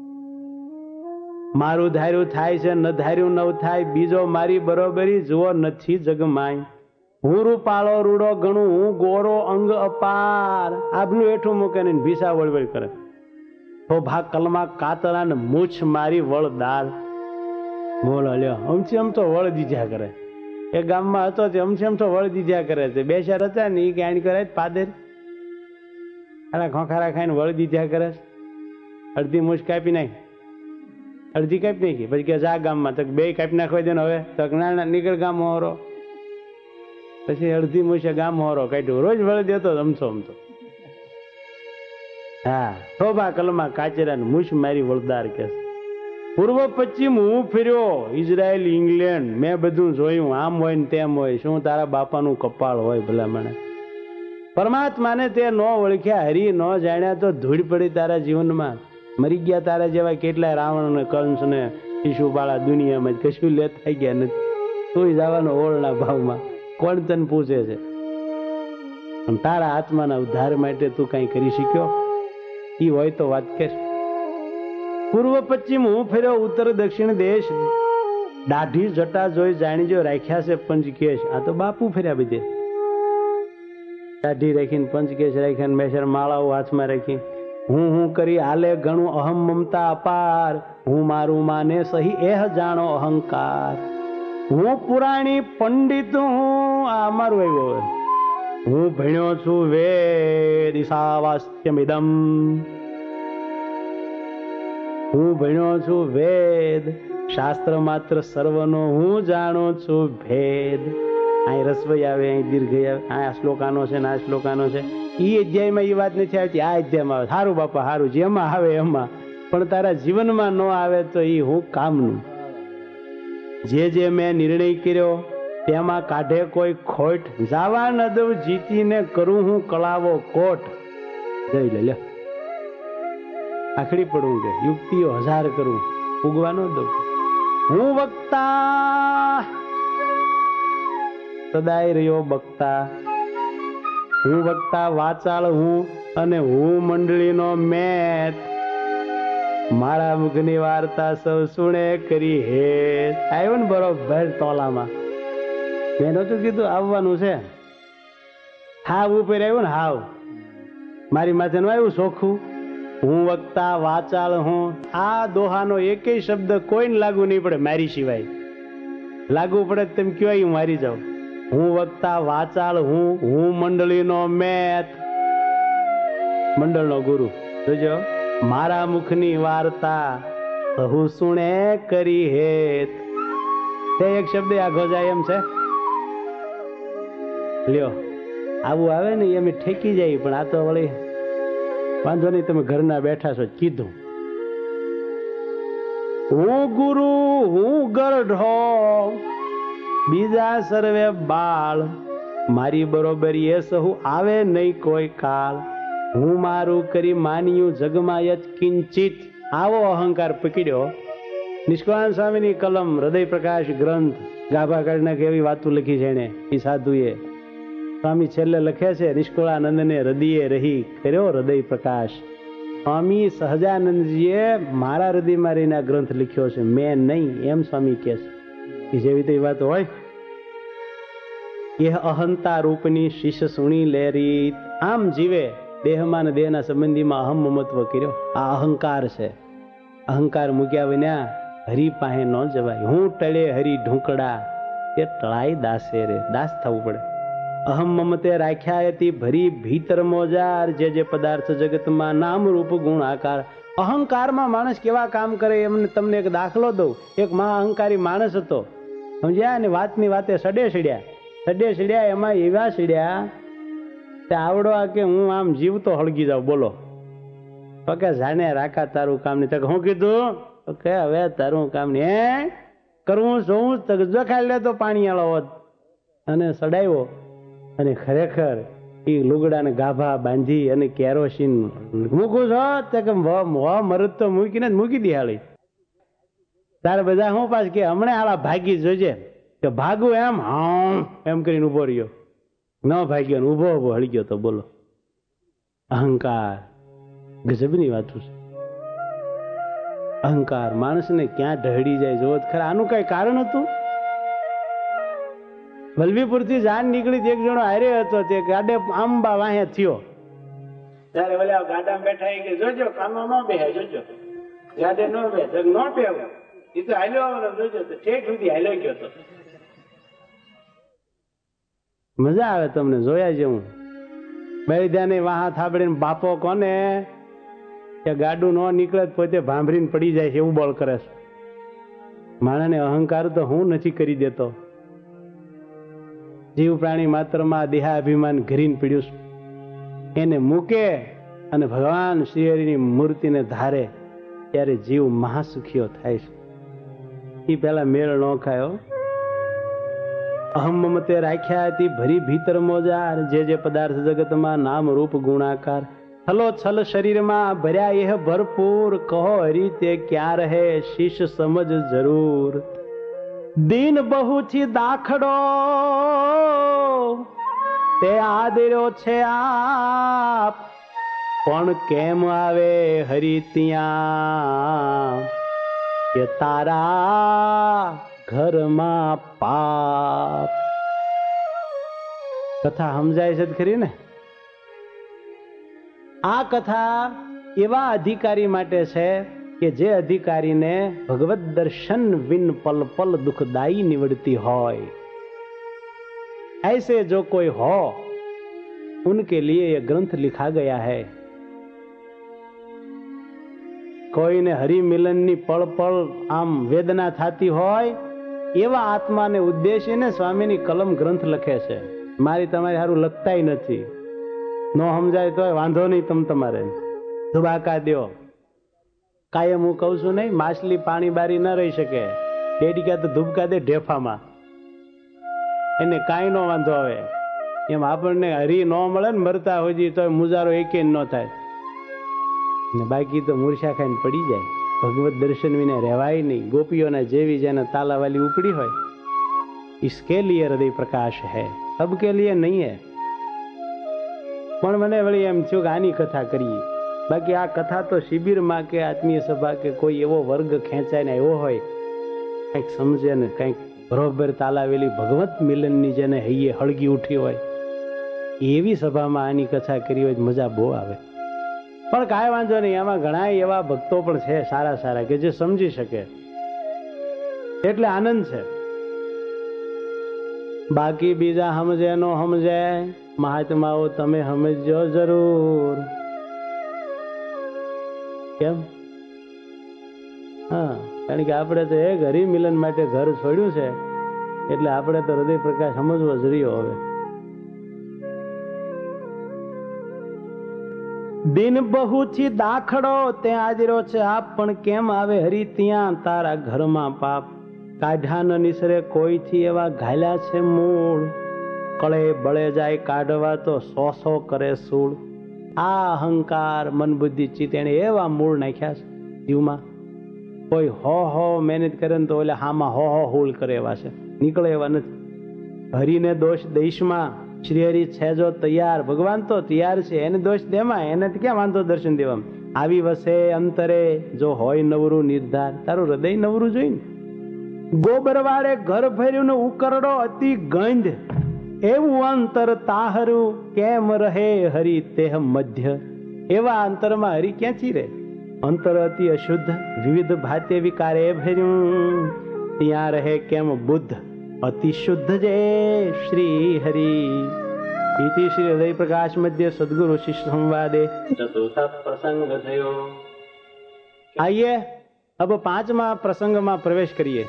Speaker 1: મારું ધાર્યું થાય છે, ન ધાર્યું નવ થાય, બીજો મારી બરોબરી જુઓ નથી જગમાય. હું રૂપાળો રૂડો ગણું, હું ગોરો અંગ અપાર. આબલું હેઠું મૂકે ને ભીસા વળવળ કરે. તો ભાગ કલમાં કાતરા ને મૂછ મારી વળદાર. બોલ હલ્યો અમથી અમ તો વળ દીધા કરે. એ ગામમાં હતો તે અમથી અમ તો વળ દીધા કરે છે. બે ચાર હતા ને એ ક્યાંય કરે પાદર આના ખોખારા ખાઈને વળ દીધા કરે. અડધી મૂછ કાપી નાખ, અડધી કાપી નાખી. પછી કે જા ગામમાં તો બે કાપી નાખવા દે ને. હવે તો ના નીકળ ગામ હોરો. પછી અડધી મૂછે ગામ હોરો કાઢ્યું. રોજ વળ દેતો અમથો અમથો. હા થોબા કલમાં કાચેરા ને મૂછ મારી વળદાર કે. પૂર્વ પશ્ચિમ હું ફર્યો, ઇઝરાયલ ઇંગ્લેન્ડ મેં બધું જોયું. આમ હોય ને તેમ હોય, શું તારા બાપાનું કપાળ હોય ભલા મને. પરમાત્માને તે ન ઓળખ્યા, હરી ન જાણ્યા તો ધૂળ પડી તારા જીવનમાં. મરી ગયા તારા જેવા કેટલાય રાવણ ને કંસ ને શિશુપાળા દુનિયામાં કશું લે થઈ ગયા નથી. તું જવાનો ઓળના ભાવમાં. કોણ તને પૂછે છે? તારા આત્માના ઉદ્ધાર માટે તું કઈ કરી શક્યો? ઈ હોય તો વાત કર. પૂર્વ પશ્ચિમ હું ફેર્યો, ઉત્તર દક્ષિણ દેશ. દાઢી જટા જોઈ જાણીજો રાખ્યા છે પંચકેશ. આ તો બાપુ ફેર્યા બધે. દાઢી રાખીને પંચકેશ રાખ્યા, મેસર માળાઓ હાથમાં રાખી. હું હું કરી હાલે ઘણું અહમ મમતા અપાર. હું મારું માને સહી એહ જાણો અહંકાર. હું પુરાણી પંડિત હું. આ અમારું આવ્યું. હું ભણ્યો છું વેદ ઈશાવાસ્યમિદમ. હું ભણ્યો છું વેદ, શાસ્ત્ર માત્ર સર્વનો હું જાણું છું ભેદ. અહીં રસવઈ આવે, અહીં દીર્ઘ આવે, આ શ્લોકાનો છે ને આ શ્લોકાનો છે. એ અધ્યાયમાં એ વાત નથી આવતી, આ અધ્યાયમાં આવે. સારું બાપા સારું, જેમાં આવે એમાં. પણ તારા જીવનમાં ન આવે તો એ હું કામનું. જે જે મેં નિર્ણય કર્યો તેમાં કાઢે કોઈ ખોટ. જાવા ન દઉં જીતીને કરું હું કળાવો કોટ. જઈ લે લે આખડી પડવું કે યુક્તિઓ હજાર કરું, ઉગવાનો દઉં. હું વક્તા સદાય રહ્યો બકતા. હું વક્તા વાચાળ હું અને હું મંડળીનો મેત. મારા મુખની વાર્તા સૌ સુણે કરી હે. આવ્યો ને બરોબર તોલામાં. મેં નતું કીધું આવવાનું છે. હાવ ઉપર આવ્યું ને હાવ. મારી માથે નું આવ્યું ચોખ્ખું. હું વક્તા વાચાળ હું. આ દોહાનો એકેય શબ્દ કોઈને લાગુ નહીં પડે મારી સિવાય. લાગુ પડે તેમ કયો હું મારી જાઉં. હું વક્તા વાચાળ હું. હું મંડળીનો મેત. મંડળનો ગુરુ. જોજો મારા મુખની વાર્તા સહુ સુણે કરી હેત. તે એક શબ્દ આઘો જાય એમ છે. લ્યો આવું આવે ને એમ ઠેકી જાય. પણ આ તો વળી વાંધો નહીં, તમે ઘરના બેઠા છો કીધું. હું ગુરુ હું ગરઢો, બીજા સર્વે બાળ. મારી બરોબર એ સહુ આવે નહીં કોઈ કાળ. હું મારું કરી માન્યું જગમાં યત કિંચિત. આવો અહંકાર પકડ્યો. નિષ્કળાનંદ સ્વામીની કલમ હૃદય પ્રકાશ ગ્રંથ ગાભા કાઢના કેવી વાતો લખી છે એને એ સાધુએ. સ્વામી છેલ્લે લખે છે નિષ્કળાનંદને હૃદયે રહી કર્યો હૃદય પ્રકાશ. સ્વામી સહજાનંદજીએ મારા હૃદયમાં રહીને ગ્રંથ લખ્યો છે, મેં નહીં, એમ સ્વામી કહે છે. જેવી રીતે વાત હોય. એ અહંતા રૂપની શીશ સુણી લેરી. આમ જીવે દેહમાં ને દેહના સંબંધીમાં અહમ મમત્વ કર્યો. આ અહંકાર છે. અહંકાર મૂક્યા વિના હરી પાસે ન જવાય. હું ટળે હરી ઢૂંકડા, એ ટળાઈ દાસે રે. દાસ થવું પડે. અહમ મમતે રાખ્યા હતી ભરી ભીતર મોજાર. જે જે પદાર્થ જગતમાં નામ રૂપ ગુણ આકાર. અહંકારમાં માણસ કેવા કામ કરે એમને તમને એક દાખલો દઉં. એક મહા અહંકારી માણસ હતો, સમજ્યા ને. વાતની વાતે સડે સડ્યા સડે સડ્યા એમાં એવા સડ્યા તે આવડો આ કે હું આમ જીવતો હળગી જાઉં. બોલો તો કે જાણે રાખા તારું કામ નહીં. તો હું કીધું તો કે હવે તારું કામ નહીં હે કરવું જોવું. તો જો ખાઈ લે તો પાણી આલો હોત. અને સડાવ્યો અને ખરેખર એ લુગડાને ગાભા બાંધી અને કેરોસીન મૂકું છો તો કે મરદ તો મૂકીને જ મૂકી દે હાલી. તારે બધા હું પાછ કે હમણાં હાલા ભાગી જોજે. કે ભાગું એમ હા એમ કરીને ઉભો રહ્યો. ન ભાગ્યો ને ઉભો ઉભો હળી ગયો. તો બોલો અહંકાર ગજબની વાત છે. અહંકાર માણસને ક્યાં ઢળી જાય જોવો ખરા. આનું કઈ કારણ હતું. વલ્લભીપુર થી જાન નીકળી એક જણો હારે હતો. તે ગાડે આંબા વાહે થયો ત્યારે ઓલા ગાડામાં બેઠા કે જોજો કામમાં ન બેહે. જોજો ગાડે ન બે ન બેહો. એ તો હાલ્યો આવવાનો જોજો. તો ઠેઠ સુધી હાલ્યો ગયો હતો. મજા આવે તમને જોયા જેવું. બૈદ્યાને વાહા થાબડીને બાપો કોને કે ગાડું ન નીકળે પોતે ભાંભરીને પડી જાય છે એવું બોલ કરે છે. માણસને અહંકાર તો હું નથી કરી દેતો. જીવ પ્રાણી માત્રમાં દેહાભિમાન ઘરીને પીડ્યું એને મૂકે અને ભગવાન શ્રીહરિની મૂર્તિને ધારે ત્યારે જીવ મહાસુખીઓ થાય છે. એ પેલા મેળ ન ખાયો. અહમ મમતે રાખ્યા હતી ભરી ભીતર મોજાર, જે જે પદાર્થ જગતમાં નામ રૂપ ગુણાકાર, છલો છલ શરીરમાં ભર્યા એહ ભરપૂર, કહો હરી તે ક્યાં રહે શીશ સમજ જરૂર. દીન બહુ થી દાખડો તે આદર્યો છે આપ, પણ કેમ આવે હરી ત્યાં કે તારા ઘરમાં પાપ. કથા સમજાય છે ખરી ને? આ કથા એવા અધિકારી માટે છે કે જે અધિકારીને ભગવત દર્શન વિન પલ પલ દુઃખદાયી निवड़ती હોય. ऐसे जो कोई हो उनके लिए ये ग्रंथ लिखा गया है. કોઈને હરિ મિલનની પળ પળ આમ વેદના થતી હોય એવા આત્માને ઉદ્દેશીને સ્વામીની કલમ ગ્રંથ લખે છે. મારી તમારી હારું લખતાય નથી. ન સમજાય તો વાંધો નહીં, તમ તમારે ધુબાકા દો. કાયમ હું કહું છું નહીં, માછલી પાણી બારી ન રહી શકે, ડેડિકા તો ધુબકા દે ઢેફામાં, એને કાંઈ ન વાંધો આવે. એમ આપણને હરી ન મળે ને મરતા હોય તો મુજારો એકે ન થાય ને, બાકી તો મૂર્છા ખાઈને પડી જાય. ભગવત દર્શન વિના રહેવાય નહીં. ગોપીઓના જેવી જેને તાલાવાલી ઉપડી હોય, इसके लिए हृदय प्रकाश है, सबके लिए नहीं है. પણ મને વળી એમ થયું કે આની કથા કરીએ. બાકી આ કથા તો શિબિરમાં કે આત્મીય સભા કે કોઈ એવો વર્ગ ખેંચાઈને આવ્યો હોય, કંઈક સમજે ને કંઈક બરોબર તાલાવેલી ભગવત મિલનની જેને હૈયે હળગી ઉઠી હોય એવી સભામાં આની કથા કરી હોય મજા બહુ આવે. પણ કાંઈ વાંધો નહીં, આમાં ઘણા એવા ભક્તો પણ છે સારા સારા કે જે સમજી શકે, એટલે આનંદ છે. બાકી બીજા સમજે નો સમજે, મહાત્માઓ તમે સમજો જરૂર. કેમ? હા, કારણ કે આપણે તો એક હરિ મિલન માટે ઘર છોડ્યું છે, એટલે આપણે તો હૃદય પ્રકાશ સમજવો જરીયો. હવે દિન બહુ થી દાખડો તે આદર્યો છે આપ, પણ કેમ આવે હરી ત્યાં તારા ઘરમાં પાપ. કાઢ્યા ન નિસરે કોઈથી એવા ઘાલ્યા છે મૂળ, કળે બળે જાય કાઢવા તો સો સો કરે સૂળ. આ અહંકાર મન બુદ્ધિ ચિત્ત એને એવા મૂળ નાખ્યા છે જીવમાં. કોઈ હો હો મહેનત કરે ને તો ઓલે હામાં હો હો હુળ કરે એવા છે, નીકળે એવા નથી. હરિને દોષ દેશમાં, શ્રી હરિ છે જો તૈયાર, ભગવાન તો તૈયાર છે, એને દોષ દેમાં, એને ક્યાં વાંધો દર્શન દેવામાં. આવી વસે અંતરે જો હોય નવરું નિર્ધાર, તારું હૃદય નવરું જોઈ ને. ગોબર વાળે ઘર ભર્યું ને ઉકરડો અતિ ગંધ, એવું અંતર તાહરું કેમ રહે હરિ તેહ મધ્ય. એવા અંતરમાં હરિ ક્યાંથી રહે? અંતર અતિ અશુદ્ધ વિવિધ ભાતે વિકારે ભર્યું, ત્યાં રહે કેમ બુદ્ધ અતિ શુદ્ધ જે શ્રી હરિ. इति श्री हृदय प्रकाश मध्य सदगुरु शिष्य संवादे चतुर्थ प्रसंग थयो. आइए अब पांचमा प्रसंग में प्रवेश करिए.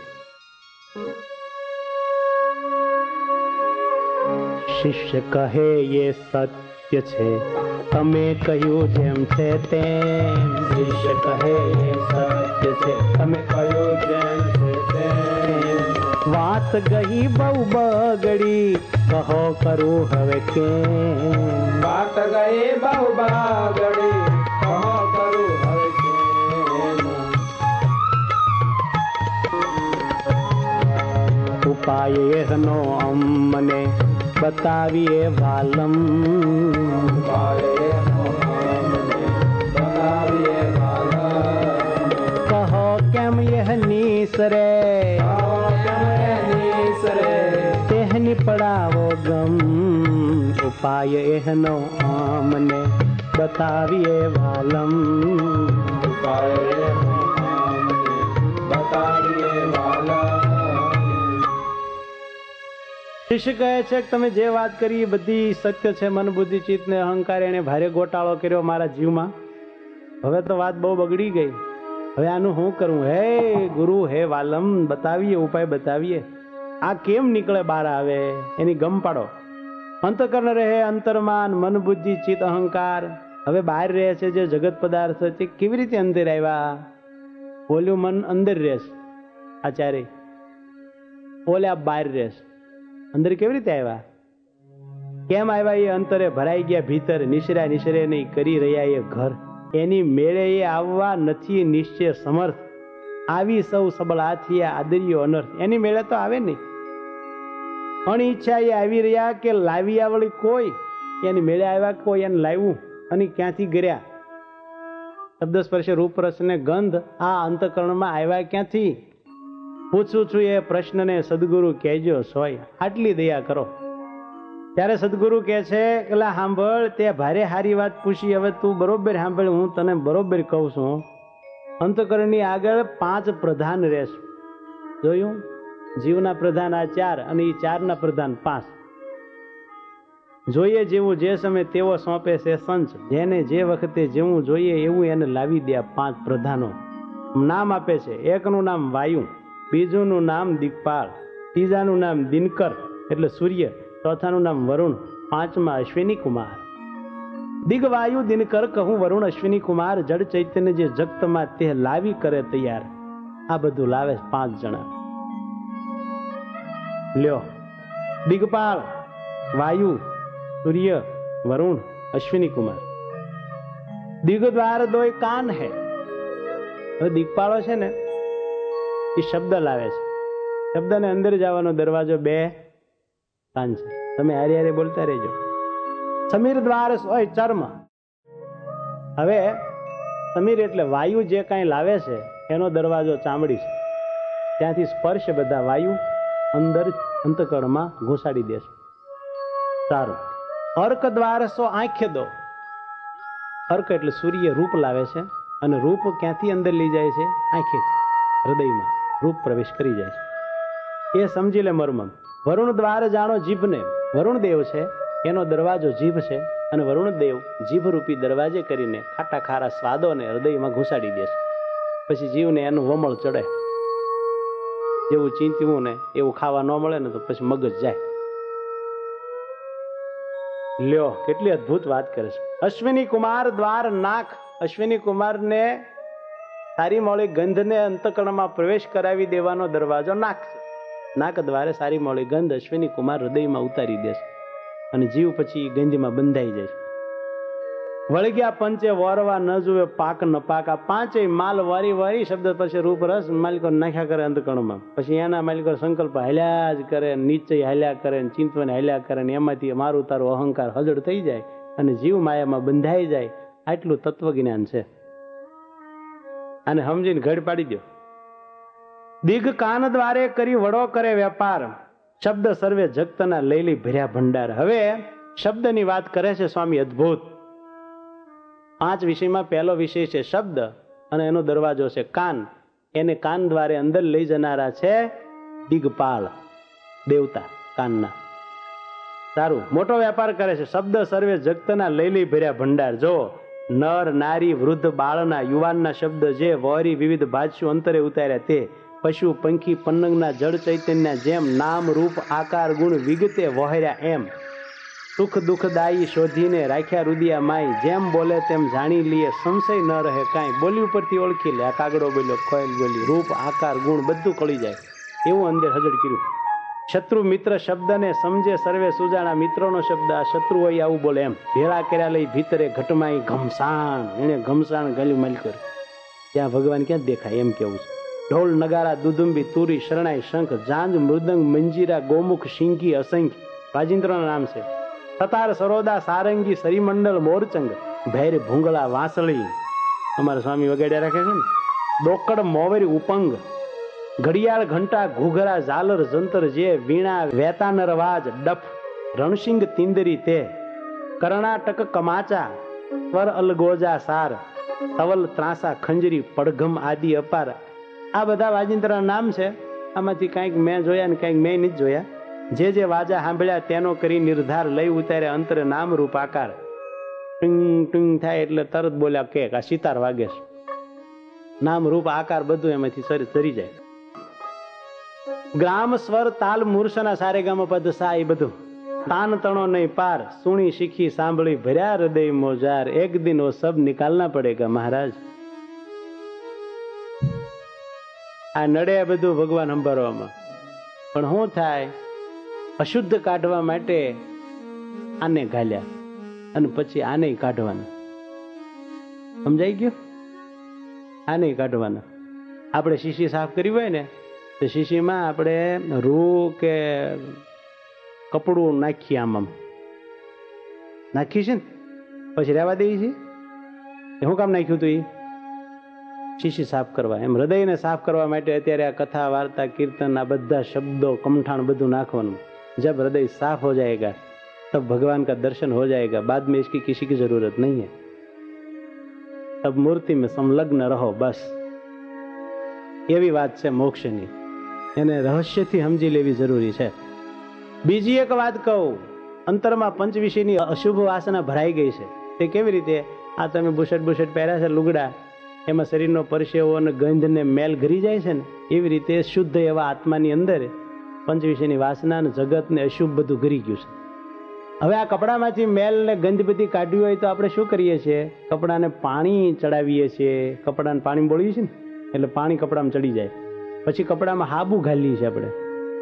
Speaker 1: शिष्य कहे ये सत्य छे, तमे कह્યું જેમ છે તેમ. શિષ્ય કહે એ સત્ય છે, તમે કહ્યું જેમ છે તેમ. વાત ગઈ બહુ બગડી, કહો કરું હવે કેમ.
Speaker 2: વાત ગઈ બહુ બગડી, કહો કરું હવે કેમ.
Speaker 1: ઉપાય એહનો અમને બતાવીએ વાલમ.
Speaker 2: ઉપાય એહનો અમને બતાવીએ વાલમ.
Speaker 1: કહો કેમ યહ નીસરે, તેહની પડાવો ગમ. ઉપાય એહનો અમને બતાવીએ વાલમ.
Speaker 2: ઉપાય એહનો અમને બતાવીએ વાલમ.
Speaker 1: શિષ્ય કહે છે કે તમે જે વાત કરી એ બધી સત્ય છે. મન બુદ્ધિ ચિત્ત ને અહંકાર એને ભારે ગોટાળો કર્યો મારા જીવમાં. હવે તો વાત બહુ બગડી ગઈ. હવે આનું શું કરવું? હે ગુરુ, હે વાલમ, બતાવીએ, ઉપાય બતાવીએ. આ કેમ નીકળે બહાર આવે એની ગમ પાડો. અંતકરણ રહે અંતરમાન, મન બુદ્ધિ ચિત્ત અહંકાર હવે બહાર રહે છે. જે જગત પદાર્થ છે કેવી રીતે અંદર આવ્યા? બોલ્યું મન અંદર રહેશે આચાર્ય, ઓલે આ બહાર રહેશે. અંદર કેવી રીતે આવ્યા? કેમ આવ્યા? એ અંતરે ભરાઈ ગયા ભીતર, નિશરા નિશરે નહીં કરી રહ્યા એ ઘર. એની મેળે એ આવવા નથી નિશ્ચય સમર્થ, આવી સૌ સબળ હાથી આદર્યો અનર્થ. એની મેળે તો આવે નહીં. અણઈચ્છા એ આવી રહ્યા કે લાવી આવડી કોઈ, એની મેળે આવ્યા કોઈ એને લાવ્યું અને ક્યાંથી ગર્યા? શબ્દ સ્પર્શ રૂપ રસ ને ગંધ આ અંતકરણમાં આવ્યા ક્યાંથી? પૂછું છું એ પ્રશ્નને સદગુરુ કહેજો સોય, આટલી દયા કરો. ત્યારે સદગુરુ કહે છે કે સાંભળ, તે ભારે હારી વાત પૂછી, હવે તું બરોબર સાંભળ, હું તને બરોબર કહું છું. અંતકરણની આગળ પાંચ પ્રધાન રહેશે. જોયું? જીવના પ્રધાન આ ચાર અને એ ચારના પ્રધાન પાંચ. જોઈએ જેવું જે સમય તેવો સોંપે છે સંચ, જેને જે વખતે જેવું જોઈએ એવું એને લાવી દે. પાંચ પ્રધાનો નામ આપે છે. એકનું નામ વાયુ, બીજુંનું નામ દિક્પાળ, ત્રીજાનું નામ દિનકર એટલે સૂર્ય, ચોથાનું નામ વરુણ, પાંચમા અશ્વિની કુમાર. દિગવાયુ દિનકર કહું વરુણ અશ્વિની કુમાર, જડ ચૈતન્ય જે જગતમાં તે લાવી કરે તૈયાર. આ બધું લાવે પાંચ જણા. લ્યો, દિગપાળ, વાયુ, સૂર્ય, વરુણ, અશ્વિની કુમાર. દિગ દ્વાર દોય કાન હે. હવે દિગપાળો છે ને એ શબ્દ લાવે છે. શબ્દને અંદર જવાનો દરવાજો બે કાન છે. તમે હારે હારે બોલતા રહેજો. સમીર દ્વાર સોય ચર્મ. હવે સમીર એટલે વાયુ જે કાંઈ લાવે છે એનો દરવાજો ચામડી છે. ત્યાંથી સ્પર્શ બધા વાયુ અંદર અંતકરણમાં ઘૂસાડી દેશે. સારું. અર્ક દ્વાર સો આંખે દો. અર્ક એટલે સૂર્ય રૂપ લાવે છે અને રૂપ ક્યાંથી અંદર લઈ જાય છે? આંખેથી, હૃદયમાં રૂપ પ્રવેશ કરી જાય છે. એ સમજી લે મર્મ. વરુણ દ્વાર જાણો જીભને. વરુણ દેવ છે એનો દરવાજો જીભ છે અને વરુણ દેવ જીભ રૂપી દરવાજે કરીને ખાટા ખારા સ્વાદોને હૃદયમાં ઘૂસાડી દે છે. પછી જીવને એનું વમળ ચડે. જેવું ચિંત્યું ને એવું ખાવા ન મળે ને તો પછી મગજ જાય. લ્યો, કેટલી અદ્ભુત વાત કરે છે. અશ્વિની કુમાર દ્વાર નાક. અશ્વિની કુમારને સારી મોળી ગંધને અંતકરણમાં પ્રવેશ કરાવી દેવાનો દરવાજો નાક છે. નાક દ્વારે સારી મોળી ગંધ અશ્વિની કુમાર હૃદયમાં ઉતારી દેશે અને જીવ પછી ગંધમાં બંધાઈ જાય. વળગ્યા પંચે વોરવા ન જુએ પાક ન પાક. આ પાંચે માલ વારી વારી શબ્દ પછી રૂપ રસ માલિકો નાખ્યા કરે અંતકરણમાં. પછી એના માલિકો સંકલ્પ હાલ્યા જ કરે, નીચે હાલ્યા કરે, ચિંતવને હાલ્યા કરે, એમાંથી મારું તારું અહંકાર હજળ થઈ જાય અને જીવ માયામાં બંધાઈ જાય. આટલું તત્વજ્ઞાન છે. અને સમજીને ઘડ પાડી દો. દિગ કાન દ્વારે કરી વડો કરે વેપાર, શબ્દ સર્વે જગતના લઈ લઈ ભર્યા ભંડાર. હવે શબ્દની વાત કરે છે સ્વામી અદ્ભુત. પાંચ વિષયમાં પહેલો વિષય છે શબ્દ અને એનો દરવાજો છે કાન. એને કાન દ્વારે અંદર લઈ જનારા છે દિગપાળ, દેવતા કાનના. સારું, મોટો વેપાર કરે છે. શબ્દ સર્વે જગતના લઈ લઈ ભર્યા ભંડાર. જો નર નારી વૃદ્ધ બાળના યુવાનના શબ્દ જે વરી વિવિધ ભાષ્યો અંતરે ઉતાર્યા તે પશુ પંખી પન્નગના જળ ચૈતન્ય જેમ નામ રૂપ આકાર ગુણ વિગતે વહેર્યા એમ સુખ દુઃખદાયી શોધીને રાખ્યા રુદિયા માય. જેમ બોલે તેમ જાણી લઈએ સંશય ન રહે કાંઈ. બોલી ઉપરથી ઓળખી લે. આ કાગડો બોલ્યો, કોયલ બોલી, રૂપ આકાર ગુણ બધું કળી જાય એવું અંદર હજળ કર્યું. શત્રુ મિત્ર શબ્દને સમજે સર્વે સુજાણા. મિત્રોનો શબ્દ આ શત્રુ હોય આવું બોલે એમ. ભેળા કર્યા લઈ ભીતરે ઘટમાઈ ઘમસાણ. એને ઘમસાણ ગાલ્યું માલ કર. ત્યાં ભગવાન ક્યાં દેખાય એમ કેવું છે. ઢોલ નગારા દુદુંબી તુરી શરણાઈ શંખ જાંજ મૃદંગ મંજીરા ગોમુખ શિંકી અસંખ્ય. વાજિંત્રોના નામ છે. સતાર સરોદા સારંગી સરીમંડળ મોરચંગ ભૈર ભૂંગળા વાંસળી. અમારા સ્વામી વગાડ્યા રાખે છે ને. ડોકડ મોવરી ઉપંગ ઘડિયાળ ઘંટા ઘૂઘરા ઝાલર જંતર જે વીણા વેતાનર વાજ ડફ રણસિંગ તિંદરી તે કર્ણાટક કમાચા સ્વર અલગોજા સાર તવલ ત્રાસા ખંજરી પડઘમ આદિ અપાર. આ બધા વાજિંત્રના નામ છે. આમાંથી કંઈક મેં જોયા ને કંઈક મેં નથી જોયા. જે જે વાજા સાંભળ્યા તેનો કરી નિર્ધાર લઈ ઉતારે અંતરે નામ રૂપ આકાર. ટીંગ ટીંગ થાય એટલે તરત બોલ્યા કે આ સિતાર વાગે છે. નામ રૂપ આકાર બધું એમાંથી સરી સરી જાય. ગ્રામ સ્વર તાલ મૂર્છના સારે ગામ પદ સા એ બધું તાન તણો નહીં પાર. સુણી શીખી સાંભળી ભર્યા હૃદય મોજાર. એક દિન વો સબ નિકાલના પડેગા મહારાજ. આ નડે બધું ભગવાન સંભાળવામાં. પણ શું થાય? અશુદ્ધ કાઢવા માટે આને ઘાલ્યા અને પછી આને કાઢવાના. સમજાઈ ગયું? આને કાઢવાના. આપણે શીશી સાફ કરી હોય ને તો શીશીમાં આપણે રૂ કે કપડું નાખીએ, આમ આમ નાખીએ છે ને, પછી રહેવા દઈએ છીએ. શું કામ નાખ્યું હતું? એ શીશી સાફ કરવા. એમ હૃદયને સાફ કરવા માટે અત્યારે આ કથા, વાર્તા, કીર્તન, આ બધા શબ્દો, કમઠાણ બધું નાખવાનું. जब हृदय साफ हो जाएगा तब भगवान का दर्शन हो जाएगा. बाद में इसकी किसी की जरूरत नहीं है. तब मूर्ति में संलग्न रहो बस. એવી વાત છે મોક્ષની. એને રહસ્યથી સમજી લેવી જરૂરી છે. બીજી એક વાત કહું, અંતરમાં પંચ વિષયની અશુભ વાસના ભરાઈ ગઈ છે. તે કેવી રીતે? આ તમે બુશટ બુશટ પહેર્યા છે લુગડા, એમાં શરીરનો પરસેવો અને ગંધ ને મેલ ઘરી જાય છે ને, એવી રીતે શુદ્ધ એવા આત્માની અંદર પંચ વિષયની વાસના અને જગત ને અશુભ બધું ઘરી ગયું છે. હવે આ કપડામાંથી મેલ ને ગંધ બધી કાઢવી હોય તો આપણે શું કરીએ છીએ? કપડાને પાણી ચડાવીએ છીએ. કપડાને પાણી બોળીએ છીએ ને એટલે પાણી કપડામાં ચડી જાય. પછી કપડામાં હાબુ ઘાલીએ છીએ આપણે.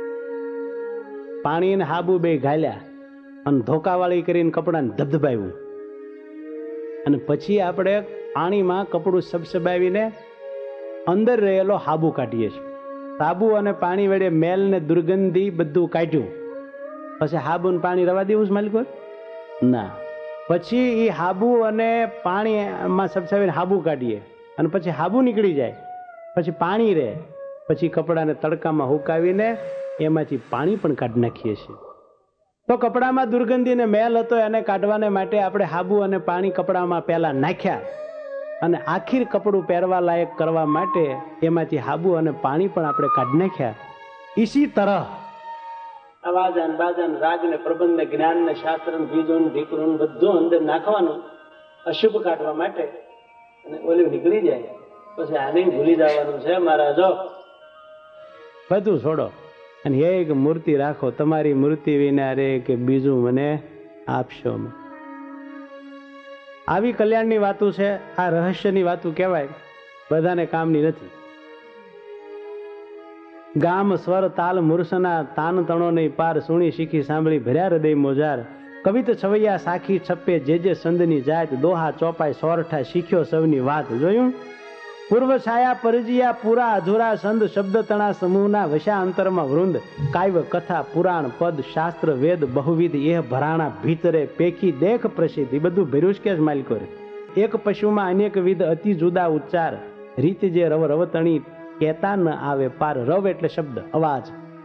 Speaker 1: પાણી અને હાબુ બે ઘાલ્યા અને ધોકાવાળી કરીને કપડાને ધબધબાવ્યું અને પછી આપણે પાણીમાં કપડું સબસબાવીને અંદર રહેલો હાબુ કાઢીએ છીએ. સાબુ અને પાણી વડે મેલ ને દુર્ગંધી બધું કાઢ્યું. પછી હાબુ ને પાણી રવા દેવું માલિકો? ના. પછી એ હાબુ અને પાણીમાં સબસાવીને હાબુ કાઢીએ અને પછી હાબુ નીકળી જાય, પછી પાણી રહે. પછી કપડાને તડકામાં હુકાવીને એમાંથી પાણી પણ કાઢી નાખીએ છીએ. તો કપડામાં દુર્ગંધી ને મેલ હતો એને કાઢવાને માટે આપણે હાબુ અને પાણી કપડામાં પહેલા નાખ્યા અને આખીર કપડું પહેરવા લાયક કરવા માટે એમાંથી હાબુ અને પાણી પણ આપણે કાઢી નાખ્યા. ઇસી તરહ અવાજાન બાજાન રાગ ને પ્રબંધ ને જ્ઞાન ને શાસ્ત્ર ને બીજો ને ઢીકરું બધું અંદર નાખવાનું અશુભ કાઢવા માટે, અને ઓલું નીકળી જાય. પછી આને ભૂલી જવાનું છે મારા. જો બધું છોડો અને એક મૂર્તિ રાખો. તમારી મૂર્તિ વિના રે કે બીજું મને આપશો. આવી કલ્યાણની વાતો છે. આ રહસ્યની વાતો કહેવાય, બધાને કામની નથી. ગામ સ્વર તાલ મુરસના તાન તણો નહીં પાર, સુણી શીખી સાંભળી ભર્યા હૃદય મોજાર. કવિત છવૈયા સાખી છપ્પે જે જે સંદની જાત, દોહા ચોપાઈ સોરઠા શીખ્યો સૌની વાત. જોયું? પૂર્વ છાયા પરજીયા પૂરા અધૂરા સંદ, શબ્દ તણા સમૂહના વશા અંતરમાં વૃંદ. કાવ્ય કથા પુરાણ પદ શાસ્ત્ર વેદ બહુવિધ એહ ભરાણા ભીતરે પેખી દેખ પ્રસિદ્ધ. એ બધું ભર્યું કે જ માલિકો રે. એક પશુમાં અનેક વિધ અતિ જુદા ઉચ્ચાર, રીત જે રવ રવતણી કહેતા ન આવે પાર. રવ એટલે શબ્દ, અવાજ.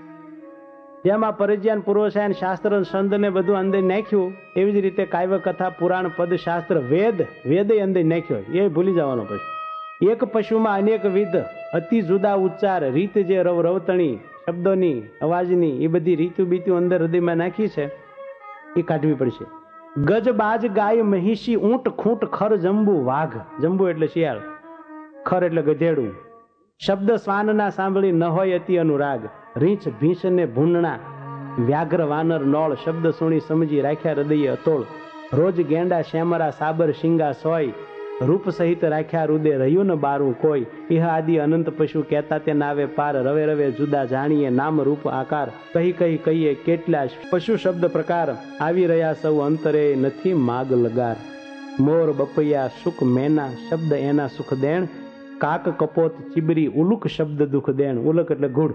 Speaker 1: જેમાં પરજ્યાન પૂર્વસાયન શાસ્ત્ર સંદ ને બધું અંદર નાખ્યું, એવી જ રીતે કાવ્ય કથા પુરાણ પદ શાસ્ત્ર વેદ વેદ અંદર નાખ્યો. એ ભૂલી જવાનો. પછી એક પશુમાં અનેક વિધ અતિ જુદા ઉચ્ચાર, રીત જે રવ રવતણી શબ્દોની અવાજની એ બધી રીતુ બીતું અંદર હૃદયમાં નાખી છે, એ કાઢવી પડશે. ગજ બાજ ગાય મહિષી ઊંટ ખૂંટ ખર જંબુ વાઘ. જંબુ એટલે શિયાળ, ખર એટલે ગધેડું. શબ્દ શ્વાનના સાંભળી ન હોય અતિ અનુરાગ, રીંછ ભીંસ ને ભૂંડણા વ્યાઘ્ર વાનર નોળ. શબ્દ સુણી સમજી રાખ્યા હૃદય અતોળ, રોજ ગેંડા શ્યામરા સાબર શિંગા સોય. રૂપ સહિત રાખ્યા રુદે રહ્યું ન બારું કોઈ. ઇહ આદિ અનંત પશુ કહેતા તે નાવે પાર. રવે રવે જુદા જાણીએ નામ રૂપ આકાર, કહી કહી કહીએ કેટલા પશુ શબ્દ પ્રકાર. આવી રહ્યા સૌ અંતરે નથી માગ લગાર. મોર બપૈયા સુખ મેના શબ્દ એના સુખ દેણ, કાક કપોત ચીબરી ઉલુક શબ્દ દુઃખ દેણ. ઉલક એટલે ગુડ,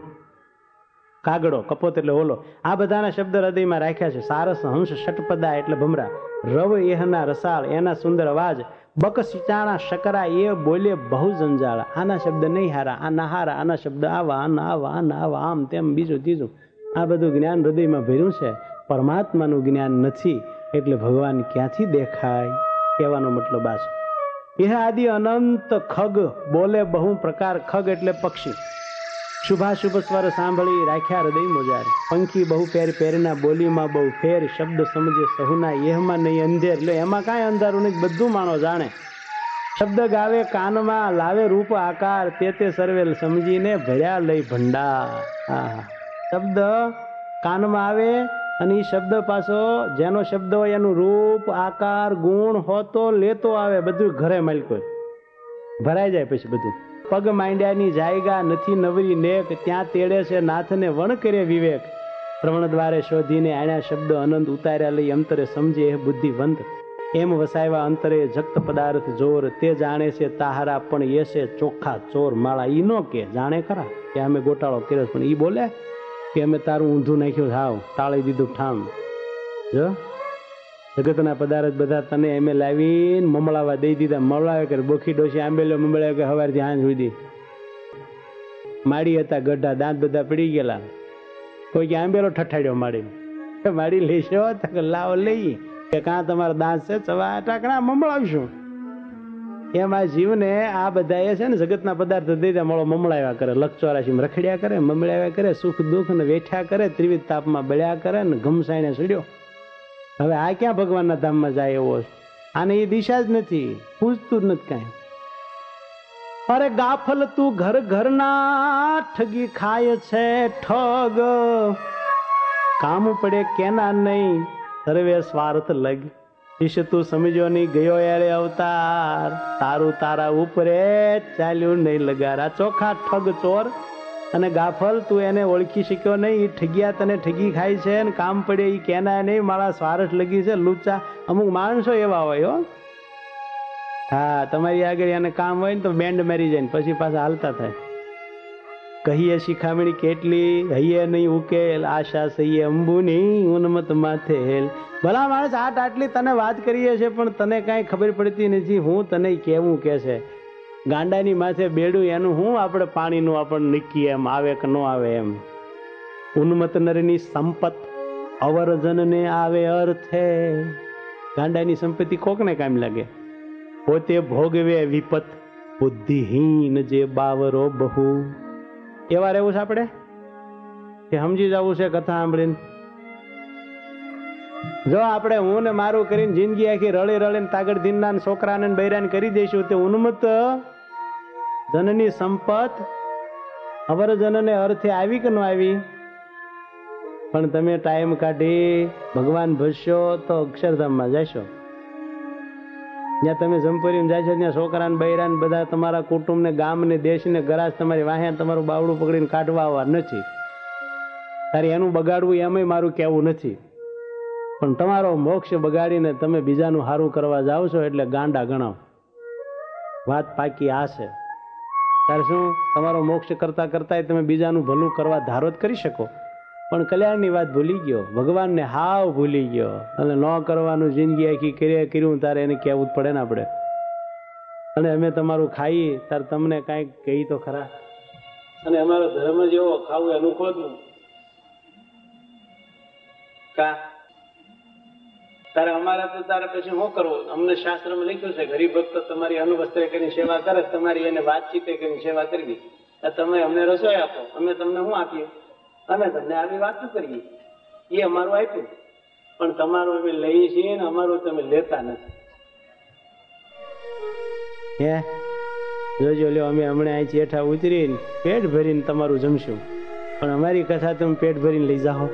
Speaker 1: કાગડો, કપોત એટલે ઓલો. આ બધાના શબ્દ હૃદયમાં રાખ્યા છે. સારસ હંસ ષટપદા એટલે ભમરા. રવ એહના રસાળ એના સુંદર અવાજ. બક સિચાણા શકરા એ બોલે બહુ જંજાળ. આના શબ્દ નહીં હારા, આના હારા, આના શબ્દ આવા, આના આવા, આના આવા, આમ તેમ બીજું ત્રીજું. આ બધું જ્ઞાન હૃદયમાં ભર્યું છે, પરમાત્માનું જ્ઞાન નથી. એટલે ભગવાન ક્યાંથી દેખાય કહેવાનો મતલબ આ છે. એ આદિ અનંત ખગ બોલે બહુ પ્રકાર. ખગ એટલે પક્ષી. શુભાશુભ સ્વર સાંભળી રાખ્યા હૃદય મોજાર. પંખી બહુ પેર પેરના બોલીમાં બહુ ફેર. શબ્દ સમજે સહુના એહમાં નહીં અંધેર. એટલે એમાં કાંઈ અંધારું નહીં, બધું માણો જાણે. શબ્દ ગાવે કાનમાં લાવે રૂપ આકાર, તે તે સર્વે સમજીને ભર્યા લઈ ભંડાર. હા, શબ્દ કાનમાં આવે અને એ શબ્દ પાછો જેનો શબ્દ હોય એનું રૂપ આકાર ગુણ હોતો લેતો આવે. બધું ઘરે માલિકો ભરાઈ જાય. પછી બધું પગ માંડ્યાની જાયગા નથી નવરી નેક, ત્યાં તેડે છે નાથને વણ કરે વિવેક. શ્રવણ દ્વારે શોધીને આણ્યા શબ્દ અનંત ઉતાર્યા લઈ અંતરે સમજે એ બુદ્ધિવંત. એમ વસાવ્યા અંતરે જગત પદાર્થ જોર, તે જાણે છે તાહારા પણ એ છે ચોખ્ખા ચોર. માળા ઈ નો કે જાણે ખરા કે અમે ગોટાળો કર્યો, પણ ઈ બોલે કે અમે તારું ઊંધું નાખ્યું, હાવ ટાળી દીધું ઠામ. જો જગતના પદાર્થ બધા તને એમે લાવીને મમળાવા દઈ દીધા. મમળાવે કે બોખી ડોસી આંબેલો મમળાવે કે સવારથી હાંજ સુધી માડી હતા ગઢા, દાંત બધા પડી ગયેલા. કોઈ કે આંબેલો ઠઠાડ્યો માડી, માડી લેશો લાવો લઈ કે કાં તમારા દાંત છે ચવા ટાકણા મમળાવશું. એમ આ જીવને આ બધા એ છે ને જગતના પદાર્થ દઈ દે મળો મમળાવ્યા કરે, લક્ષચોરાશી રખડ્યા કરે, મમળાવ્યા કરે, સુખ દુઃખ ને વેઠ્યા કરે, ત્રિવિધ તાપમાં બળ્યા કરે ને ઘમસાઈને સડ્યો. હવે આ ક્યાં ભગવાનના ધામમાં જાય એવો? આને એ દિશા જ નથી, પૂછતું જ નથી કાંઈ. અરે ગાફલ તું ઘર ઘરના ઠગી ખાય છે ઠગ, કામ પડે કેના નહીં સર્વે સ્વાર્થ લગ. વિશે તું સમજો નહીં ગયો યારે અવતાર, તારું તારા ઉપરે ચાલ્યું નહીં લગારા. ચોખા ઠગ ચોર અને ગાફલ તું એને ઓળખી શક્યો નહીં. એ ઠગ્યા તને ઠગી ખાય છે ને કામ પડે એ કેના નહીં, મારા સ્વાર્થ લગી છે લુચ્ચા. અમુક માણસો એવા હોય હો, હા તમારી આગળ એને કામ હોય ને તો બેન્ડ મારી જાય ને પછી પાછા હાલતા થાય. કહીએ શિખામણી કેટલી હૈયે નહીં ઉકેલ, આશા સહીએ અંબુની ઉન્મત માથે હેલ. ભલા માણસ આટ આટલી તને વાત કરીએ છે પણ તને કાંઈ ખબર પડતી નથી હું તને કેવું કે છે. ગાંડાની માથે બેડું એનું હું આપણે પાણીનું આપણને નીકીએ એમ આવે કે ન આવે એમ. ઉન્મત નરની સંપત અવરજનને આવે અર્થે. ગાંડાની સંપત્તિ કોકને કામ લાગે, પોતે ભોગવે વિપત બુદ્ધિહીન જે બાવરો બહુ. એવા રહેવું છે આપણે કે સમજી જવું છે કથા સાંભળીને? જો આપણે હું ને મારું કરીને જિંદગી આખી રળી રળીને તાગડ દીનના છોકરાને બૈરાને કરી દઈશું તો ઉન્મત જનની સંપત અવરજનને અર્થે આવી કે ન આવી? પણ તમે ટાઈમ કાઢી ભગવાન ભજશો તો અક્ષરધામમાં જશો. જ્યાં તમે જમપુરીમાં જાય છો ત્યાં છોકરાને બૈરાને બધા તમારા કુટુંબને ગામને દેશને ગરાજ તમારી વાહે તમારું બાવડું પકડીને કાઢવા આવવા નથી. તારે એનું બગાડવું એમાંય મારું કહેવું નથી, પણ તમારો મોક્ષ બગાડીને તમે બીજાનું સારું કરવા જાઓ છો એટલે ગાંડા ગણાવ. વાત પાકી આ છે. તારે શું તમારો મોક્ષ કરતા કરતા તમે બીજાનું ભલું કરવા ધારો જ કરી શકો, પણ કલ્યાણની વાત ભૂલી ગયો, ભગવાનને હાવ ભૂલી ગયો અને ન કરવાનું જિંદગી આખી કરીએ કર્યું તારે એને કહેવું જ પડે ને આપણે. અને અમે તમારું ખાઈએ તારે તમને કાંઈક કહી તો ખરા. અને અમારો ધર્મ જેવો ખાવું એનું ખોટું કા તારે અમારા તો તારે પછી શું કરવું? અમને શાસ્ત્રમાં લખ્યું છે ગરીબ ભક્તો તમારી અનુવસ્ત્રે કરીને સેવા કરે, તમારી એને વાતચીતે કરીને સેવા કરવી. તમે અમને રસોઈ આપો, અમે તમને શું આપીએ? અમે તમને આવી વાતો કરીએ, એ અમારું આપ્યું, પણ તમારું અમે લઈએ છીએ ને અમારું તમે લેતા નથી. હે જોજો લ્યો, અમે હમણાં અહીં ચેઠા ઉતરીને પેટ ભરીને તમારું જમશું, પણ અમારી કથા તમે પેટ ભરીને લઈ જાઓ.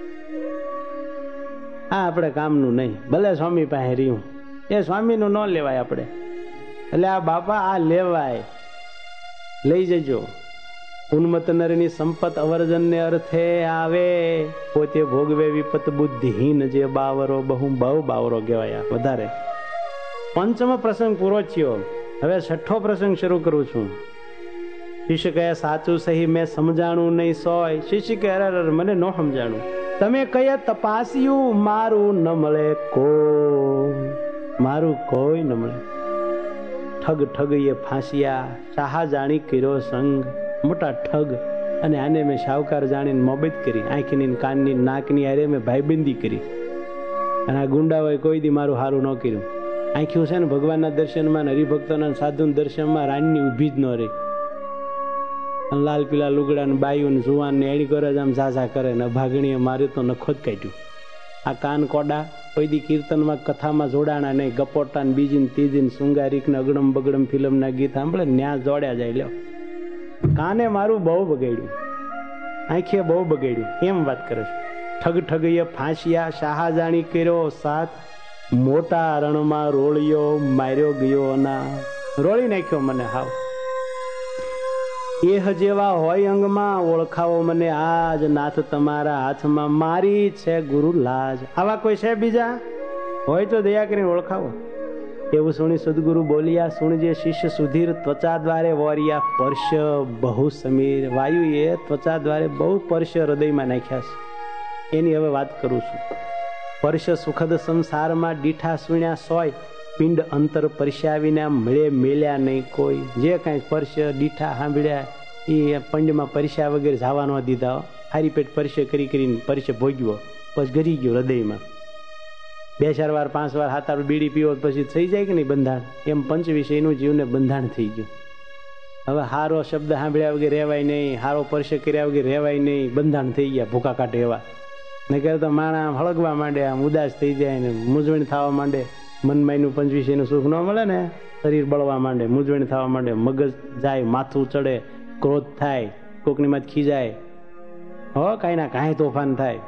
Speaker 1: આ આપણે કામનું નહીં. ભલે સ્વામી પાસે રહ્યું, એ સ્વામીનું ન લેવાય આપણે. એટલે આ બાપા આ લેવાય, લઈ જજો. ઉન્મત નરની સંપત અવર્જનને અર્થે આવે, પોતે ભોગવે વિપત બુદ્ધિહીન જે બાવરો બહુ બહુ બાવરો કહેવાય વધારે. પંચમો પ્રસંગ પૂરો થયો, હવે છઠ્ઠો પ્રસંગ શરૂ કરું છું. શિષ્ય કહે સાચું સહી મેં સમજાણું નહીં સોય. શિષ્ય કહે અરે મને ન સમજાણું, તમે કયા તપાસ્યું મારું ન મળે કોઈ, મારું કોઈ ન મળે. ઠગ ઠગ એ ફાંસ્યા, શાહા જાણી કર્યો સંગ. મોટા ઠગ, અને આને મેં શાહુકાર જાણીને મોબત કરી, આંખની કાનની નાકની હારે મેં ભાઈબંધી કરી. અને આ ગુંડાઓએ કોઈ દી મારું સારું ન કર્યું. આંખ્યું છે ને ભગવાનના દર્શનમાં ને હરિભક્તોના સાધુના દર્શનમાં રાણની ઊભી જ ન રહી. લાલ પીલા લુગડા ને બાયું ને જુવાન ને એડી કરે આમ ઝાઝા કરે ને ભાગણીએ માર્યું તો નખો જ કાઢ્યું. આ કાન કોડા કોઈ દી કીર્તનમાં કથામાં જોડાણા નહીં, ગપોટા ને બીજી ને ત્રીજી ને શૃંગારીક ને અગડમ બગડમ ફિલ્મના ગીત સાંભળે ન્યા જોડ્યા જાય. લ્યો કાને મારું બહુ બગાડ્યું, આંખે બહુ બગાડ્યું, એમ વાત કરે છે. ઠગ ઠગીએ ફાંસ્યા, શાહા જાણી કર્યો સાથ. મોટા રણમાં રોળિયો માર્યો ગયો ના, રોળી નાખ્યો મને હાવ. એહ જેવા હોય અંગમાં ઓળખાવો મને આજ, નાથ તમારા હાથમાં મારી છે ગુરુ લાજ. આવા કોઈ છે બીજા? હોય તો દયા કરીને ઓળખાવો. એવું સુણી સદગુરુ બોલ્યા, સુણજે શિષ્ય સુધીર ત્વચા દ્વારે વોરિયા સ્પર્શ બહુ સમીર. વાયુએ ત્વચા દ્વારે બહુ સ્પર્શ હૃદયમાં નાખ્યા છે, એની હવે વાત કરું છું. સ્પર્શ સુખદ સંસારમાં દીઠા સુણ્યા સોય, પિંડ અંતર પરસ્યાવીને મળે મેલ્યા નહીં કોઈ. જે કાંઈ સ્પર્શ દીઠા સાંભળ્યા એ પંડમાં પરસ્યા વગેરે જવા ન દીધા. હારી પેટ પરસે કરી કરીને પરસે ભોગ્યો, પછી ગરી ગયો હૃદયમાં. બે ચાર વાર પાંચ વાર હાથ બીડી પીવો પછી થઈ જાય કે નહીં બંધાણ, એમ પંચ વિષયનું જીવને બંધાણ થઈ ગયું. હવે હારો શબ્દ સાંભળ્યા વગેરે રહેવાય નહીં, હારો પરસે કર્યા વગેરે રહેવાય નહીં, બંધાણ થઈ ગયા ભૂકા કાઢે એવા. નહીં કરે તો માણસ હળગવા માંડે, આમ ઉદાસ થઈ જાય ને મૂંઝવણ થવા માંડે. મનમાયનું પંચ વિષયનું સુખ ન મળે ને, શરીર બળવા માંડે, મૂંઝવણ થવા માંડે, મગજ જાય, માથું ચડે, ક્રોધ થાય, કોકની માં ખીજાય, હો કાંઈ ના કાંઈ તોફાન થાય,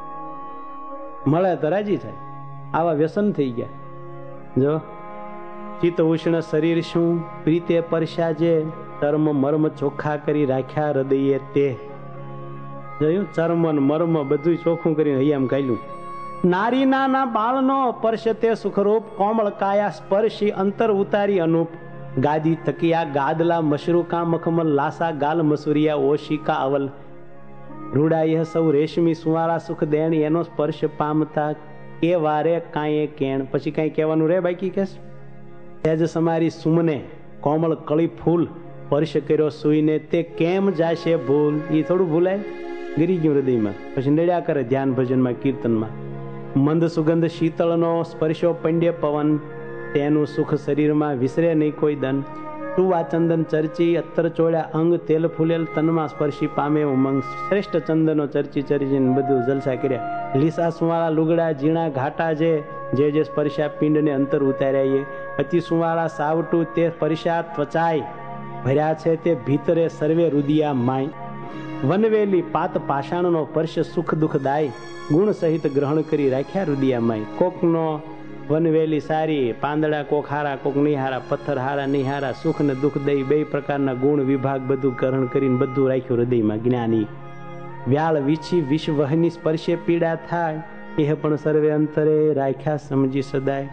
Speaker 1: મળે તો રાજી થાય. આવા વ્યસન થઈ ગયા. જો ચિત્ત ઉષ્ણ શરીર શું પ્રીતે પરસ્યા જે, ચર્મ મર્મ ચોખ્ખા કરી રાખ્યા હૃદયે તે. જોયું, ચર્મ મર્મ બધું ચોખ્ખું કરીને હૈયામ કાઢ્યું. નારી નાના બાળનો સ્પર્શ તે સુખરૂપ, કોમળ કાયા સ્પર્શી અંતર ઉતારી અનુપ. ગાદી તકિયા ગાદલા મશરૂકા મખમલ, લાસા ગાલ મસુરિયા ઓશિકા અવલ. રૂડાય સૌ રેશમી સુવારા સુખ દેણ, એનો સ્પર્શ પામતા કે વારે કાંઈ કેણ. પછી કાંઈ કહેવાનું રે બાકી કેસ. તેજ સમારી સુમને કોમળ કળી ફૂલ, સ્પર્શ કર્યો સુઈને તે કેમ જાશે ભૂલ. એ થોડું ભૂલાય, ગરી ગયું હૃદયમાં. પછી નડ્યા કરે ધ્યાન ભજનમાં કીર્તનમાં. મંદ સુગંધ શીતળનો સ્પર્શો પંડ્ય પવન, તેનું સુખ શરીરમાં વિસરે નહીં કોઈ દન. ટુવા ચંદન ચર્ચી અત્તર ચોળ્યા અંગ, તેલ ફૂલેલ તનમાં સ્પર્શી પામે ઉમંગ. શ્રેષ્ઠ ચંદનો ચર્ચી ચર્ચીને બધું જલસા કર્યા. લીસા સુવાળા લુગડા ઝીણા ઘાટા જે, જે જે સ્પર્શા પિંડને અંતર ઉતાર્યા. એ અતિ સુવાળા સાવટું તે સ્પર્શા ત્વચાય, ભર્યા છે તે ભીતરે સર્વે રુદિયા માય. વનવેલી પાત પાષાણનો સ્પર્શ સુખ દુઃખદાય, ગુણ સહિત ગ્રહણ કરી રાખ્યા રુદિયા માય. કોકનો વનવેલી સારી, પાંદડા કોક હારા કોક નિહારા, પથ્થર હારા નિહારા, સુખ ને દુઃખ દઈ બે પ્રકારના ગુણ વિભાગ બધું ગ્રહણ કરીને બધું રાખ્યું હૃદયમાં. જ્ઞાની વ્યાળ વીછી વિષવહની સ્પર્શે પીડા થાય, એ પણ સર્વે અંતરે રાખ્યા સમજી સદાય.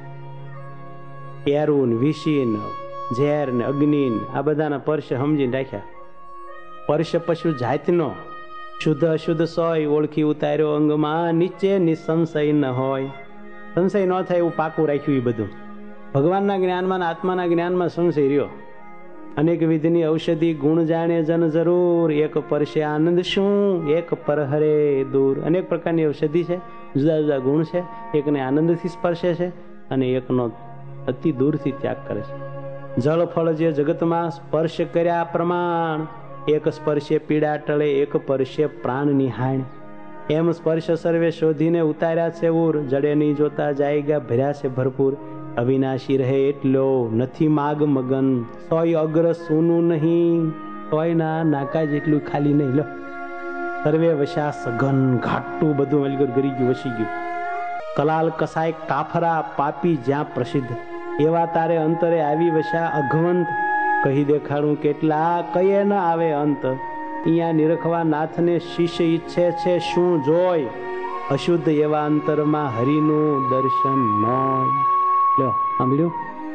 Speaker 1: એરું વિષીન ઝેર ને અગ્નિ આ બધાના સ્પર્શ સમજીને રાખ્યા. સ્પર્શ પશુ જાતનો શુદ્ધ અશુદ્ધ સોય, ઓળખી ઉતાર્યો અંગમાં નીચે નિસંશય ન હોય. સંશય ન થાય એવું પાકું રાખ્યું. એ બધું ભગવાનના જ્ઞાનમાં આત્માના જ્ઞાનમાં સંશય રહ્યો. અનેક વિધની ઔષધિ ગુણ જાણે જન જરૂર, એક પરશે આનંદ શું એક પર હરે દૂર. અનેક પ્રકારની ઔષધિ છે, જુદા જુદા ગુણ છે. એકને આનંદથી સ્પર્શે છે અને એકનો અતિ દૂરથી ત્યાગ કરે છે. જળ ફળ જે જગતમાં સ્પર્શ કર્યા પ્રમાણ, એક સ્પર્શે પીડા ટળે એક પરશે પ્રાણ નિહાણ. એમ સ્પર્શ સર્વે શોધીને ઉતાર્યા છે ઉર, જડે નહીં જોતા જાયગા ભર્યા છે ભરપૂર. અવિનાશી રહે એટલો નથી માગ મગન, સોય અગ્ર સોનું નહીં તોય ના નાકા જેટલું ખાલી નહીં. લો સર્વે વશા સઘન ઘાટું બધું અલગર ગરી ગયું, વસી ગયું. કલાલ કસાય કાફરા પાપી જ્યાં પ્રસિદ્ધ, એવા તારે અંતરે આવી વશા અઘવંત. કહી દેખાડું કેટલા કયે ન આવે અંત, અહીંયા નિરખવા નાથને શિષ્ય ઈચ્છે છે શું જોય. અશુદ્ધ એવા અંતરમાં હરિનું દર્શન ન. લો સાંભળ્યું,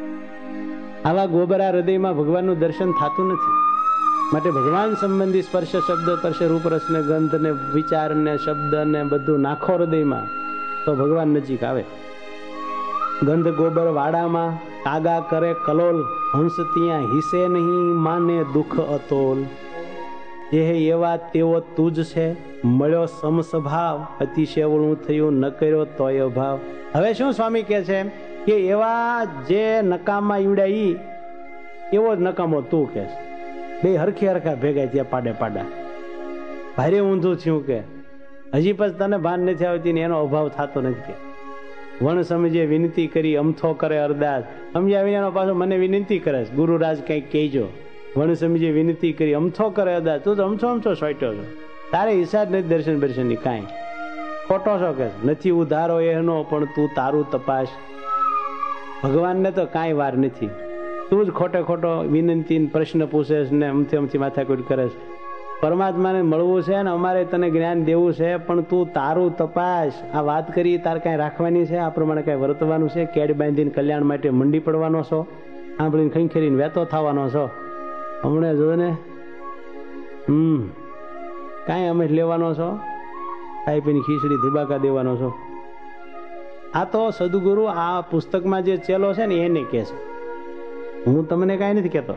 Speaker 1: આવા ગોબરા હૃદયમાં ભગવાનનું દર્શન થતું નથી. માટે ભગવાન સંબંધી સ્પર્શ શબ્દ સ્પર્શ રૂપ રસ ને ગંધ ને વિચાર ને શબ્દ ને બધું નાખો હૃદયમાં તો ભગવાન નજીક આવે. ગંધ ગોબર વાડામાં કાગા કરે કલોલ, હંસ ત્યાં હિસે નહીં માને દુઃખ અતોલ. જે એવા તેવો તુજ છે, મળ્યો સમસ્વભાવ, અતિશેવળું થયું ન કર્યો તોય અભાવ. હવે શું સ્વામી કહે છે કે એવા જે નકામા ઈવડ્યા ઈ એવો જ નકામો તું કે. બે હરખી હરખા ભેગા થયા પાડે પાડા. ભારે ઊંધું થયું કે હજી પછી તને ભાન નથી આવતી ને એનો અભાવ થતો નથી કે. વણ સમજે વિનંતી કરી અમથો કરે અરદાસ, સમજ્યા વિનાનો પાછો મને વિનંતી કરે છે ગુરુરાજ કંઈક કહેજો. વણ સમજે વિનંતી કરી અમથો કરે અરદાસ, તું તો અમથો અમથો સોટ્યો છો, તારે હિસાબ નથી દર્શન દર્શન ની કાંઈ. ખોટો છો કે નથી ઉધારો એનો પણ તું તારું તપાસ. ભગવાનને તો કાંઈ વાર નથી, તું જ ખોટે ખોટો વિનંતી પ્રશ્ન પૂછે ને અમથી અમથી માથાકૂટ કરે છે. પરમાત્માને મળવું છે ને અમારે તને જ્ઞાન દેવું છે, પણ તું તારું તપાસ. આ વાત કરી તાર કાંઈ રાખવાની છે? આ પ્રમાણે કાંઈ વર્તવાનું છે? કેડ બાંધીને કલ્યાણ માટે મંડી પડવાનો છો? સાંભળીને ખંખેરીને વેતો થવાનો છો? હમણાં જો ને હમ કાંઈ અમે લેવાનો છો? ખાઈ ખીચડી ધુબાકા દેવાનો છો? આ તો સદગુરુ આ પુસ્તકમાં જે ચેલો છે ને એને કહે છે, હું તમને કાંઈ નથી કહેતો.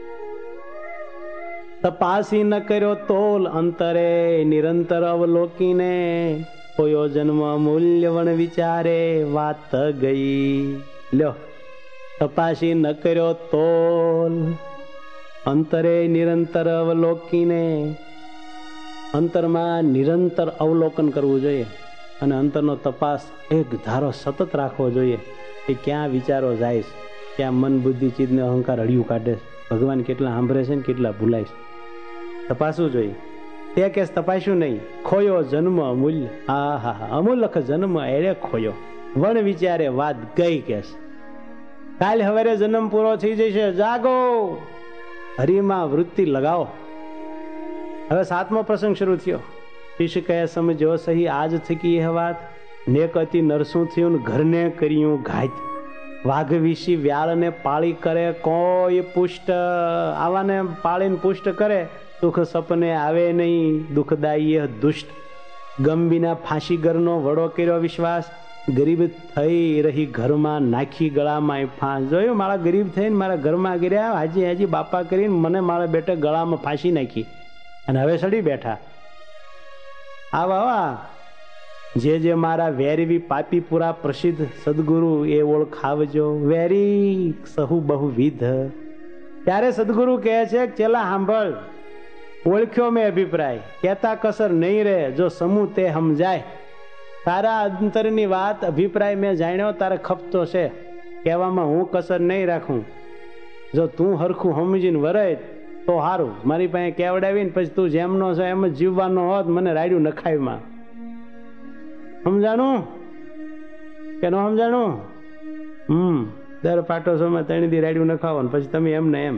Speaker 1: તપાસી ન કર્યો તોલ અંતરે નિરંતર અવલોકીને, કોયો જન્મ મૂલ્યવણ વિચારે વાત ગઈ. લ્યો, તપાસી ન કર્યો તોલ અંતરે નિરંતર અવલોકીને. અંતરમાં નિરંતર અવલોકન કરવું જોઈએ અને અંતરનો તપાસ એક ધારો સતત રાખવો જોઈએ કે ક્યાં વિચારો જાય છે, ક્યાં મન બુદ્ધિ ચિત્તને અહંકાર હળિયું કાઢે છે, ભગવાન કેટલા સાંભળે છે ને કેટલા ભૂલાય છે, તપાસવું જોઈએ. તે કેસ તપાસ્યું નહીં. ખોયો જન્મ અમૂલ્ય. હા હા હા અમૂલક જન્મ એરે ખોયો, વણ વિચારે વાત ગઈ. કેસ કાલ હવારે જન્મ પૂરો થઈ જશે, જાગો, હરિમાં વૃત્તિ લગાવો. હવે સાતમો પ્રસંગ શરૂ થયો. શિષ્ય કહે સમજો સહી આજ થકી એ વાત, નેક અતિ નરસું થયું ઘરને કર્યું ઘાત. વાઘ વિશી વ્યાળને પાળી કરે કોઈ પુષ્ટ. આવાને પાળીને પુષ્ટ કરે, સુખ સપને આવે નહીં, દુઃખદાયી દુષ્ટ. ગમ વિના ફાંસી ઘરનો વડો કર્યો વિશ્વાસ, ગરીબ થઈ રહી ઘરમાં નાખી ગળામાં ફાંસ. જોયું, મારા ગરીબ થઈને મારા ઘરમાં ગીર્યા, હાજી હાજી બાપા કરીને મને મારા બેટે ગળામાં ફાંસી નાખી અને હવે સડી બેઠા. આવા આવા જે જે મારા વેરવી પાપી પુરા પ્રસિદ્ધ સદગુરુ એ ઓળખાવજો. વેરી સહુ બહુવિધ. ત્યારે સદગુરુ કહે છે ચેલા સાંભળ, ઓળખ્યો મેં અભિપ્રાય, કહેતા કસર નહીં રહે જો સમૂહ તે સમજાય. તારા અંતરની વાત અભિપ્રાય મેં જાણ્યો, તારે ખપતો છે, કહેવામાં હું કસર નહીં રાખું. જો તું હરખું સમજીને વરે તો સારું. મારી પાસે કેવડાવીને પછી તું જેમનો છે એમ જ જીવવાનો હોત, મને રાડ્યું નખાવીમાં. સમજાણું કે ન સમજાણું? હમ દર પાટો સોમાં ત્રણ દી રાડ્યું નખાવો ને પછી તમે એમ ને એમ.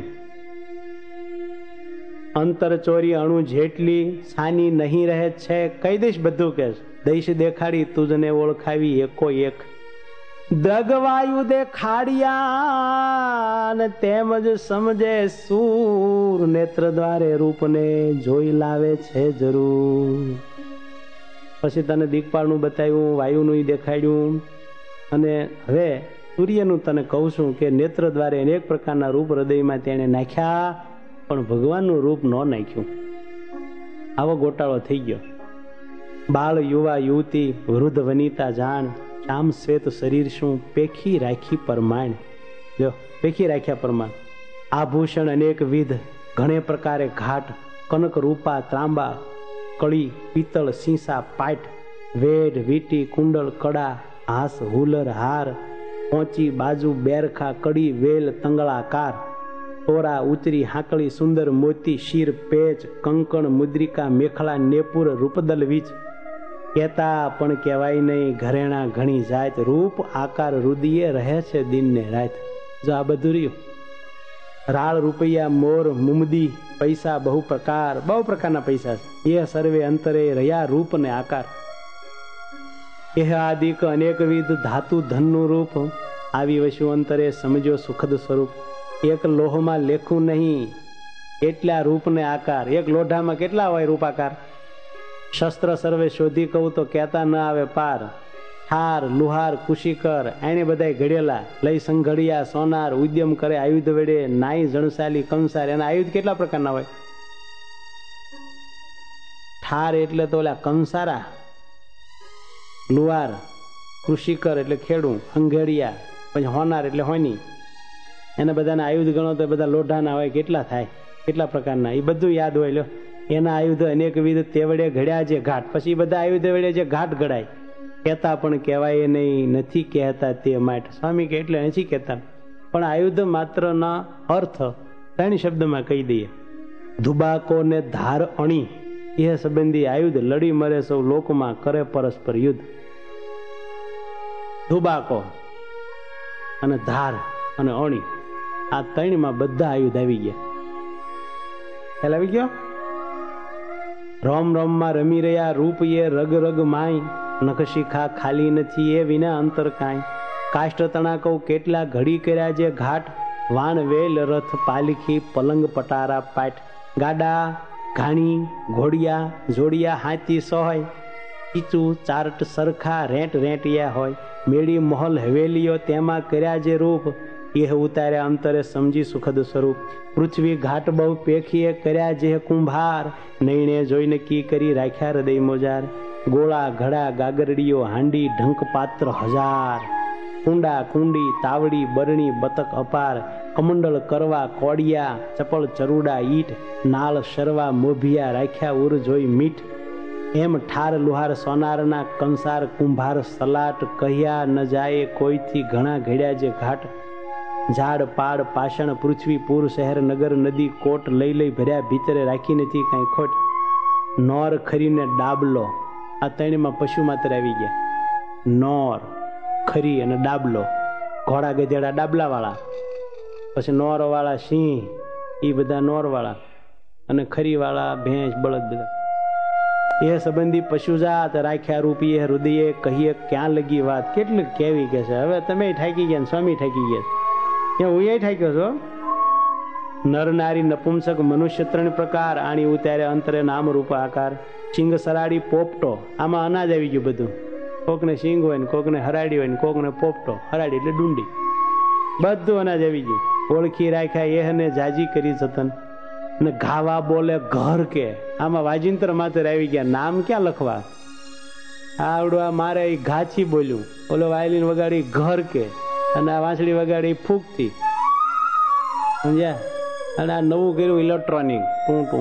Speaker 1: અંતર ચોરી અણુ જેટલી સાની નહીં રહે છે, કહી દઈશ બધું કે દઈશ દેખાડી તુજને ઓળખાવી એકો એક. દ્રગવાયુ દેખાડ્યા ને તેમજ સમજે સૂર, નેત્ર દ્વારે રૂપને જોઈ લાવે છે જરૂર. પછી તને દિગપાળનું બતાવ્યું, વાયુનું દેખાડ્યું, અને હવે સૂર્યનું તને કહું છું કે નેત્ર દ્વારે અનેક પ્રકારના રૂપ હૃદયમાં તેણે નાખ્યા, પણ ભગવાનનું રૂપ ન નાખ્યું. આવો ગોટાળો થઈ ગયો. બાળ યુવા યુવતી વૃદ્ધ વનિતા જાણ, શ્યામ શ્વેત શરીર શું પેખી રાખી પરમાણ. જો પેખી રાખ્યા પરમાણ. આભૂષણ અનેક વિધ ઘણે પ્રકારે ઘાટ, કનક રૂપા ત્રાંબા કળી પિત્તળ સીસા પાટ, વેઢ વીટી કુંડળ કડા હાસ હુલર હાર, પોચી બાજુ બેરખા કડી વેલ તંગળાકાર, તોરા ઉતરી હાકળી સુંદર મોતી શીર પેચ કંકણ મુદ્રિકા મેખલા નેપુર રૂપદલ વીચ. કહેતા પણ કહેવાય નહીં ઘરેણા ઘણી જાત, રૂપ આકાર રુદિયે રહે છે દિન ને રાત. જો આ બધું રહ્યું. રાળ રૂપિયા મોર મુમદી પૈસા બહુ પ્રકાર, બહુ પ્રકારના પૈસા છે, એ સર્વે અંતરે રહ્યા રૂપ ને આકાર. એ આદિક અનેકવિધ ધાતુ ધનનું રૂપ, આવી વસ્તુ અંતરે સમજો સુખદ સ્વરૂપ. એક લોહમાં લેખું નહીં એટલા રૂપ ને આકાર. એક લોઢામાં કેટલા હોય રૂપાકાર? શસ્ત્ર સર્વે શોધી કહું તો કહેતા ન આવે પાર. હાર લુહાર કુશીકર એને બધા ઘડેલા, લઈ સંઘડિયા સોનાર, ઉદ્યમ કરે આયુધ વેડે, નાઈ જણસાલી કંસાર. એના આયુધ કેટલા પ્રકારના હોય? ઠાર એટલે તો ઓલા કંસારા, લુહાર કૃષિકર એટલે ખેડૂ, અંઘેડિયા પછી હોનાર એટલે હોની. એને બધાના આયુધ ગણો તો બધા લોઢાના હોય, કેટલા થાય, કેટલા પ્રકારના, એ બધું યાદ હોય. લો એના આયુધ અનેકવિધ તેવડે ઘડ્યા જે ઘાટ. પછી બધા આયુધ વડે જે ઘાટ ઘડાય, કહેતા પણ કહેવાય નહીં, નથી કહેતા તે માટે. સ્વામી કે એટલે નથી કહેતા, પણ આયુધ માત્ર ના અર્થ ત્રણ શબ્દમાં કહી દઈએ. ધુબાકો ને ધાર અણી એ સંબંધી આયુધ, લડી મરે સૌ લોકમાં કરે પરસ્પર યુદ્ધ. ધુબાકો અને ધાર અને અણી આ ત્રણમાં બધા આયુધ આવી ગયા. ખ્યાલ આવી ગયો? રોમ રોમમાં રમી રહ્યા રૂપ એ રગ રગ માય, નખશિખા ખાલી નથી એ વિના અંતર કાંઈ. કાષ્ટ તણા કઉ કેટલા ઘડી કર્યા જે ઘાટ, વાણ વેલ રથ પાલખી પલંગ પટારા પાટ. ગાડા ઘાણી ઘોડિયા જોડિયા હાથી સોય, કીચું ચારટ સરખા રેંટ રેંટિયા હોય. મેળી મહોલ હવેલીઓ તેમાં કર્યા જે રૂપ, એ ઉતાર્યા અંતરે સમજી સુખદ સ્વરૂપ. પૃથ્વી ઘાટ બહુ પેખીએ કર્યા જે કુંભાર, નૈણે જોઈને કી કરી રાખ્યા હૃદય મોજાર. ગોળા ઘડા ગાગરડીઓ હાંડી ઢંક પાત્ર હજાર, કુંડા કુંડી તાવડી બરણી બતક અપાર. કમંડળ કરવા કોડિયા ચપળ ચરુડા ઈટ, નાળ શરવા મોભિયા રાખ્યા ઉર જોઈ મીઠ. એમ ઠાર લુહાર સોનારના કંસાર કુંભાર સલાટ, કહ્યા ન જાય કોઈથી ઘણા ઘડ્યા જે ઘાટ. ઝાડ પાડ પાષણ પૃથ્વી પૂર શહેર નગર નદી કોટ, લઈ લઈ ભર્યા ભીતરે રાખી નથી કાંઈ ખોટ. નોર ખરીને ડાબલો, આ ત્રણમાં પશુ માત્ર આવી ગયા. નોર ખરી અને ડાબલો, ઘોડા ગધેડા ડાબલા વાળા, પછી નોર વાળા સિંહ એ બધા નોર વાળા, અને ખરી વાળા ભેંસ બળદ બધા. એ સંબંધી પશુજાત રાખ્યા રૂપીએ હૃદયે, કહીએ ક્યાં લગી વાત. કેટલીક કેવી કે છે, હવે તમે ઠાકી ગયા સ્વામી ઠાકી ગયા, ત્યાં હું એ ઠાક્યો છો. નર નારી નપુંસક મનુષ્ય ત્રણ પ્રકાર, આણી ઉતારે અંતરે નામ રૂપ આકાર. સિંગ સરાડી પોપટો, આમાં અનાજ આવી ગયું બધું. કોકને સિંગ હોય ને કોકને હરાડી હોય ને કોકને પોપટો. હરાડી એટલે ડુંડી, બધું અનાજ આવી ગયું. ઓળખી રાખ્યા એહને જાજી કરી જતન. ને ઘાવા બોલે ઘર કે, આમાં વાજિંત્ર માત્ર આવી ગયા. નામ ક્યાં લખવા? આવડવા મારે ઘાછી બોલ્યું, ઓલો વાયલીન વગાડી ઘર કે, અને આ વાંસળી વગાડી ફૂંકતી. સમજ્યા? અને આ નવું કર્યું ઇલેક્ટ્રોનિક ટું ટું,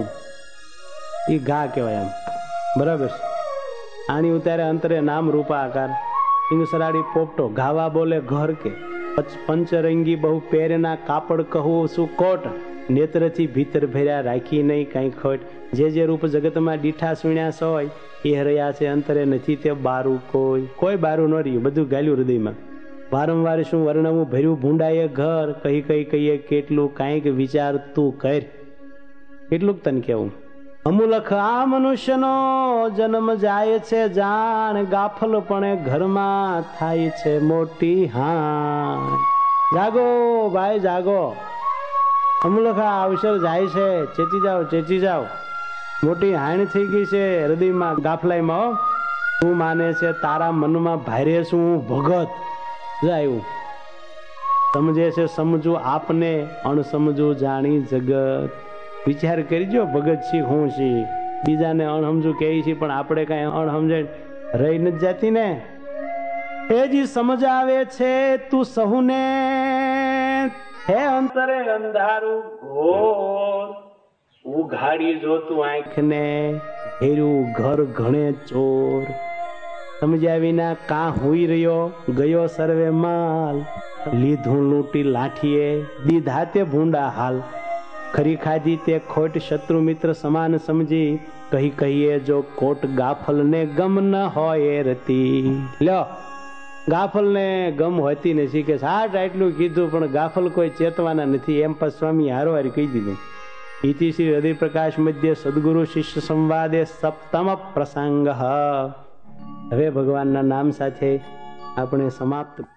Speaker 1: એ ઘા કહેવાય. આમ બરાબર. આની ઉતારે અંતરે નામ રૂપા આકાર. સિંગસરાડી પોપટો, ઘાવા બોલે ઘર કે. પંચરંગી બહુ પહેરેના કાપડ કહું શું કોટ, નેત્રથી ભીતર ભર્યા રાખી નહીં કાંઈ ખોટ. જે જે રૂપ જગતમાં દીઠા સુણ્યા સોય, એ હરયા છે અંતરે નથી તે બારું કોઈ. કોઈ બારું ન રહ્યું, બધું ગાલ્યું હૃદયમાં. વારંવાર શું વર્ણવું ભર્યું ભૂંડાએ ઘર, કહી કઈ કહીએ કેટલું કાંઈક વિચાર તું કર. કેટલું તને કેવું? અમુલખ આ મનુષ્યનો જન્મ જાય છે જાણ, ગાફલપણે ઘરમાં થાય છે મોટી હાણ. જાગો ભાઈ જાગો, અમુલખ આ અવસર જાય છે, ચેતી જાઓ ચેતી જાઓ. મોટી હાણ થઈ ગઈ છે હૃદયમાં ગાફલાઈમાં. તું માને છે તારા મનમાં ભારે છું ભગત જાયું. સમજે છે સમજું આપને, અણસમજું જાણી જગત. વિચાર કરજો ભગત છી હું છી, બીજાને અણસમજું કહે છે પણ આપણે કઈ અણસમજે રહી નથી જાતી ને. એ જી સમજ આવે છે તું સહુને, હે અંતરે અંધારું ઘોર. ઉઘાડી જોતું આંખને, હેરું ઘર ઘણે ચોર. સમજ્યા વિના કા હોઈ રહ્યો, ગયો સર્વે માલ. લીધું લૂંટી લાઠીએ, દીધા તે ભૂંડા હાલ. ખરી ખાધી તે ખોટ શત્રુ મિત્ર સમાન સમજી, કહી કહીએ જો કોટ ગાફલ ને ગમ ન હોય રતી. લ્યો ગાફલ ને ગમ હોતી નથી કે સાઠ આટલું કીધું પણ ગાફલ કોઈ ચેતવાના નથી, એમ પણ સ્વામી હારોહારી કહી દીધું. ઇતિ શ્રી હૃદય પ્રકાશ મધ્ય સદગુરુ શિષ્ય સંવાદે સપ્તમ પ્રસંગ. હવે ભગવાનના નામ સાથે આપણે સમાપ્ત